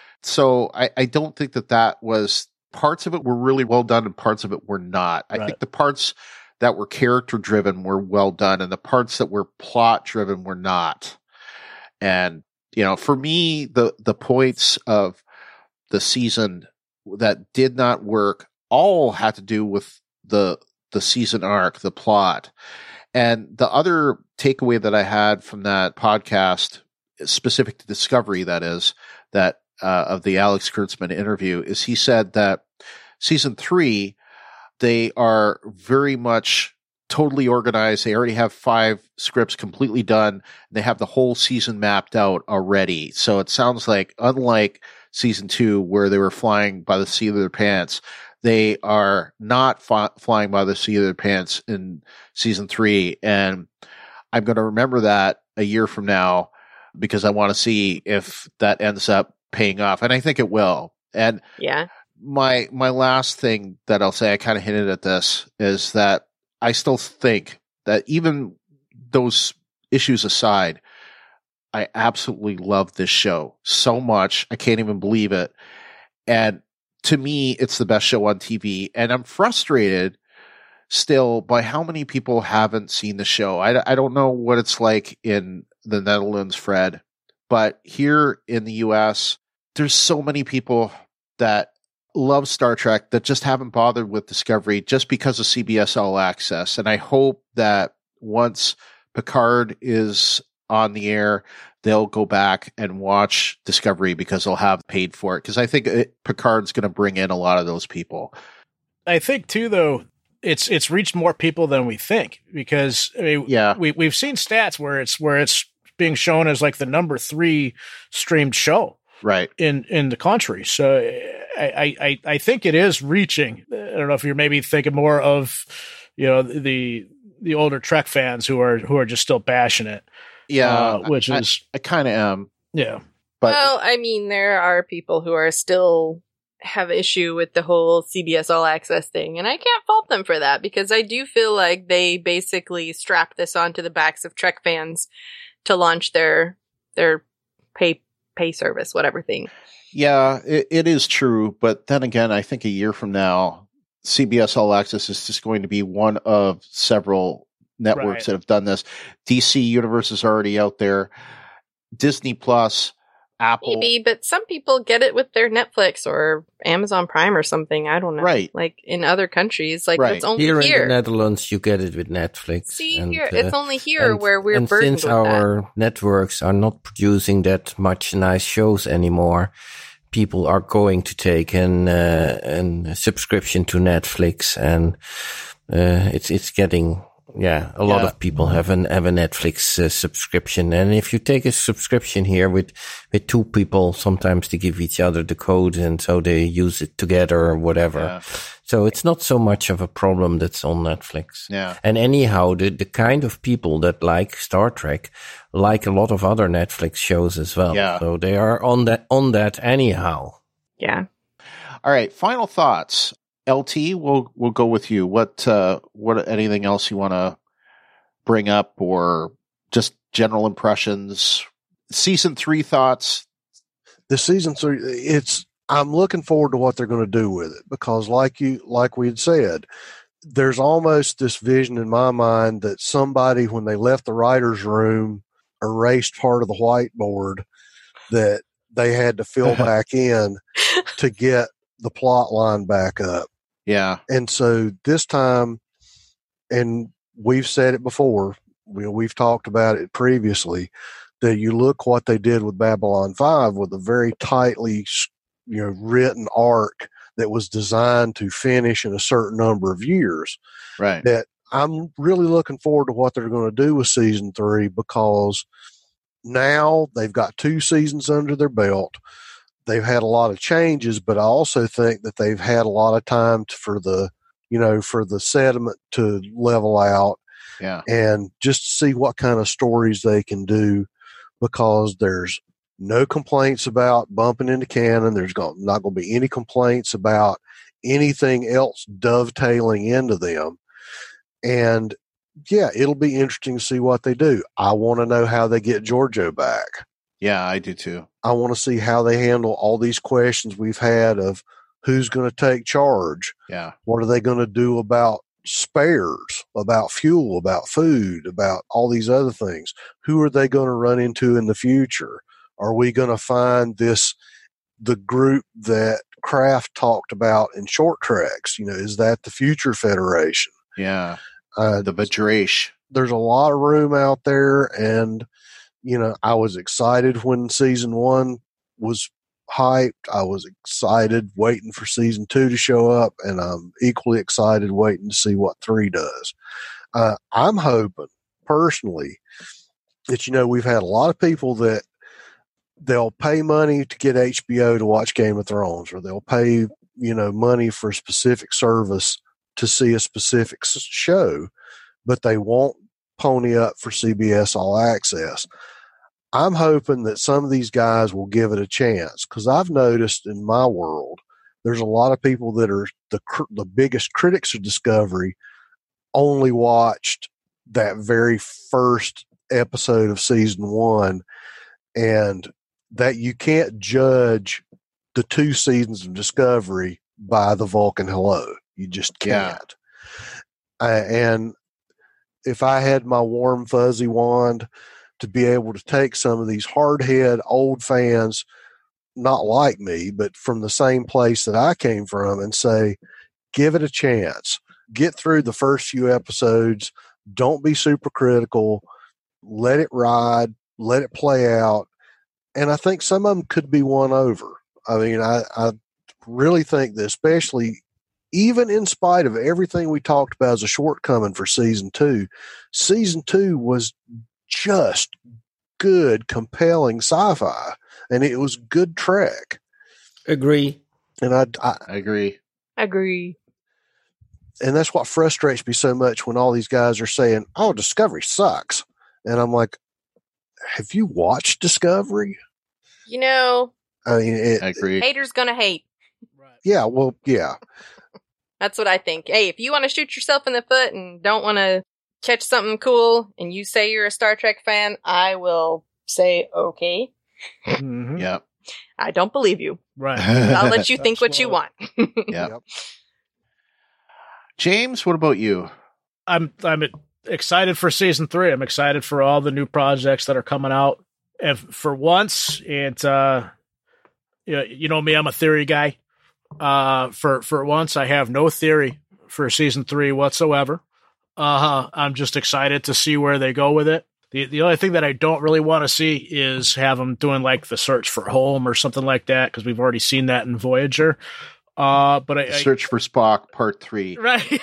So I, I don't think that that was, parts of it were really well done and parts of it were not. I Right. think the parts that were character driven were well done and the parts that were plot driven were not. And, you know, for me, the, the points of the season that did not work all had to do with the, the season arc, the plot. And the other takeaway that I had from that podcast, specific to Discovery, that is, that, uh, of the Alex Kurtzman interview, is he said that season three, they are very much totally organized. They already have five scripts completely done. They have the whole season mapped out already. So it sounds like, unlike season two, where they were flying by the seat of their pants, they are not fi- flying by the seat of their pants in season three. And I'm going to remember that a year from now because I want to see if that ends up paying off. And I think it will. And Yeah. my my last thing that I'll say, I kind of hinted at this, is that I still think that even those issues aside, I absolutely love this show so much. I can't even believe it. And to me, it's the best show on T V. And I'm frustrated still, by how many people haven't seen the show? I, I don't know what it's like in the Netherlands, Fred, but here in the U S, there's so many people that love Star Trek that just haven't bothered with Discovery just because of C B S All Access. And I hope that once Picard is on the air, they'll go back and watch Discovery because they'll have paid for it. Because I think it, Picard's going to bring in a lot of those people. I think too, though, it's it's reached more people than we think, because I mean, yeah, we we've seen stats where it's where it's being shown as like the number three streamed show. Right. In, in the country. So I, I, I think it is reaching. I don't know if you're maybe thinking more of, you know, the, the older Trek fans who are, who are just still bashing it. Yeah. Uh, which I, is, I, I kind of am. Yeah. But well, I mean, there are people who are still have issue with the whole C B S All Access thing. And I can't fault them for that, because I do feel like they basically strapped this onto the backs of Trek fans to launch their, their pay pay service, whatever thing. Yeah, it, it is true. But then again, I think a year from now, C B S All Access is just going to be one of several networks right. that have done this. D C Universe is already out there. Disney Plus, Apple. Maybe, but some people get it with their Netflix or Amazon Prime or something. I don't know. Right. Like in other countries, like right. it's only here. Here in the Netherlands, you get it with Netflix. See, and, here, uh, it's only here and, where we're and burdened since with our that. networks are not producing that much nice shows anymore, people are going to take an, uh, an subscription to Netflix, and uh, it's it's getting. Yeah, a lot yeah. of people have an have a Netflix uh, subscription, and if you take a subscription here with with two people, sometimes they give each other the code, and so they use it together or whatever. Yeah. So it's not so much of a problem that's on Netflix. Yeah. And anyhow, the the kind of people that like Star Trek like a lot of other Netflix shows as well. Yeah. So they are on that on that anyhow. Yeah. All right. Final thoughts. L T, we'll we'll go with you. What uh, what anything else you want to bring up, or just general impressions? Season three thoughts. The season three, it's I'm looking forward to what they're going to do with it, because, like you like we had said, there's almost this vision in my mind that somebody, when they left the writers' room, erased part of the whiteboard that they had to fill back in to get the plot line back up. Yeah. And so this time, and we've said it before, we, we've talked about it previously, that you look what they did with Babylon five with a very tightly, you know, written arc that was designed to finish in a certain number of years. Right. That I'm really looking forward to what they're going to do with season three, because now they've got two seasons under their belt. They've had a lot of changes, but I also think that they've had a lot of time to, for the, you know, for the sediment to level out. Yeah. And just to see what kind of stories they can do, because there's no complaints about bumping into canon. There's not going to be any complaints about anything else dovetailing into them. And yeah, it'll be interesting to see what they do. I want to know how they get Giorgio back. Yeah, I do too. I want to see how they handle all these questions we've had of who's going to take charge. Yeah. What are they going to do about spares, about fuel, about food, about all these other things? Who are they going to run into in the future? Are we going to find this, the group that Kraft talked about in Short Treks? You know, is that the Future Federation? Yeah. Uh, the Vajrash. There's a lot of room out there, and you know, I was excited when season one was hyped. I was excited waiting for season two to show up, and I'm equally excited waiting to see what three does. Uh, I'm hoping, personally, that, you know, we've had a lot of people that they'll pay money to get H B O to watch Game of Thrones, or they'll pay, you know, money for a specific service to see a specific show, but they won't pony up for C B S All Access. I'm hoping that some of these guys will give it a chance, because I've noticed in my world, there's a lot of people that are the the biggest critics of Discovery only watched that very first episode of season one, and that you can't judge the two seasons of Discovery by the Vulcan Hello. You just can't. Uh, and if I had my warm, fuzzy wand to be able to take some of these hardhead old fans, not like me, but from the same place that I came from, and say, give it a chance. Get through the first few episodes. Don't be super critical. Let it ride. Let it play out. And I think some of them could be won over. I mean, I, I really think that, especially even in spite of everything we talked about as a shortcoming for season two, season two was just good, compelling sci-fi, and it was good Trek. Agree. And I, I, I agree. Agree. And that's what frustrates me so much when all these guys are saying, "Oh, Discovery sucks," and I'm like, "Have you watched Discovery?" You know, I mean, it, I agree. haters gonna hate. yeah, well, yeah, That's what I think. Hey, if you want to shoot yourself in the foot and don't want to catch something cool, and you say you're a Star Trek fan, I will say okay. Mm-hmm. Yeah. I don't believe you. Right. I'll let you think what you want. Yeah. James, what about you? I'm I'm excited for season three. I'm excited for all the new projects that are coming out. And for once, and uh, you know, you know me, I'm a theory guy. Uh, for for once, I have no theory for season three whatsoever. Uh, I'm just excited to see where they go with it. The the only thing that I don't really want to see is have them doing like the search for home or something like that, because we've already seen that in Voyager. Uh, but I, I Search for Spock, part three. right.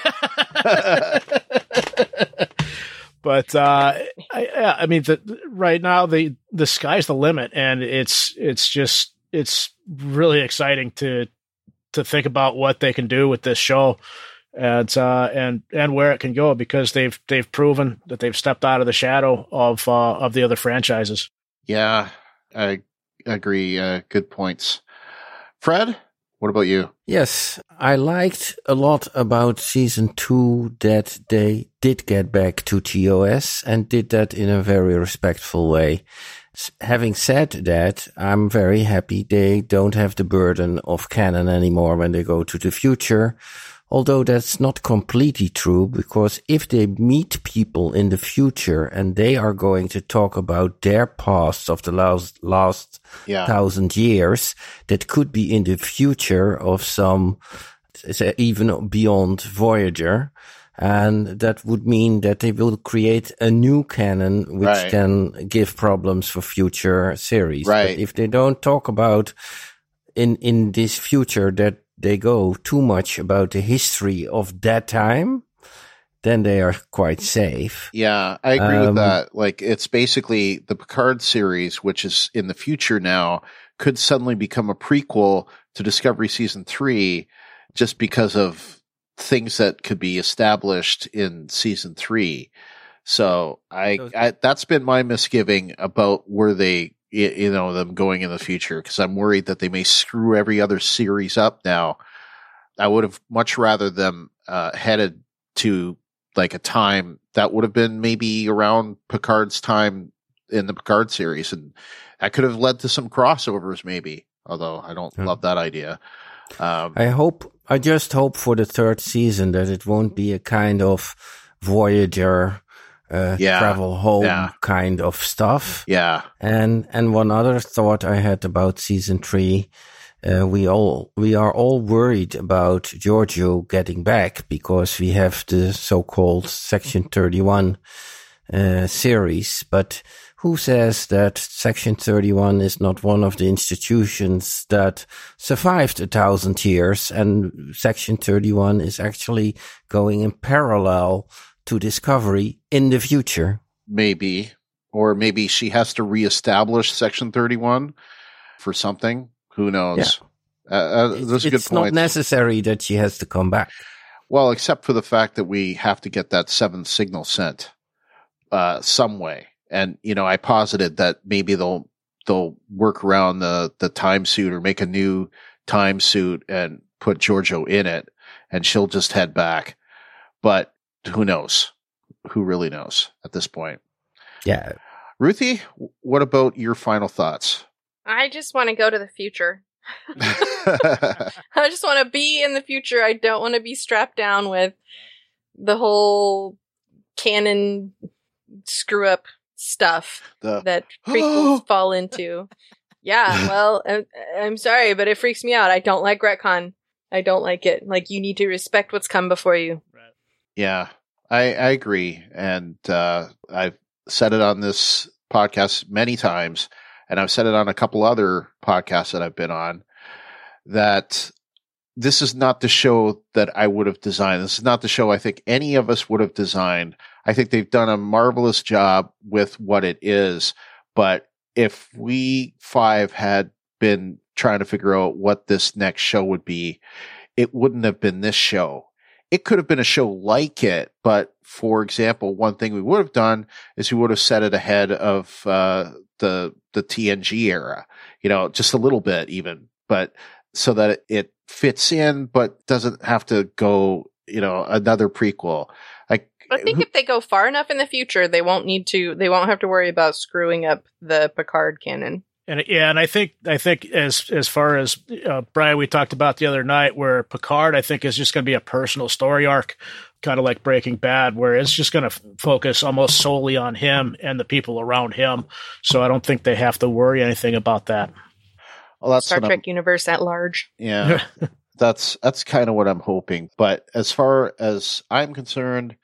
But uh, I, I mean, the, right now the the sky's the limit, and it's it's just it's really exciting to to think about what they can do with this show, and uh, and and where it can go, because they've they've proven that they've stepped out of the shadow of uh, of the other franchises. Yeah, I agree. Uh, good points. Fred, what about you? Yes, I liked a lot about season two that they did get back to T O S and did that in a very respectful way. S- Having said that, I'm very happy they don't have the burden of canon anymore when they go to the future. Although that's not completely true, because if they meet people in the future and they are going to talk about their past of the last, last Yeah. thousand years, that could be in the future of some, say, even beyond Voyager. And that would mean that they will create a new canon, which Right. can give problems for future series. Right. But if they don't talk about in, in this future that they go too much about the history of that time, then they are quite safe. Yeah, I agree Um, with that. Like, it's basically the Picard series, which is in the future now, could suddenly become a prequel to Discovery season three, just because of things that could be established in season three. So I, So- I that's been my misgiving about where they, y- you know, them going in the future, because I'm worried that they may screw every other series up now. I would have much rather them uh, headed to like a time that would have been maybe around Picard's time in the Picard series, and that could have led to some crossovers maybe, although I don't Yeah. love that idea. Um, I hope, I just hope for the third season that it won't be a kind of Voyager, uh, Yeah, travel home yeah. kind of stuff. yeah, And, and one other thought I had about season three, uh, we all, we are all worried about Giorgio getting back because we have the so-called Section thirty-one, uh, series, but who says that Section thirty-one is not one of the institutions that survived a thousand years, and Section thirty-one is actually going in parallel to Discovery in the future? maybe, or maybe she has to reestablish Section thirty-one for something. Who knows? Uh, uh, It's, those are good it's not points. necessary that she has to come back. Well, except for the fact that we have to get that seventh signal sent uh, some way. And, you know, I posited that maybe they'll they'll work around the, the time suit or make a new time suit and put Giorgio in it, and she'll just head back. But who knows? Who really knows at this point? Yeah. Ruthie, what about your final thoughts? I just want to go to the future. I just want to be in the future. I don't want to be strapped down with the whole canon screw up stuff The- that prequels fall into. Yeah, well, I'm, I'm sorry, but it freaks me out. I don't like retcon. I don't like it. Like, you need to respect what's come before you. Yeah, I, I agree. And uh, I've said it on this podcast many times, and I've said it on a couple other podcasts that I've been on, that this is not the show that I would have designed. This is not the show I think any of us would have designed. I think they've done a marvelous job with what it is. But if we five had been trying to figure out what this next show would be, it wouldn't have been this show. It could have been a show like it, but for example, one thing we would have done is we would have set it ahead of uh, the the T N G era, you know, just a little bit even, but so that it fits in, but doesn't have to go, you know, another prequel. Like, I think if they go far enough in the future, they won't need to. They won't have to worry about screwing up the Picard canon. And yeah, and I think I think as as far as uh, Brian, we talked about the other night, where Picard, I think, is just going to be a personal story arc, kind of like Breaking Bad, where it's just going to f- focus almost solely on him and the people around him. So I don't think they have to worry anything about that. well, that's Star what Trek I'm- universe at large. Yeah, that's that's kind of what I'm hoping. But as far as I'm concerned,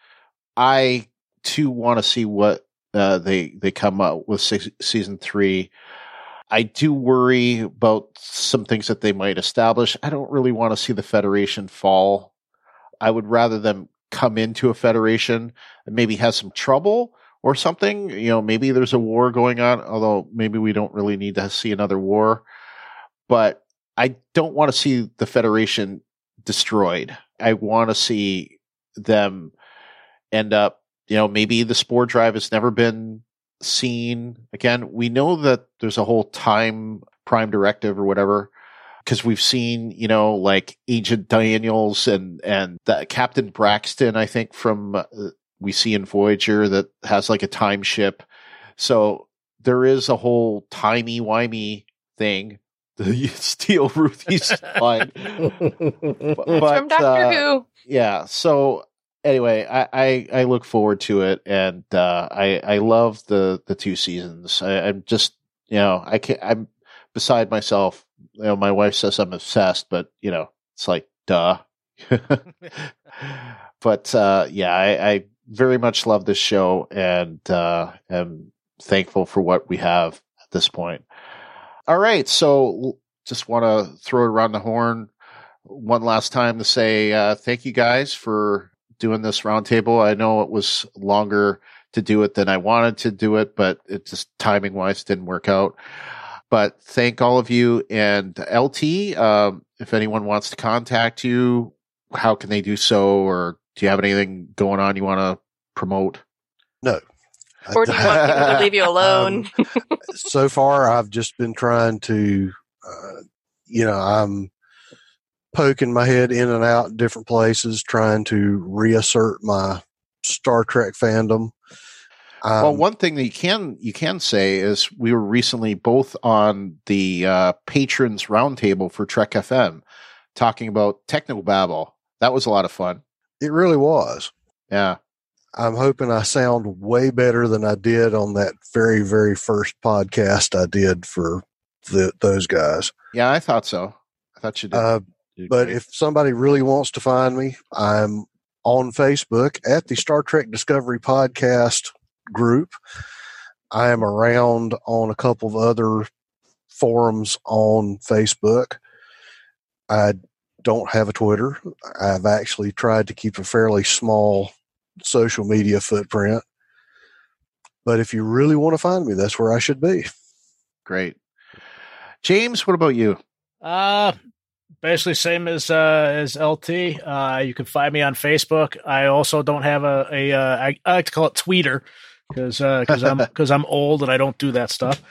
I too want to see what uh, they they come up with six, season three. I do worry about some things that they might establish. I don't really want to see the Federation fall. I would rather them come into a Federation and maybe have some trouble or something. You know, maybe there's a war going on, although maybe we don't really need to see another war. But I don't want to see the Federation destroyed. I want to see them end up, you know, maybe the Spore Drive has never been seen again. We know that there's a whole time prime directive or whatever, because we've seen, you know, like Agent Daniels and, and the Captain Braxton, I think from uh, we see in Voyager, that has like a time ship. So there is a whole timey-wimey thing. The Steel Ruthie's line. But, That's from Doctor uh, Who. Yeah. So anyway, I, I, I look forward to it, and uh, I I love the, the two seasons. I, I'm just, you know, I can't, I'm beside myself. You know, my wife says I'm obsessed, but you know, it's like duh. But uh, yeah, I, I very much love this show, and uh, am thankful for what we have at this point. All right, so just want to throw it around the horn one last time to say uh, thank you guys for doing this roundtable. I know it was longer to do it than I wanted to do it, but it just timing wise didn't work out. But thank all of you. And L T, um, if anyone wants to contact you, how can they do so? Or do you have anything going on you want to promote? No. Or do you want people to leave you alone? Um, so far, I've just been trying to, uh, you know, I'm poking my head in and out different places, trying to reassert my Star Trek fandom. Um, Well, one thing that you can you can say is we were recently both on the uh, patrons roundtable for Trek F M, talking about Technobabble. That was a lot of fun. it really was. Yeah. I'm hoping I sound way better than I did on that very, very first podcast I did for the, those guys. Yeah, I thought so. I thought you did. Uh, did but great. if somebody really wants to find me, I'm on Facebook at the Star Trek Discovery Podcast group. I am around on a couple of other forums on Facebook. I don't have a Twitter. I've actually tried to keep a fairly small social media footprint. But if you really want to find me, that's where I should be. Great. James, what about you? Uh, basically same as uh, as L T. Uh, you can find me on Facebook. I also don't have a, a uh, I, I like to call it Tweeter because because I'm because I'm old and I don't do that stuff.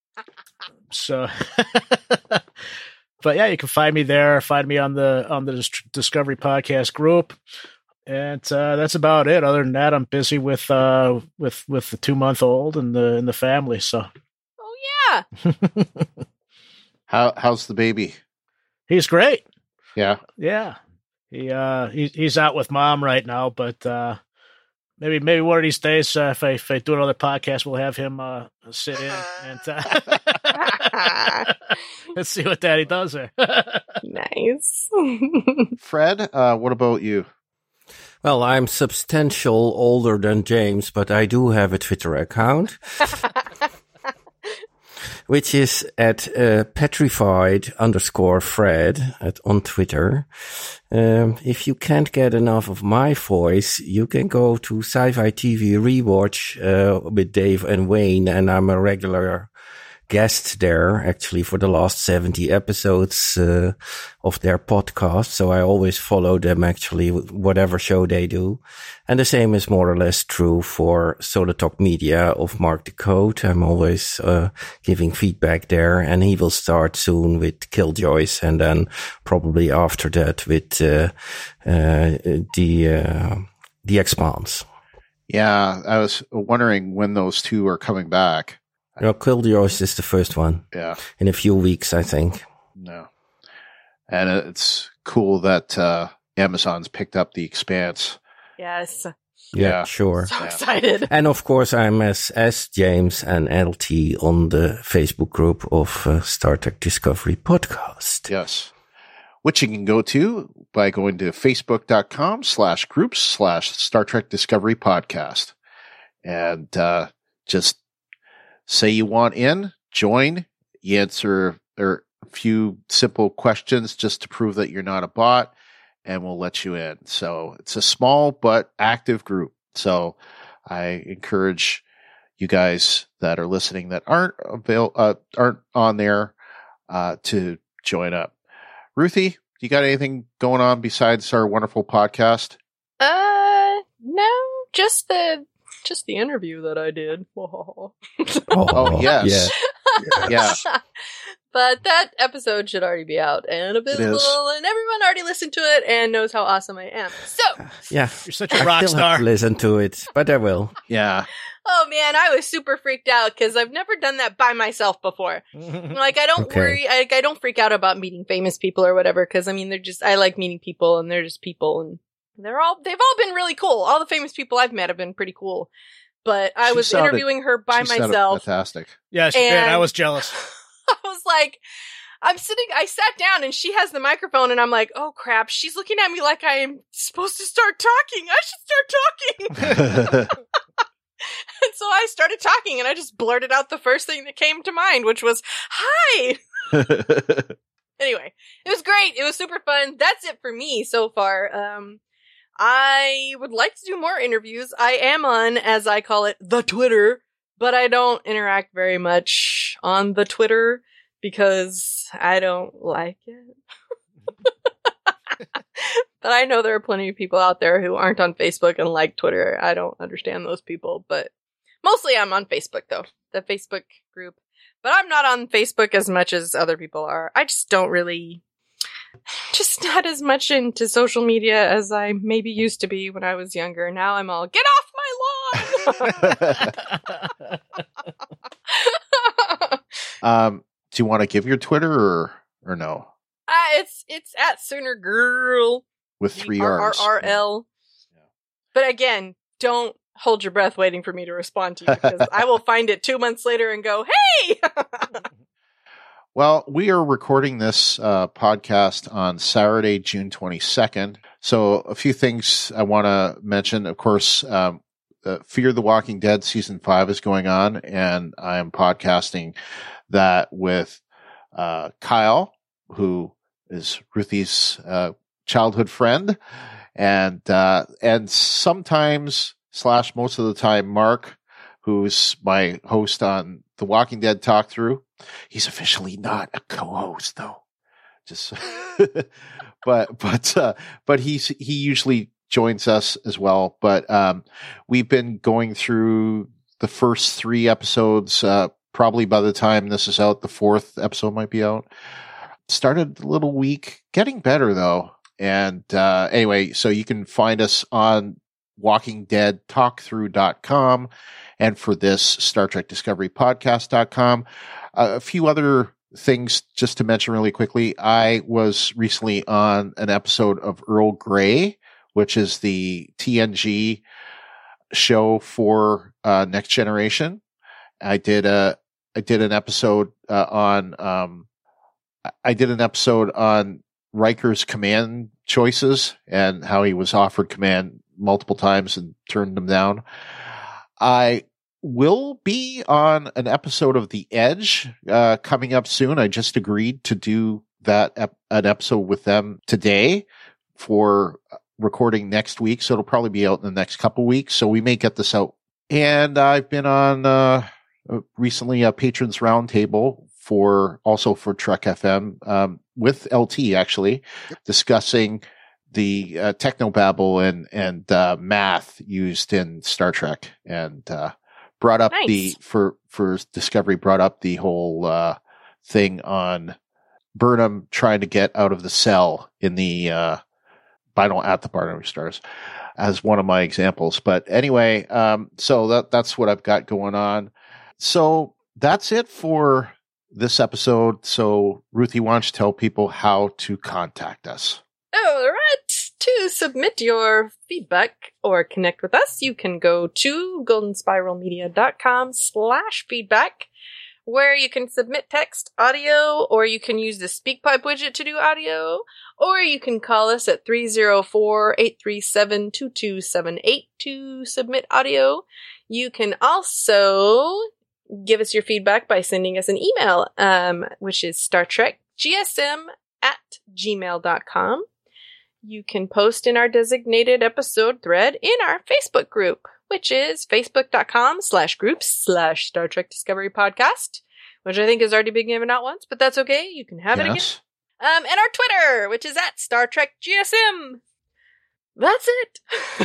So, but yeah, you can find me there. Find me on the on the Discovery Podcast group. And uh, that's about it. Other than that, I'm busy with uh, with with the two month old and the and the family. So, Oh yeah. How how's the baby? he's great. Yeah. Yeah, he uh he, he's out with mom right now, but uh, maybe maybe one of these days, uh, if I if I do another podcast, we'll have him uh, sit in and uh, let's see what Daddy does there. Nice. Fred, uh, what about you? Well, I'm substantial older than James, but I do have a Twitter account, which is at uh, petrified underscore Fred at, on Twitter. Um, if you can't get enough of my voice, you can go to Sci-Fi T V Rewatch uh, with Dave and Wayne, and I'm a regular guest there actually for the last seventy episodes uh, of their podcast. So I always follow them actually, whatever show they do. And the same is more or less true for Soda Talk Media of Mark the Code. I'm always uh, giving feedback there, and he will start soon with Killjoys, and then probably after that with uh, uh, the uh, the Expanse. Yeah, I was wondering when those two are coming back. No, Killjoys is the first one. Yeah. In a few weeks, I think. No. And it's cool that uh, Amazon's picked up The Expanse. Yes. Yeah, Yeah. sure. So Yeah. excited. And of course, I'm as, as James and L T on the Facebook group of uh, Star Trek Discovery Podcast. Yes. Which you can go to by going to facebook.com slash groups slash Star Trek Discovery Podcast. And uh, just say you want in, join, you answer or a few simple questions just to prove that you're not a bot, and we'll let you in. So it's a small but active group. So I encourage you guys that are listening that aren't avail- uh, aren't on there uh, to join up. Ruthie, you got anything going on besides our wonderful podcast? Uh, no, just the just the interview that I did. Oh, Oh, yes. Yeah. Yeah. But that episode should already be out and available, and everyone already listened to it and knows how awesome I am. So, Yeah. You're such a I rock still have star. to listen to it, but I will. Yeah. oh man, I was super freaked out because I've never done that by myself before. Like, I don't Okay. worry, I, I don't freak out about meeting famous people or whatever, because I mean, they're just, I like meeting people, and they're just people, and they're all, they've all been really cool. All the famous people I've met have been pretty cool. But I She was sounded- interviewing her by She sounded myself. fantastic. Yeah, she did. And- I was jealous. I was like, I'm sitting, I sat down and she has the microphone, and I'm like, oh crap, she's looking at me like I am supposed to start talking. I should start talking. And so I started talking, and I just blurted out the first thing that came to mind, which was, hi. Anyway, it was great. It was super fun. That's it for me so far. Um, I would like to do more interviews. I am on, as I call it, the Twitter, but I don't interact very much on the Twitter because I don't like it. But I know there are plenty of people out there who aren't on Facebook and like Twitter. I don't understand those people, but mostly I'm on Facebook though, the Facebook group. But I'm not on Facebook as much as other people are. I just don't really, just not as much into social media as I maybe used to be when I was younger. Now I'm all, get off my lawn! um, do you want to give your Twitter or or no? uh, it's it's at Sooner Girl. With three R R's. R R L. But again, don't hold your breath waiting for me to respond to you, because I will find it two months later and go, hey! Well, we are recording this uh, podcast on Saturday, June twenty-second. So a few things I want to mention. Of course, um, uh, Fear the Walking Dead season five is going on, and I am podcasting that with uh, Kyle, who is Ruthie's uh, childhood friend, and uh, and sometimes slash most of the time Mark, who's my host on the Walking Dead Talk Through. He's officially not a co-host though. Just, but, but, uh, but he's, he usually joins us as well. But, um, we've been going through the first three episodes. Uh, probably by the time this is out, the fourth episode might be out. Started a little weak, getting better though. And, uh, anyway, so you can find us on walking dead talk through dot com. And for this, Star Trek Discovery Podcast dot com. Uh, a few other things just to mention really quickly. I was recently on an episode of Earl Grey, which is the T N G show for uh, Next Generation. I did a I did an episode uh, on um, I did an episode on Riker's command choices and how he was offered command multiple times and turned them down. I will be on an episode of The Edge uh, coming up soon. I just agreed to do that ep- an episode with them today for recording next week, so it'll probably be out in the next couple weeks. So we may get this out. And I've been on uh, recently a Patrons Roundtable for also for Trek F M um, with L T actually discussing the uh, technobabble and and uh, math used in Star Trek, and uh, brought up Nice. the for for Discovery brought up the whole uh, thing on Burnham trying to get out of the cell in the uh, Final at the Barnum Stars as one of my examples. But anyway, um, so that that's what I've got going on. So that's it for this episode. So Ruthie, why don't you tell people how to contact us? All right. To submit your feedback or connect with us, you can go to goldenspiralmedia.com slash feedback, where you can submit text, audio, or you can use the SpeakPipe widget to do audio, or you can call us at three oh four, eight three seven, two two seven eight to submit audio. You can also give us your feedback by sending us an email, um, which is Star Trek G S M at gmail dot com. You can post in our designated episode thread in our Facebook group, which is facebook.com slash groups slash Star Trek Discovery Podcast, which I think has already been given out once, but that's okay. You can have Yes. it again. Um, and our Twitter, which is at Star Trek G S M. That's it.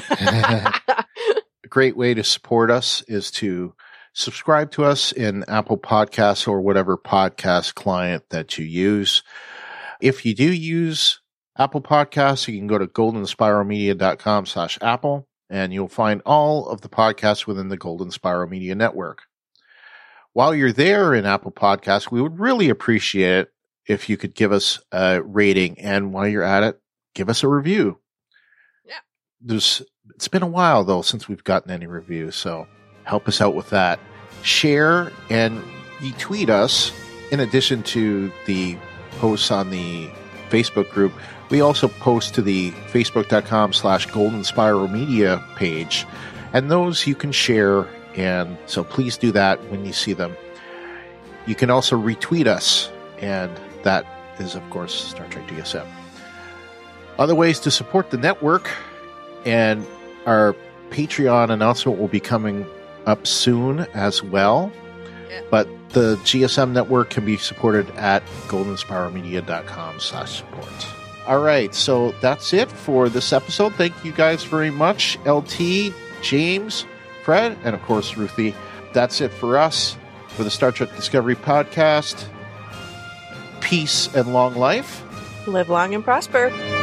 A great way to support us is to subscribe to us in Apple Podcasts or whatever podcast client that you use. If you do use Apple Podcasts, you can go to goldenspiralmedia.com slash Apple, and you'll find all of the podcasts within the Golden Spiral Media Network. While you're there in Apple Podcasts, we would really appreciate it if you could give us a rating, and while you're at it, give us a review. Yeah. There's, it's been a while, though, since we've gotten any reviews, so help us out with that. Share and retweet us. In addition to the posts on the Facebook group, we also post to the facebook.com slash golden spiral media page, and those you can share, and so please do that when you see them. You can also retweet us, and that is, of course, Star Trek D S M. Other ways to support the network, and our Patreon announcement will be coming up soon as well. Yeah. But the G S M network can be supported at goldenspiralmedia.com slash support. All right, so that's it for this episode. Thank you guys very much, L T, James, Fred, and of course, Ruthie. That's it for us for the Star Trek Discovery Podcast. Peace and long life. Live long and prosper.